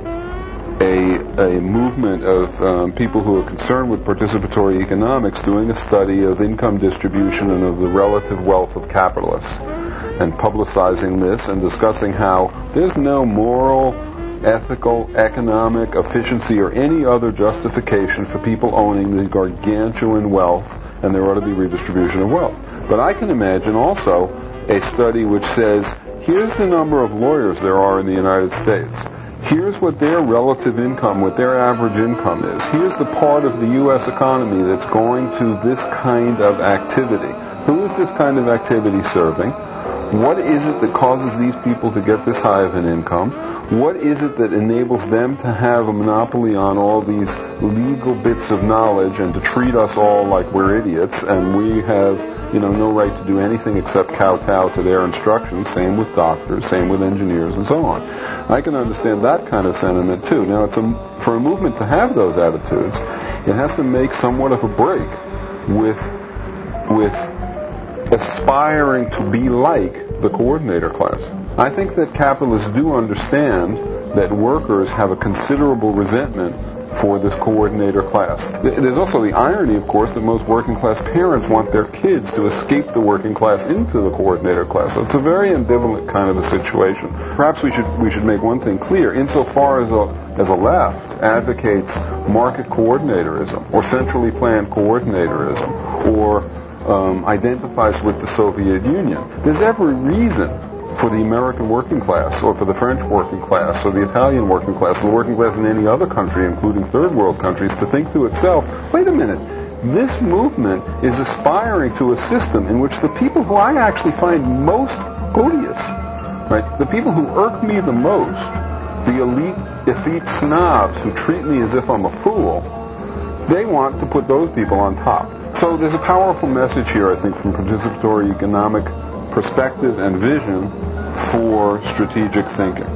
a a movement of um, people who are concerned with participatory economics doing a study of income distribution and of the relative wealth of capitalists, and publicizing this and discussing how there's no moral, ethical, economic, efficiency, or any other justification for people owning the gargantuan wealth, and there ought to be redistribution of wealth. But I can imagine also a study which says, here's the number of lawyers there are in the United States. Here's what their relative income, what their average income is. Here's the part of the U S economy that's going to this kind of activity. Who is this kind of activity serving? What is it that causes these people to get this high of an income? What is it that enables them to have a monopoly on all these legal bits of knowledge and to treat us all like we're idiots and we have, you know, no right to do anything except kowtow to their instructions? Same with doctors, same with engineers, and so on. I can understand that kind of sentiment too. Now, it's a, for a movement to have those attitudes, it has to make somewhat of a break with with aspiring to be like the coordinator class. I think that capitalists do understand that workers have a considerable resentment for this coordinator class. There's also the irony, of course, that most working class parents want their kids to escape the working class into the coordinator class. So it's a very ambivalent kind of a situation. Perhaps we should we should make one thing clear. Insofar as a as a left advocates market coordinatorism or centrally planned coordinatorism or Um, identifies with the Soviet Union, there's every reason for the American working class or for the French working class or the Italian working class or the working class in any other country, including third world countries, to think to itself, wait a minute, this movement is aspiring to a system in which the people who I actually find most odious, right, the people who irk me the most, The elite, effete snobs who treat me as if I'm a fool, they want to put those people on top. So there's a powerful message here, I think, from participatory economic perspective and vision for strategic thinking.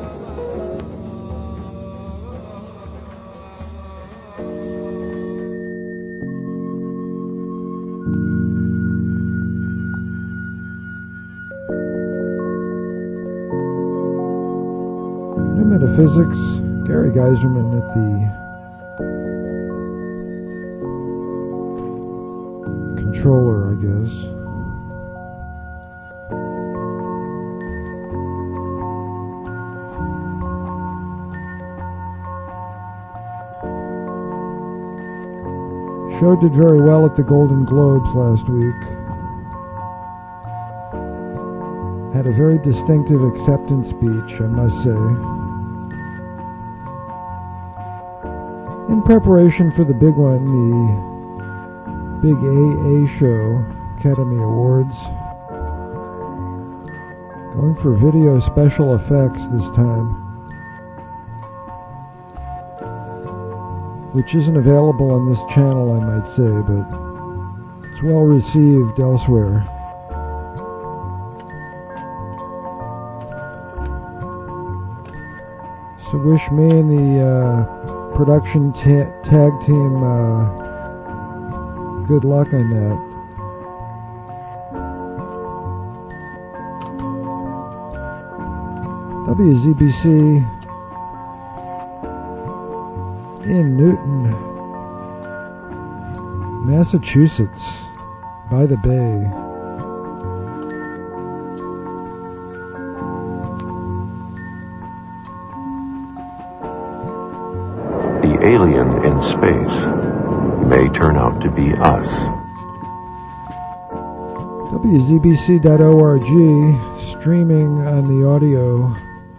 New Metaphysics, Gary Geiserman at the controller, I guess. Show did very well at the Golden Globes last week. Had a very distinctive acceptance speech, I must say. In preparation for the big one, the big A A show, Academy Awards. Going for video special effects this time, which isn't available on this channel, I might say, but it's well received elsewhere. So wish me and the uh, production ta- tag team uh, good luck on that. W Z B C in Newton, Massachusetts, by the bay. The alien in space may turn out to be us. W Z B C dot org, streaming on the audio.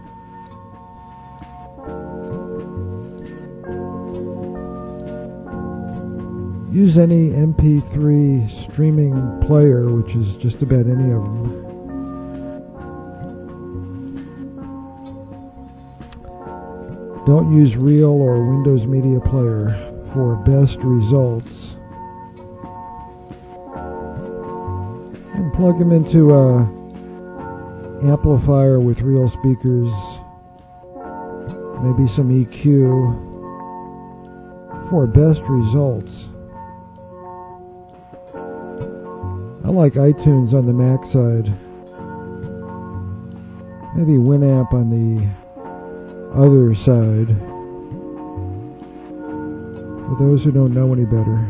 Use any M P three streaming player, which is just about any of them. Don't use Real or Windows Media Player for best results. And plug them into a amplifier with real speakers, maybe some E Q for best results. I like iTunes on the Mac side. Maybe Winamp on the other side. For those who don't know any better.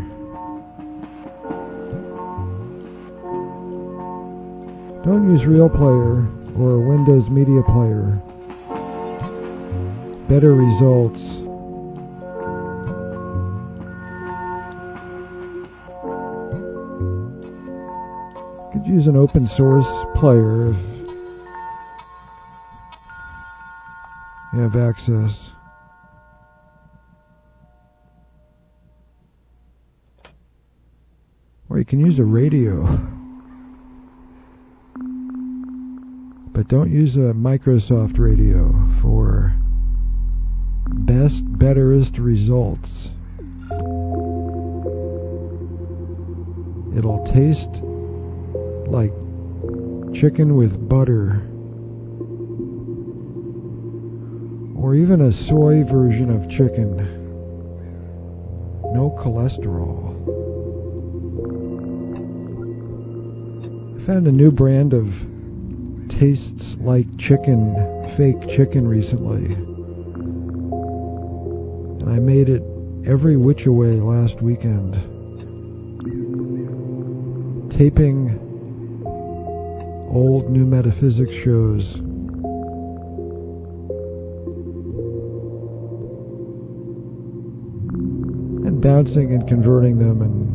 Don't use Real Player or Windows Media Player. Better results. Could use an open source player if you have access. Or you can use a radio. But don't use a Microsoft radio for best, betterest results. It'll taste like chicken with butter, or even a soy version of chicken. No cholesterol. I found a new brand of tastes like chicken, fake chicken recently, and I made it every which way last weekend. Taping old New Metaphysics shows. And bouncing and converting them and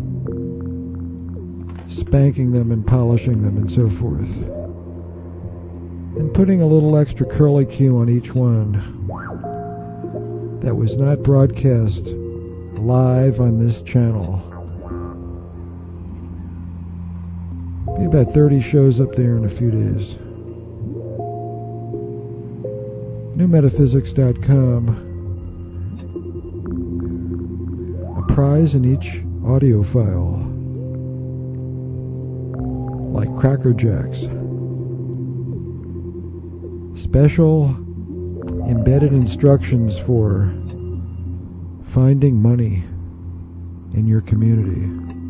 spanking them and polishing them and so forth. And putting a little extra curly Q on each one that was not broadcast live on this channel. Be about thirty shows up there in a few days. new metaphysics dot com. A prize in each audio file, like Cracker Jacks. Special embedded instructions for finding money in your community.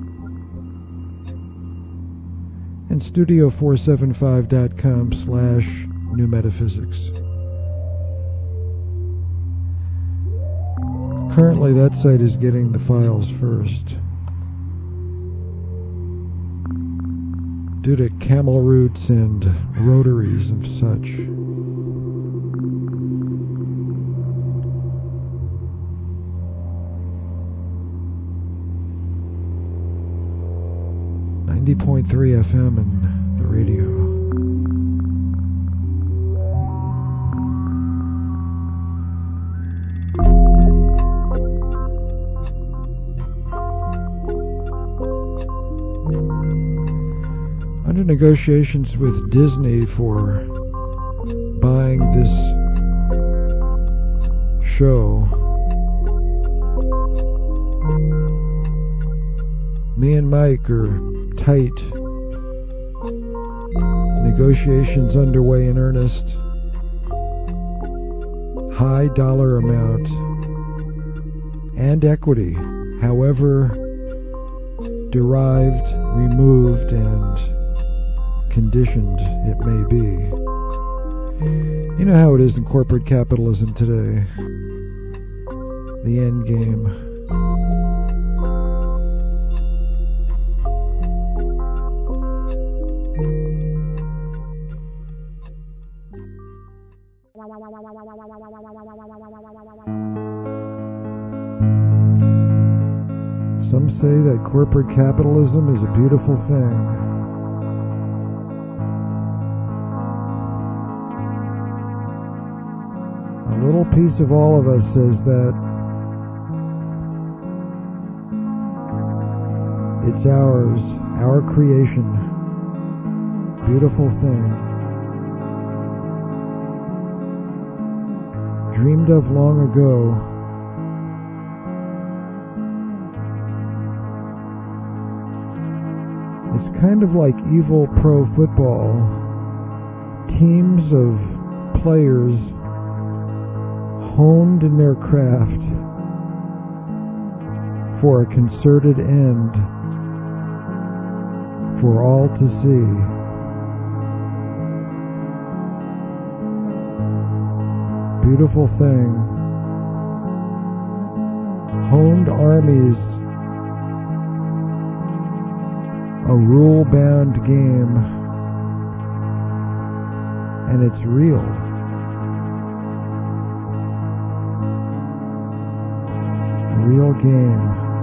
And studio four seventy-five dot com slash new metaphysics. Currently that site is getting the files first, due to camel roots and rotaries of such. ninety point three F M in the radio. Under negotiations with Disney for buying this show, me and Mike are tight. Negotiations underway in earnest. High dollar amount and equity, however derived, removed, and conditioned it may be. You know how it is in corporate capitalism today. The end game. Some say that corporate capitalism is a beautiful thing. A little piece of all of us says that it's ours, our creation. Beautiful thing. Dreamed of long ago. It's kind of like evil pro football. Teams of players honed in their craft for a concerted end for all to see. Beautiful thing. Honed armies. A rule-bound game. And it's real. Real game.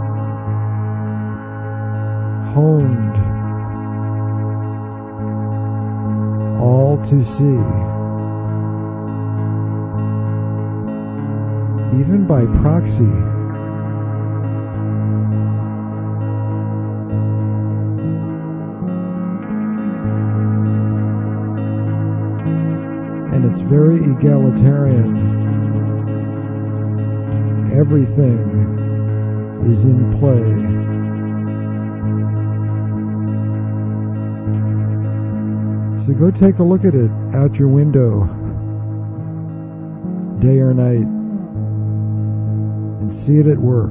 Honed. All to see. Even by proxy. And it's very egalitarian. Everything is in play. So go take a look at it out your window, day or night, and see it at work.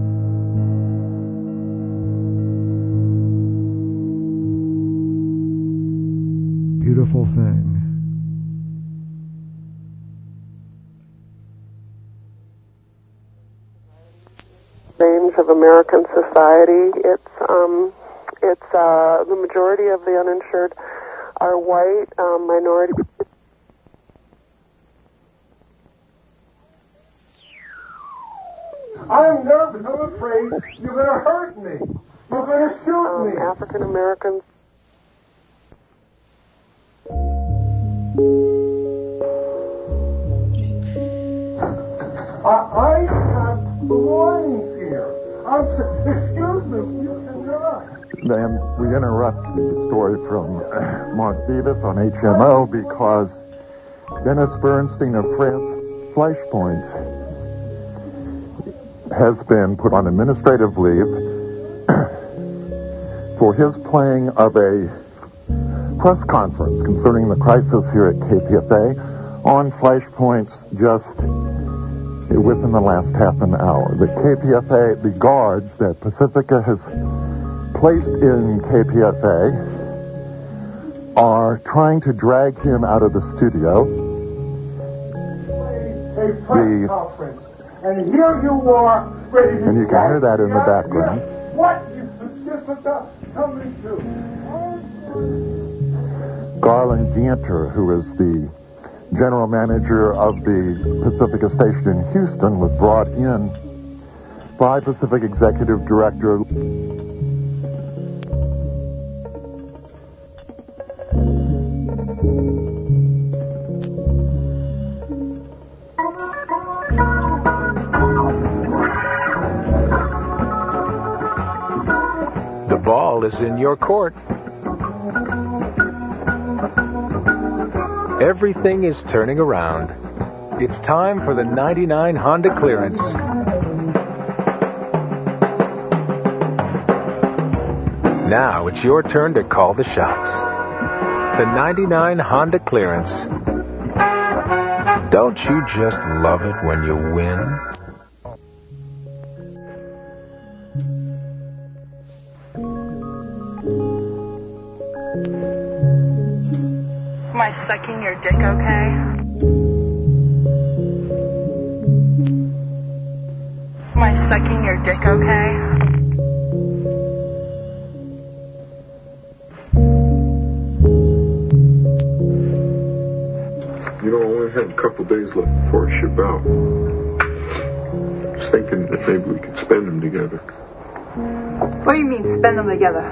Beautiful thing. Range of American society. It's um, it's uh, the majority of the uninsured are white, um, minority. I'm nervous. I'm afraid you're going to hurt me. You're going to shoot um, me. African Americans. I, I have belongings here. I'm so, excuse me. You cannot. Then we interrupt the story from Mark Beavis on H M O because Dennis Bernstein of France, Flashpoints, has been put on administrative leave for his playing of a press conference concerning the crisis here at K P F A on Flashpoints just within the last half an hour. The K P F A, the guards that Pacifica has placed in K P F A are trying to drag him out of the studio. A press The- conference, and here you are, ready to And you can hear that in the background. What is Pacifica coming to? Garland Ganter, who is the general manager of the Pacifica station in Houston, was brought in by Pacific Executive Director The ball is in your court. Everything is turning around. It's time for the ninety-nine Honda clearance. Now it's your turn to call the shots. The ninety-nine Honda clearance. Don't you just love it when you win? Am I sucking your dick okay? Am I sucking your dick okay? You know, I only have a couple days left before I ship out. I was thinking that maybe we could spend them together. What do you mean, spend them together?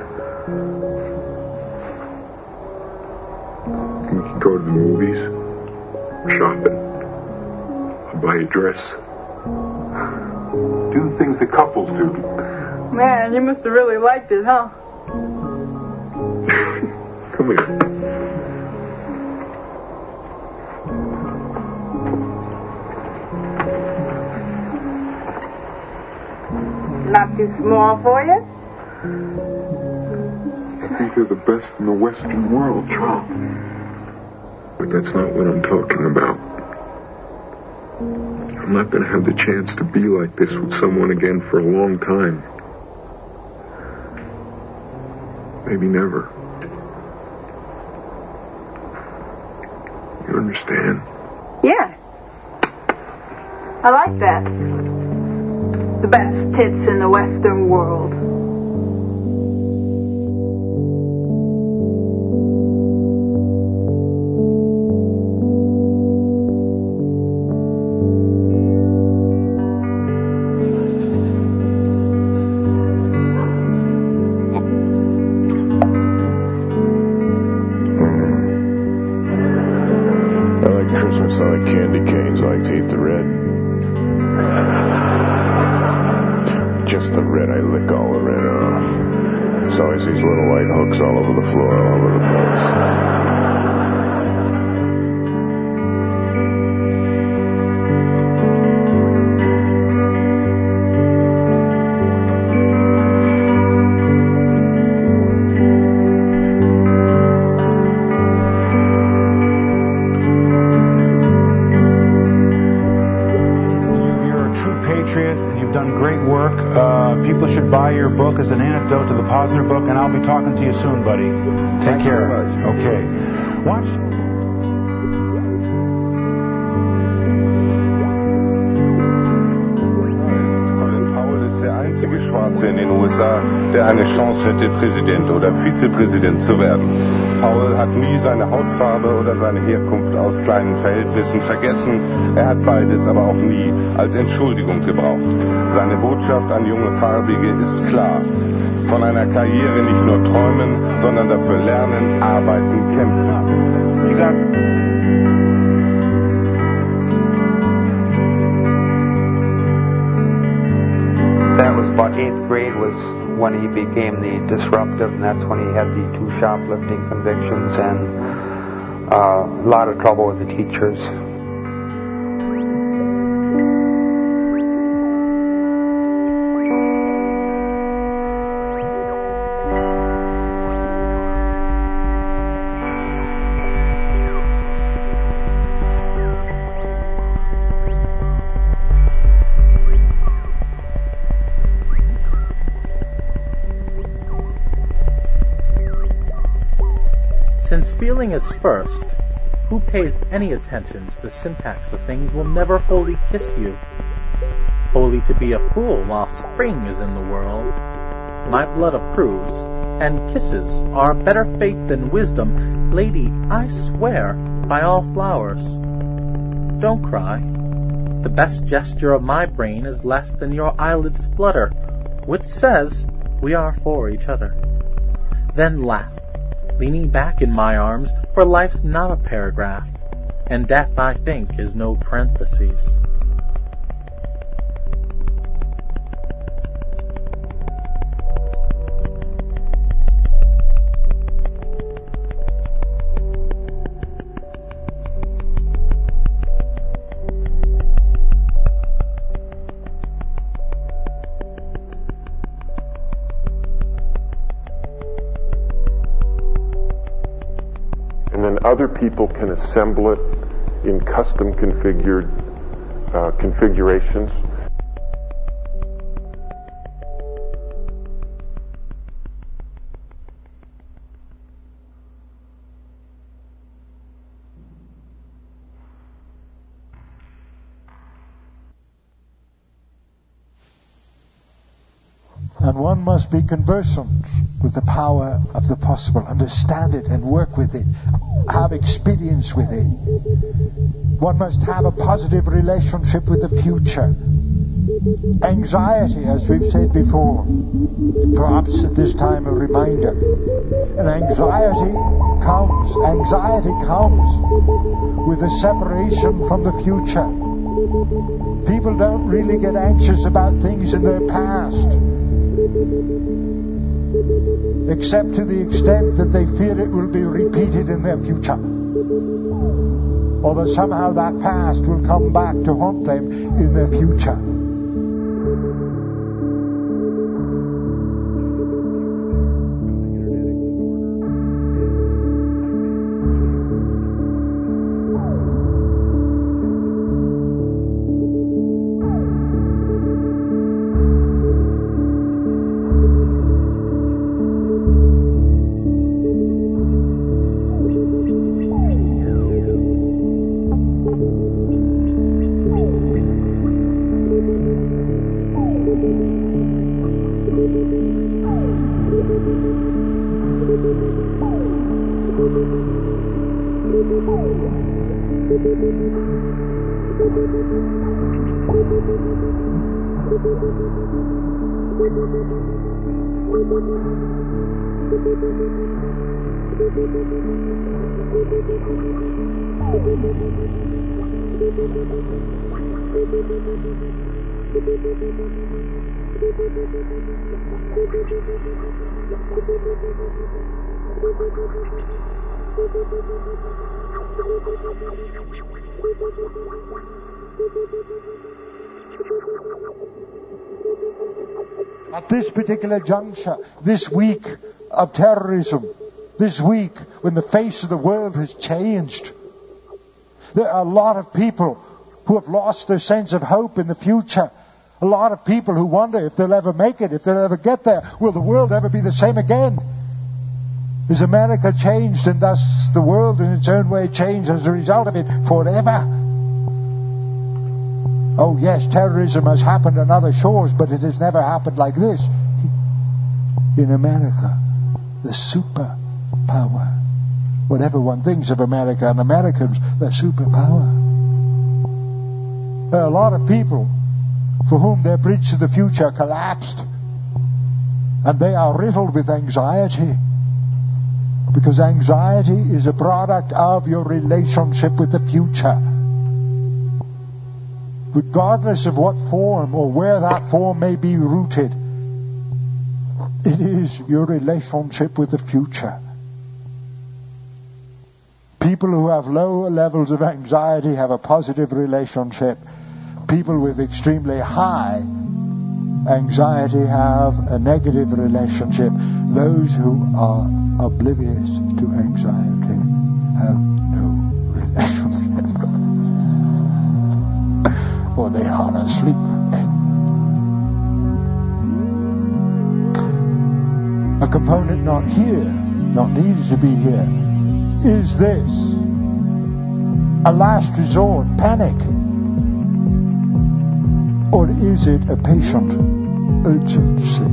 We could go to the movies, shopping, I'll buy a dress. Do the things that couples do. Man, you must have really liked it, huh? Come here. Not too small for you? I think they're the best in the Western world, Trump. But that's not what I'm talking about. I'm not going to have the chance to be like this with someone again for a long time. Maybe never. You understand? Yeah. I like that. The best tits in the Western world. I like Christmas, I like candy canes, I like to eat the red. Just the red, I lick all the red off. There's always these little white hooks all over the floor, all over the place. You're a true patriot. You've done great work. Uh, people should buy your book as an antidote to the Posner book, and I'll be talking to you soon, buddy. Take care. Okay. Watch. Colin Powell ist der einzige Schwarze in den U S A, der eine Chance hätte, Präsident oder Vizepräsident zu werden. Powell hat nie seine Hautfarbe oder seine Herkunft aus kleinen Verhältnissen vergessen. Er hat beides aber auch nie als Entschuldigung gebraucht. Seine Botschaft an junge Farbige ist klar. Von einer Karriere nicht nur träumen, sondern dafür lernen, arbeiten, kämpfen. You got That was about eighth grade was when he became the disruptive, and that's when he had the two shoplifting convictions. And Uh, a lot of trouble with the teachers. Since feeling is first, who pays any attention to the syntax of things will never wholly kiss you. Wholly to be a fool while spring is in the world, my blood approves, and kisses are a better fate than wisdom. Lady, I swear by all flowers. Don't cry. The best gesture of my brain is less than your eyelids' flutter, which says we are for each other. Then laugh, leaning back in my arms, for life's not a paragraph, and death, I think, is no parentheses. Other people can assemble it in custom configured uh, configurations. And one must be conversant with the power of the possible, understand it and work with it, have experience with it. One must have a positive relationship with the future. Anxiety, as we've said before, perhaps at this time a reminder. And anxiety comes, anxiety comes with a separation from the future. People don't really get anxious about things in their past, except to the extent that they fear it will be repeated in their future, or that somehow that past will come back to haunt them in their future. At this particular juncture, this week of terrorism, this week when the face of the world has changed, there are a lot of people who have lost their sense of hope in the future. A lot of people who wonder if they'll ever make it, if they'll ever get there. Will the world ever be the same again? Is America changed and thus the world in its own way changed as a result of it forever? Oh yes, terrorism has happened on other shores, but it has never happened like this. In America, the superpower. Whatever one thinks of America and Americans, the superpower. There are a lot of people for whom their bridge to the future collapsed. And they are riddled with anxiety. Because anxiety is a product of your relationship with the future. Regardless of what form or where that form may be rooted, it is your relationship with the future. People People who have low levels of anxiety have a positive relationship. People with extremely high anxiety have a negative relationship. Those who are oblivious to anxiety have no relationship. Or they are asleep. A component not here, not needed to be here, is this. A last resort, panic. Or is it a patient urgency?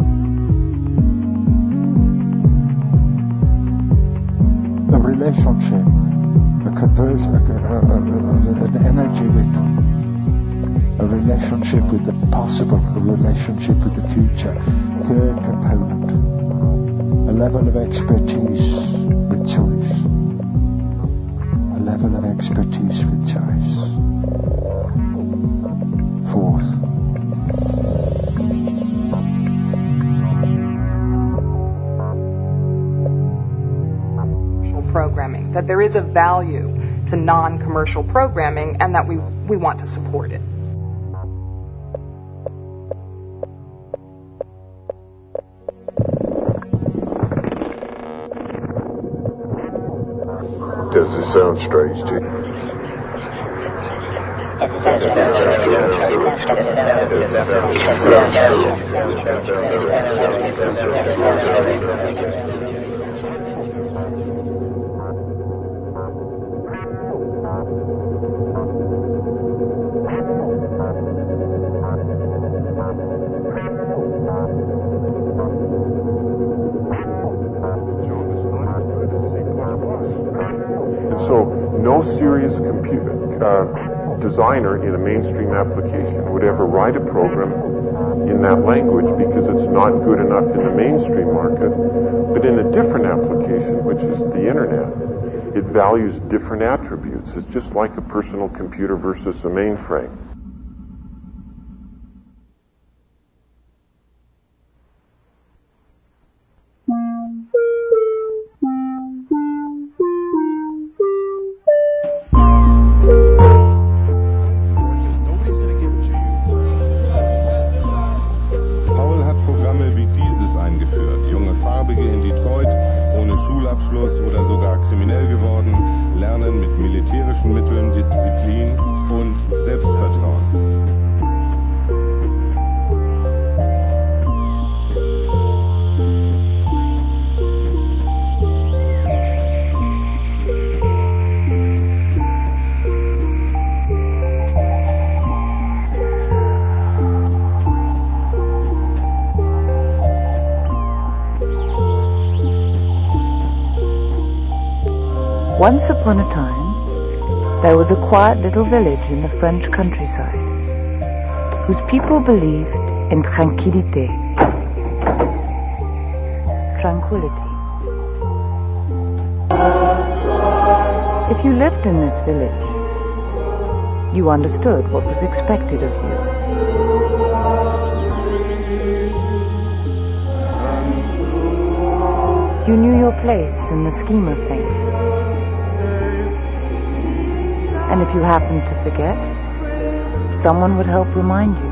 A relationship, a converse, a, a, a, a, an energy with, a relationship with the possible, a relationship with the future. Third component, a level of expertise with choice. A level of expertise with choice. Fourth, programming, that there is a value to non-commercial programming and that we, we want to support it. Does it sound strange to you? No serious computer uh, designer in a mainstream application would ever write a program in that language because it's not good enough in the mainstream market. But in a different application, which is the internet, it values different attributes. It's just like a personal computer versus a mainframe. Once upon a time, there was a quiet little village in the French countryside, whose people believed in tranquillité, tranquility. If you lived in this village, you understood what was expected of you. You knew your place in the scheme of things. And if you happened to forget, someone would help remind you.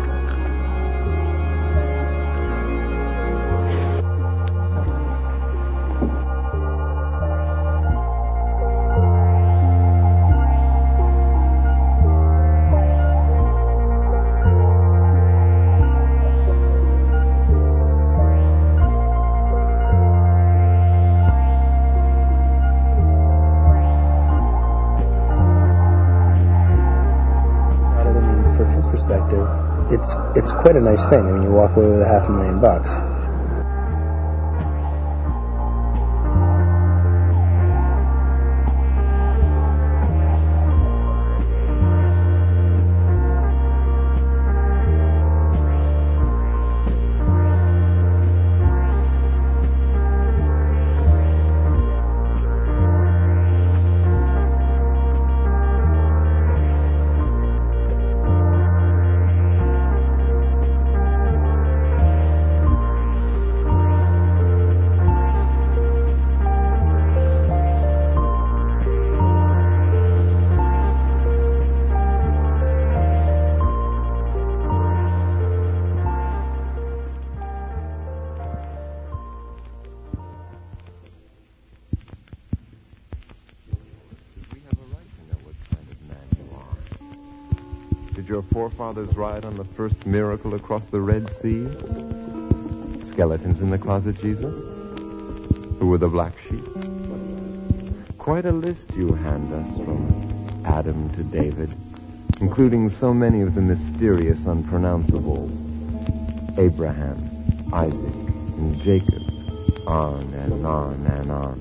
It's it's quite a nice thing. I mean, you walk away with a half a million bucks. Did your forefathers ride on the first miracle across the Red Sea? Skeletons in the closet, Jesus? Who were the black sheep? Quite a list you hand us from Adam to David, including so many of the mysterious unpronounceables. Abraham, Isaac, and Jacob, on and on and on.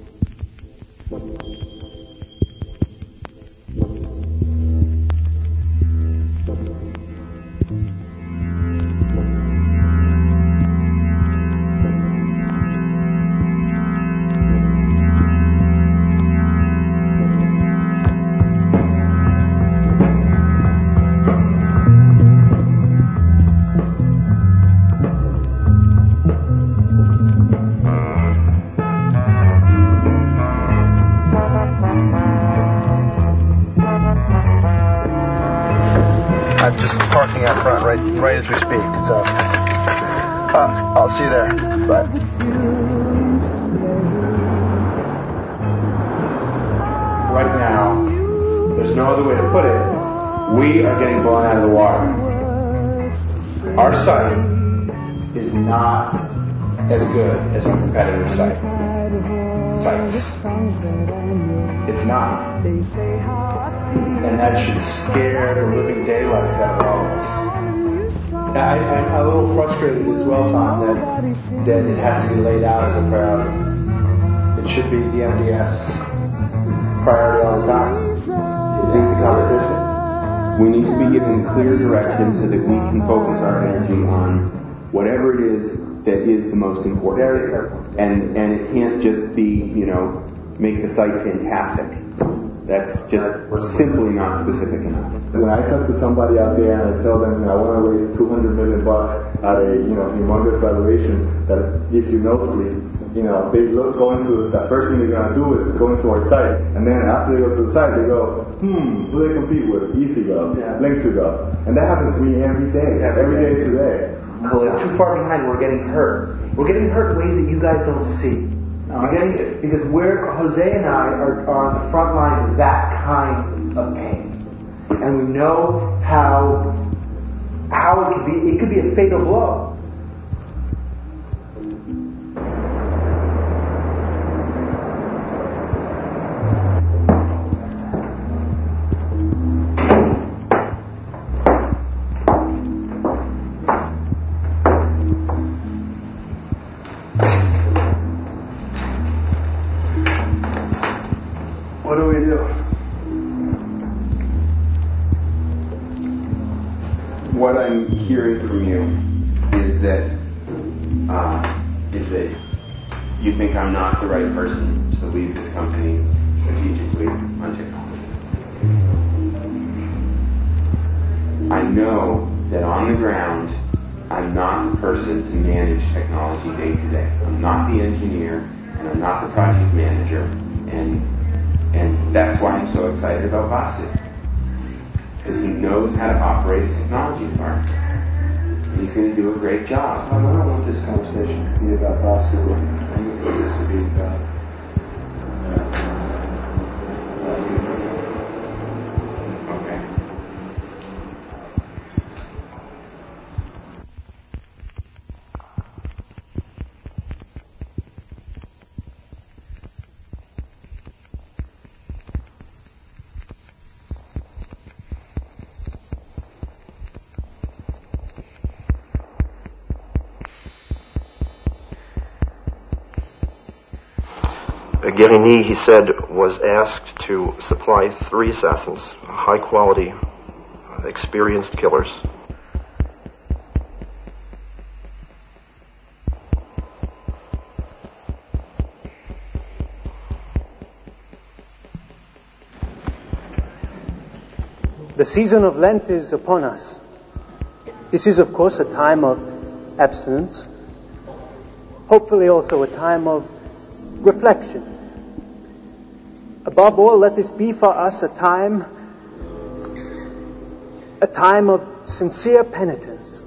Out front, right, right as we speak. So, uh, I'll see you there. Bye. Right now, there's no other way to put it. We are getting blown out of the water. Our site is not as good as our competitor's site. Sites. It's not. And that should scare the living daylights out of all of us. I, I'm a little frustrated as well, Tom, that, that it has to be laid out as a priority. It should be the M D F's priority all the time to beat the competition. We need to be given clear direction so that we can focus our energy on whatever it is that is the most important. Very careful. And, and it can't just be, you know, make the site fantastic. That's just simply not specific enough. When I talk to somebody out there and I tell them I want to raise two hundred million bucks at a, you know, humongous valuation that gives you nosebleed, you know, they look, go into, the first thing they're going to do is go into our site. And then after they go to the site, they go, hmm, who do they compete with? EasyGo, yeah. Link to Go. And that happens to me every day, yeah, every day today. We're too far behind. We're getting hurt. We're getting hurt in ways that you guys don't see. We're getting it because we're Jose and I are, are on the front lines of that kind of pain, and we know how how it could be. It could be a fatal blow. What do we do? What I'm hearing from you is that uh, is that you think I'm not the right person to lead this company strategically on technology. I know that on the ground, I'm not the person to manage technology day to day. I'm not the engineer, and I'm not the project manager, and And that's why I'm so excited about Vasu. Because he knows how to operate a technology environment. And he's going to do a great job. I don't want this conversation to be about Vasu. I want this to be about... Okay. Guérini, he said, was asked to supply three assassins, high-quality, experienced killers. The season of Lent is upon us. This is, of course, a time of abstinence, hopefully also a time of reflection. Above all, let this be for us a time, a time of sincere penitence.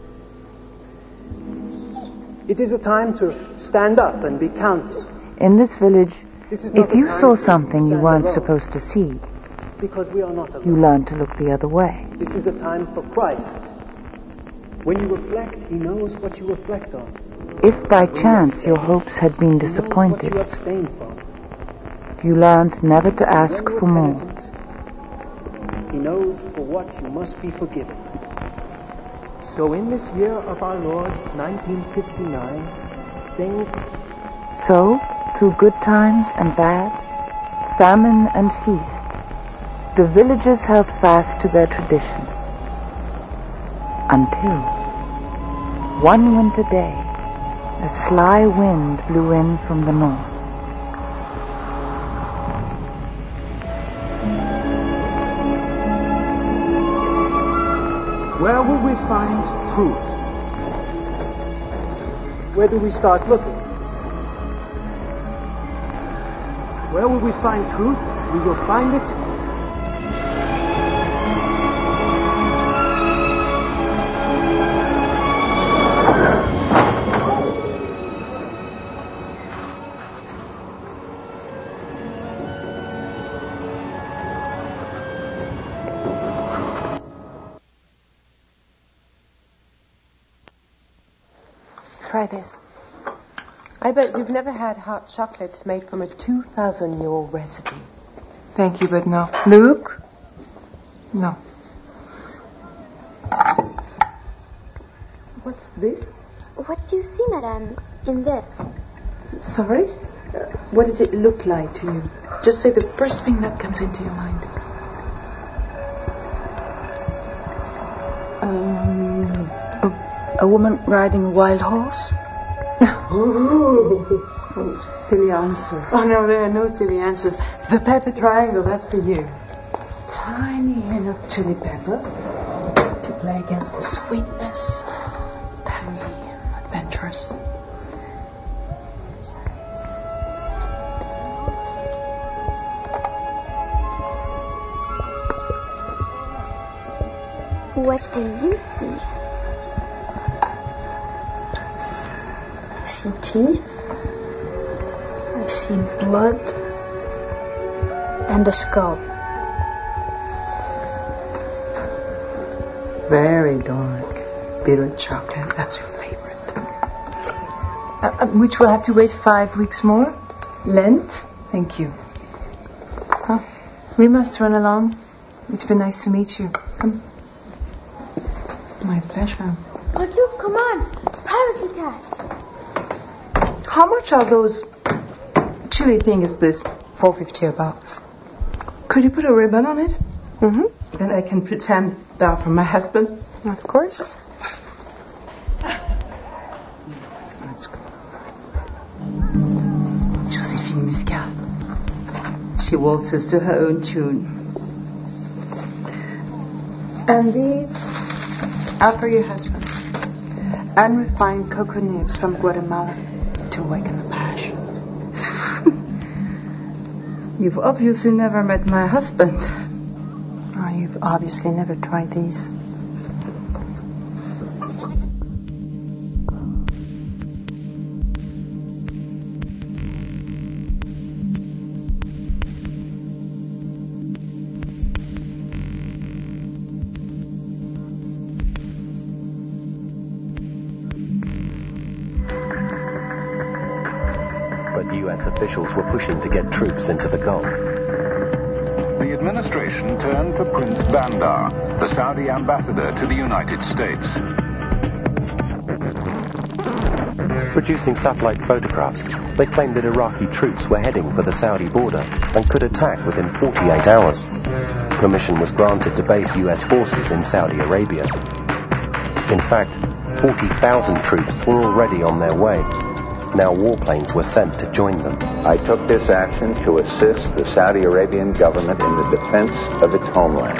It is a time to stand up and be counted. In this village, if you saw something you weren't supposed to see, because we are not alone. You learn to look the other way. This is a time for Christ. When you reflect, he knows what you reflect on. If by chance your hopes had been disappointed, you abstain from. You learned never to ask for more. He knows for what you must be forgiven. So in this year of our Lord, nineteen fifty-nine, things... So, through good times and bad, famine and feast, the villagers held fast to their traditions. Until, one winter day, a sly wind blew in from the north. Where will we find truth? Where do we start looking? Where will we find truth? We will find it. Try this. I bet you've never had hot chocolate made from a two thousand year old recipe. Thank you, but no. Luke? No. What's this? What do you see, madame, in this? Sorry? Uh, what does it look like to you? Just say the first thing that comes into your mind. Um, a, a woman riding a wild horse? Oh, oh, silly answer. Oh, no, there are no silly answers. The pepper triangle, that's for you. Tiny hint of chili pepper to play against the sweetness. Tangy, adventurous. What do you see? I see teeth. I see blood. And a skull. Very dark. Bitter chocolate. That's your favorite. Uh, which will have to wait five weeks more. Lent. Thank you. Oh, we must run along. It's been nice to meet you. Come. My pleasure. Artuf, come on. Pirate attack. How much are those chili things, please? four fifty a box. Could you put a ribbon on it? Mm-hmm. Then I can pretend they're from my husband. Of course. Josephine Muscat. She waltzes to her own tune. And these are for your husband. Unrefined cocoa nibs from Guatemala to awaken the passion. You've obviously never met my husband. Oh, you've obviously never tried these. U S officials were pushing to get troops into the Gulf. The administration turned to Prince Bandar, the Saudi ambassador to the United States. Producing satellite photographs, they claimed that Iraqi troops were heading for the Saudi border and could attack within forty-eight hours. Permission was granted to base U S forces in Saudi Arabia. In fact, forty thousand troops were already on their way. Now warplanes were sent to join them. I took this action to assist the Saudi Arabian government in the defense of its homeland.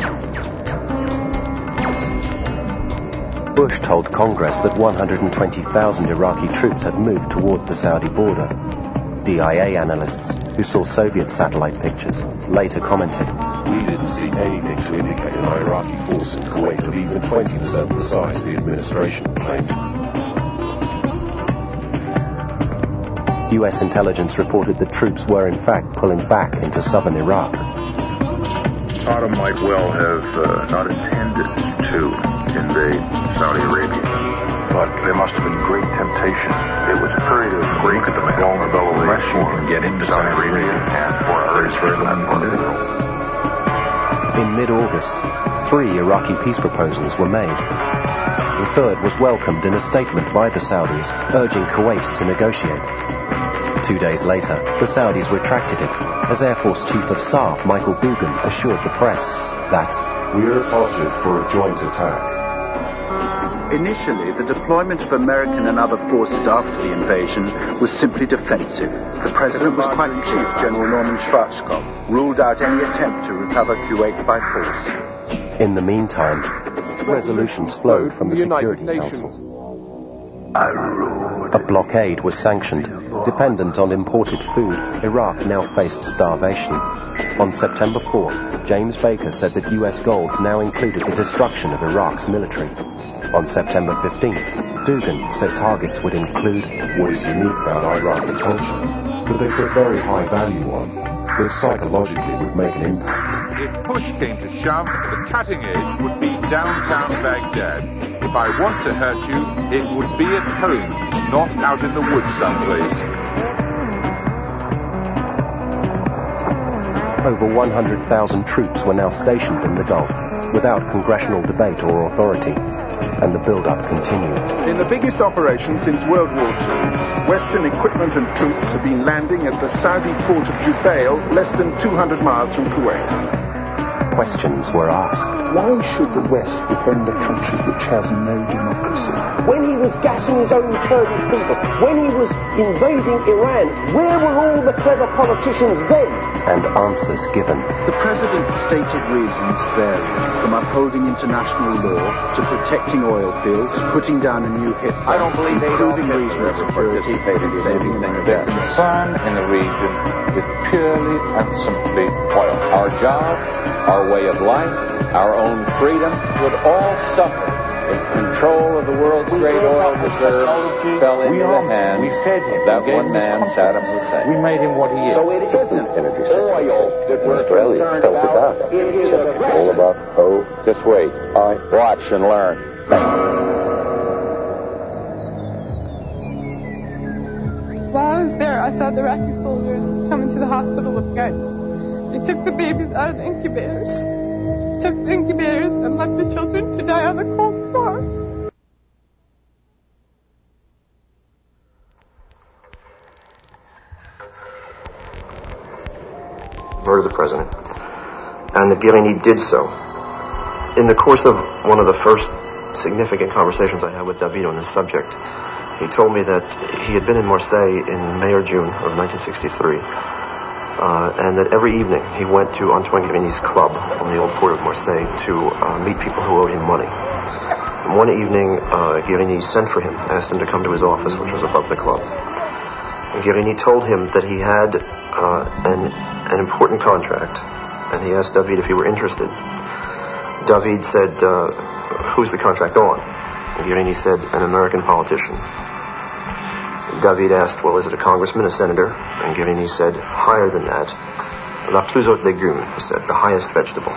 Bush told Congress that one hundred twenty thousand Iraqi troops had moved toward the Saudi border. D I A analysts who saw Soviet satellite pictures later commented, "We didn't see anything to indicate an Iraqi force in Kuwait of even twenty percent the size the administration claimed." U S intelligence reported that troops were in fact pulling back into southern Iraq. Saddam might well have uh, not intended to invade Saudi Arabia, but there must have been great temptation. It was a period of great vulnerability to get into Saudi Arabia and for others for that part of the world. In mid-August, three Iraqi peace proposals were made. The third was welcomed in a statement by the Saudis, urging Kuwait to negotiate. Two days later, the Saudis retracted it, as Air Force Chief of Staff Michael Dugan assured the press that we are positive for a joint attack. Initially, the deployment of American and other forces after the invasion was simply defensive. The President was quite Chief General Norman Schwarzkopf ruled out any attempt to recover Kuwait by force. In the meantime, resolutions flowed from the Security Council. A blockade was sanctioned. Dependent on imported food, Iraq now faced starvation. On September fourth, James Baker said that U S goals now included the destruction of Iraq's military. On September fifteenth, Dugan said targets would include what is unique about Iraqi culture, that they put very high value on, that psychologically would make an impact. If push came to shove, the cutting edge would be downtown Baghdad. If I want to hurt you, it would be at home, not out in the woods someplace. Over one hundred thousand troops were now stationed in the Gulf, without congressional debate or authority, and the build-up continued. In the biggest operation since World War Two, Western equipment and troops have been landing at the Saudi port of Jubail, less than two hundred miles from Kuwait. Questions were asked. Why should the West defend a country which has no democracy? When he was gassing his own Kurdish people, when he was invading Iran, where were all the clever politicians then? And answers given. The President's stated reasons vary, from upholding international law to protecting oil fields, putting down a new hit, I don't believe improving regional security, and saving things. Their concern in the region is purely and simply oil. Our jobs, our way of life, our own freedom would all suffer if control of the world's great oil reserves fell into the hands we fed him. of that one man, Saddam Hussein. We made him what he is. So it isn't energy oil that we're concerned about. It is aggression. All about, oh, just wait. I watch and learn. While I was there, I saw the Iraqi soldiers come into the hospital with guns. They took the babies out of the incubators. They took the incubators and left the children to die on the cold floor. Murder the president, and that Guérini did so. In the course of one of the first significant conversations I had with David on this subject, he told me that he had been in Marseille in May or June of nineteen sixty-three, uh, and that every evening he went to Antoine Guérini's club on the old port of Marseille to uh, meet people who owed him money. And one evening, uh, Guérini sent for him, asked him to come to his office, which was above the club. And Guérini told him that he had uh, an an important contract, and he asked David if he were interested. David said, uh, who's the contract on? And Guérini said, an American politician. David asked, well, is it a congressman, a senator? And Guérini said, higher than that. La plus haute légume, he said, the highest vegetable.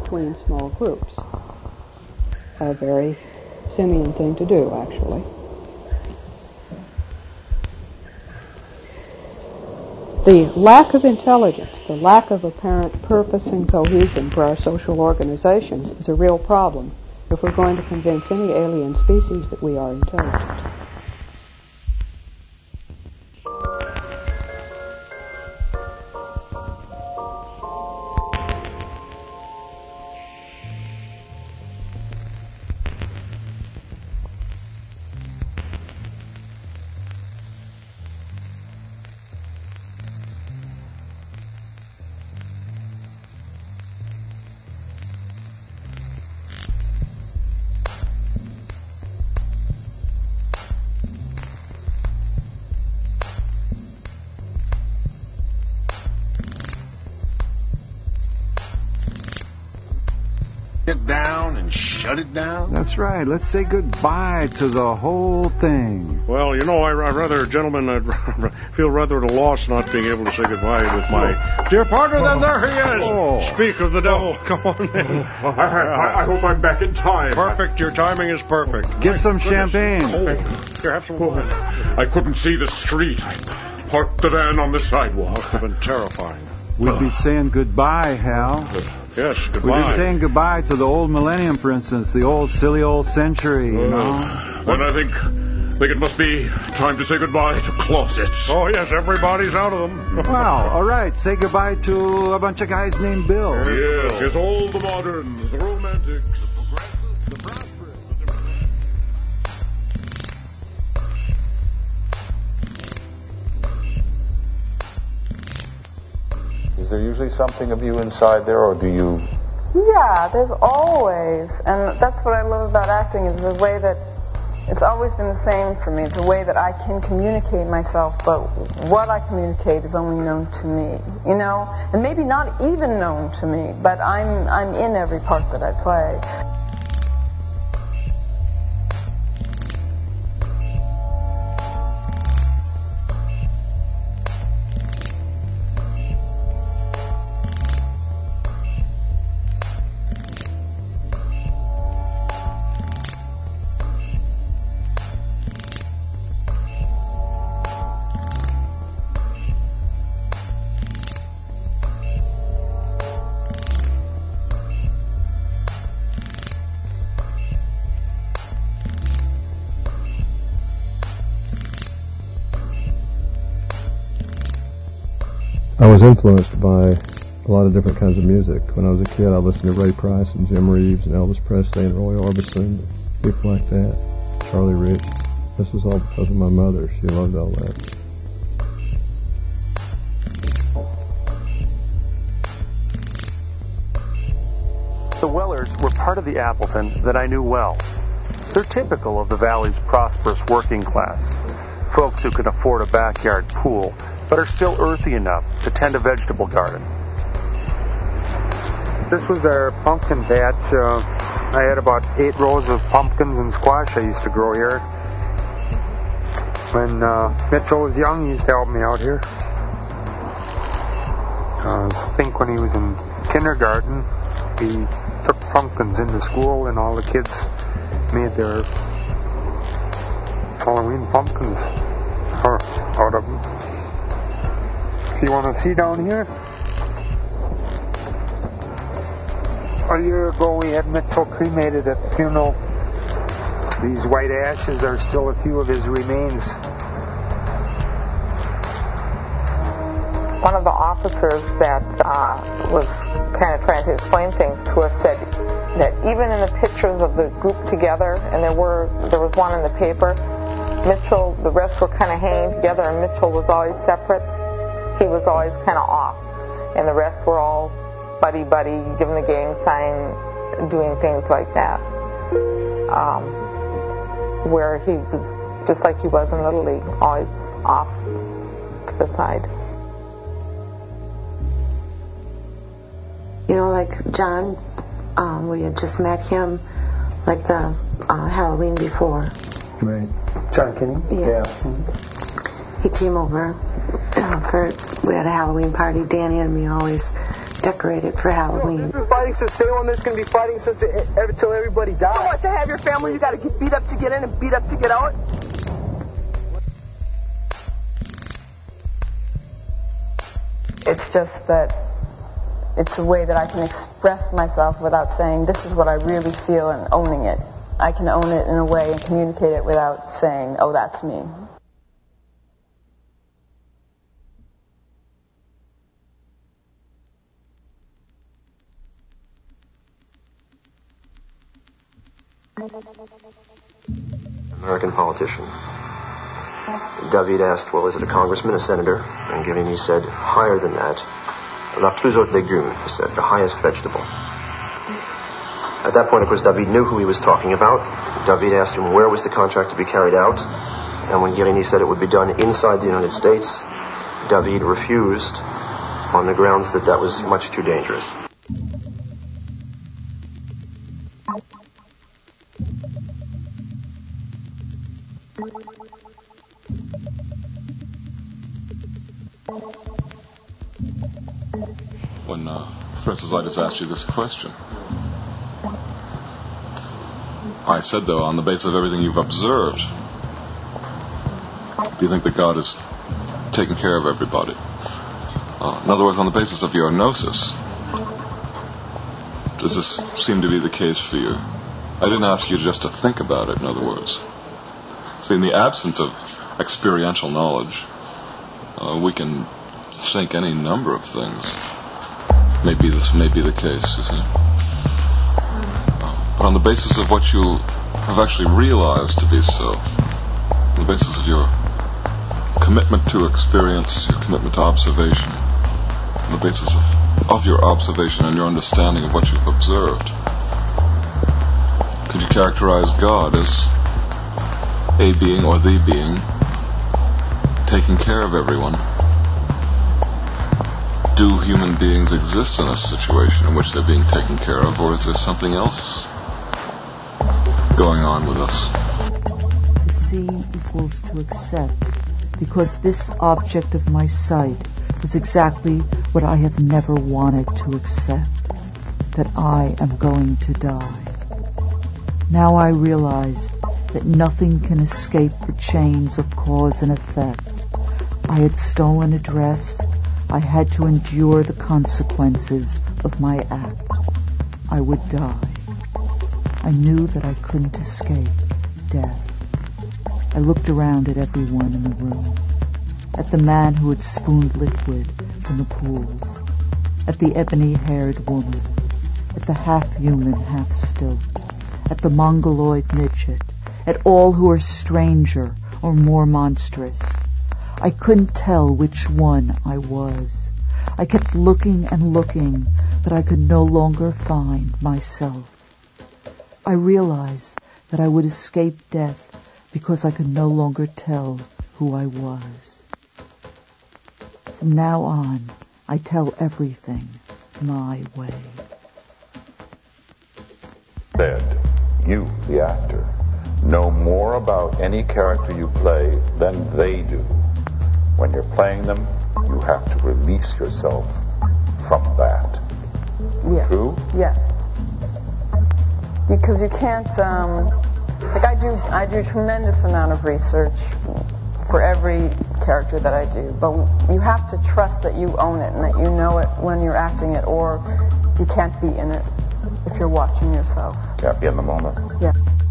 between small groups. A very simian thing to do, actually. The lack of intelligence, the lack of apparent purpose and cohesion for our social organizations is a real problem if we're going to convince any alien species that we are intelligent. It down and shut it down? That's right. Let's say goodbye to the whole thing. Well, you know, I, I rather, gentlemen, I feel rather at a loss not being able to say goodbye with my oh. dear partner. Then there he is. Oh. Speak of the devil. Oh. Come on in. I, I, I hope I'm back in time. Perfect. Your timing is perfect. Get my some goodness. Champagne. Oh. Here, have some wine. I couldn't see the street. I parked the van on the sidewalk. Must have been terrifying. We'd be saying goodbye, Hal. Yes, goodbye. We'd be saying goodbye to the old millennium, for instance, the old silly old century, you uh, know? Then I think, think it must be time to say goodbye to closets. Oh, yes, everybody's out of them. Wow, all right, say goodbye to a bunch of guys named Bill. Yes, yes, all the moderns, the romantics, the progressives, the prosperous, the Is there usually something of you inside there, or do you... Yeah, there's always, and that's what I love about acting, is the way that it's always been the same for me. It's a way that I can communicate myself, but what I communicate is only known to me, you know? And maybe not even known to me, but I'm, I'm in every part that I play. I was influenced by a lot of different kinds of music. When I was a kid, I listened to Ray Price and Jim Reeves and Elvis Presley and Roy Orbison, people like that, Charlie Rich. This was all because of my mother. She loved all that. The Wellers were part of the Appleton that I knew well. They're typical of the Valley's prosperous working class, folks who can afford a backyard pool, but are still earthy enough to tend a vegetable garden. This was our pumpkin patch. Uh, I had about eight rows of pumpkins and squash I used to grow here. When uh, Mitchell was young, he used to help me out here. Uh, I think when he was in kindergarten, he took pumpkins into school and all the kids made their Halloween pumpkins out of them. If you want to see down here, a year ago we had Mitchell cremated at the funeral. These white ashes are still a few of his remains. One of the officers that uh, was kind of trying to explain things to us said that even in the pictures of the group together, and there were there was one in the paper, Mitchell, the rest were kind of hanging together, and Mitchell was always separate. He was always kind of off, and the rest were all buddy-buddy, giving the gang sign, doing things like that. Um, where he was just like he was in Little League, always off to the side. You know, like John, um, we had just met him, like the uh, Halloween before. Right. John Kinney? Yeah. yeah. He came over uh, for, we had a Halloween party. Danny and me always decorated for Halloween. This is by fighting since day one. There's going to be fighting since the, ever, till everybody dies. So what, to have your family, you got to get beat up to get in and beat up to get out? It's just that it's a way that I can express myself without saying, this is what I really feel, and owning it. I can own it in a way and communicate it without saying, oh, that's me. American politician. David asked, well, is it a congressman, a senator? And Guérini said, higher than that. La plus haute légume, he said, the highest vegetable. At that point, of course, David knew who he was talking about. David asked him where was the contract to be carried out. And when Guérini said it would be done inside the United States, David refused on the grounds that that was much too dangerous. When uh, Professor Zaitis asked you this question, I said, though, on the basis of everything you've observed, do you think that God is taking care of everybody? Uh, in other words, on the basis of your gnosis, does this seem to be the case for you? I didn't ask you just to think about it, in other words. See, in the absence of experiential knowledge, uh, we can think any number of things. Maybe this may be the case, you see. But on the basis of what you have actually realized to be so, on the basis of your commitment to experience, your commitment to observation, on the basis of, of your observation and your understanding of what you've observed, could you characterize God as a being or the being taking care of everyone? Do human beings exist in a situation in which they're being taken care of, or is there something else going on with us? To see equals to accept, because this object of my sight was exactly what I have never wanted to accept, that I am going to die. Now I realize that nothing can escape the chains of cause and effect. I had stolen a dress. I had to endure the consequences of my act. I would die. I knew that I couldn't escape death. I looked around at everyone in the room, at the man who had spooned liquid from the pools, at the ebony-haired woman, at the half-human, half-stilt, at the mongoloid midget, at all who were stranger or more monstrous. I couldn't tell which one I was. I kept looking and looking, but I could no longer find myself. I realized that I would escape death because I could no longer tell who I was. From now on, I tell everything my way. Said, you, the actor, know more about any character you play than they do. When you're playing them, you have to release yourself from that. Yeah. True? Yeah. Because you can't, um, like I do, I do a tremendous amount of research for every character that I do, but you have to trust that you own it and that you know it when you're acting it, or you can't be in it if you're watching yourself. Can't be in the moment. Yeah.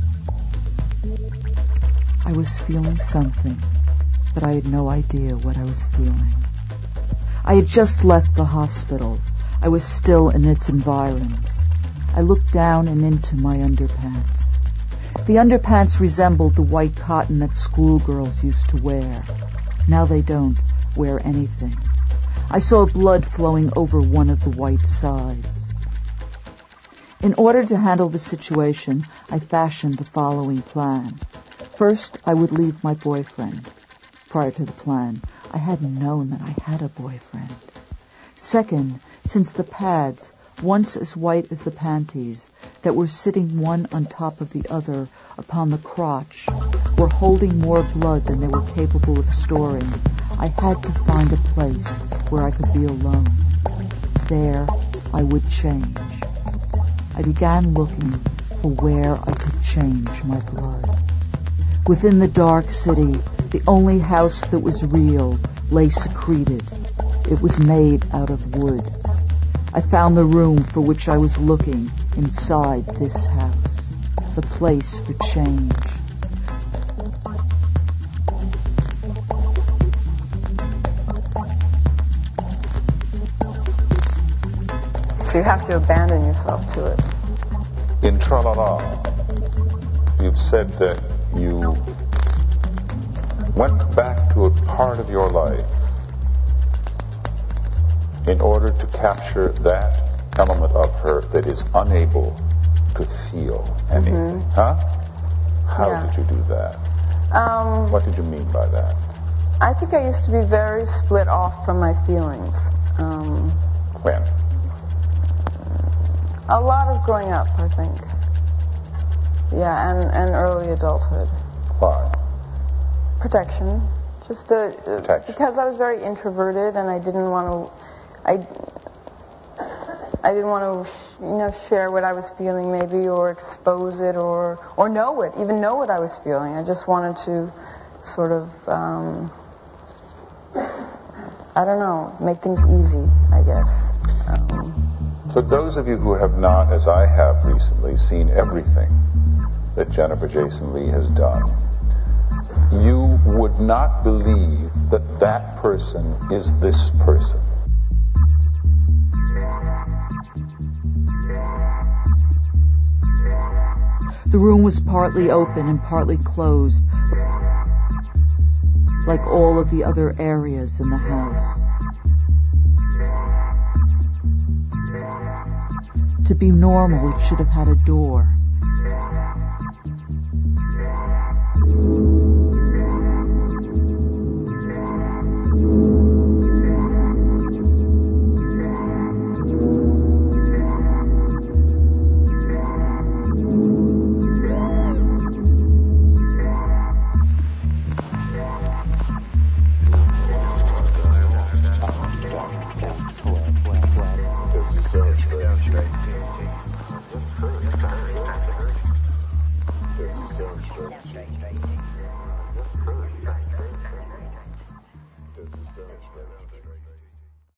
I was feeling something, but I had no idea what I was feeling. I had just left the hospital. I was still in its environs. I looked down and into my underpants. The underpants resembled the white cotton that schoolgirls used to wear. Now they don't wear anything. I saw blood flowing over one of the white sides. In order to handle the situation, I fashioned the following plan. First, I would leave my boyfriend. Prior to the plan, I hadn't known that I had a boyfriend. Second, since the pads, once as white as the panties, that were sitting one on top of the other upon the crotch, were holding more blood than they were capable of storing, I had to find a place where I could be alone. There, I would change. I began looking for where I could change my blood. Within the dark city, the only house that was real lay secreted. It was made out of wood. I found the room for which I was looking inside this house, the place for change. So you have to abandon yourself to it. In Tra-La-La, you've said that you went back to a part of your life in order to capture that element of her that is unable to feel anything. Mm-hmm. Huh? How yeah. did you do that? Um, what did you mean by that? I think I used to be very split off from my feelings. Um, when? A lot of growing up, I think. Yeah, and, and early adulthood. Why? Protection. Just uh, Protection. Because I was very introverted and I didn't want to. I. I didn't want to, you know, share what I was feeling, maybe, or expose it, or or know it, even know what I was feeling. I just wanted to, sort of, um, I don't know, make things easy, I guess. Um, For those of you who have not, as I have recently, seen everything that Jennifer Jason Leigh has done, you would not believe that that person is this person. The room was partly open and partly closed, like all of the other areas in the house. To be normal, it should have had a door.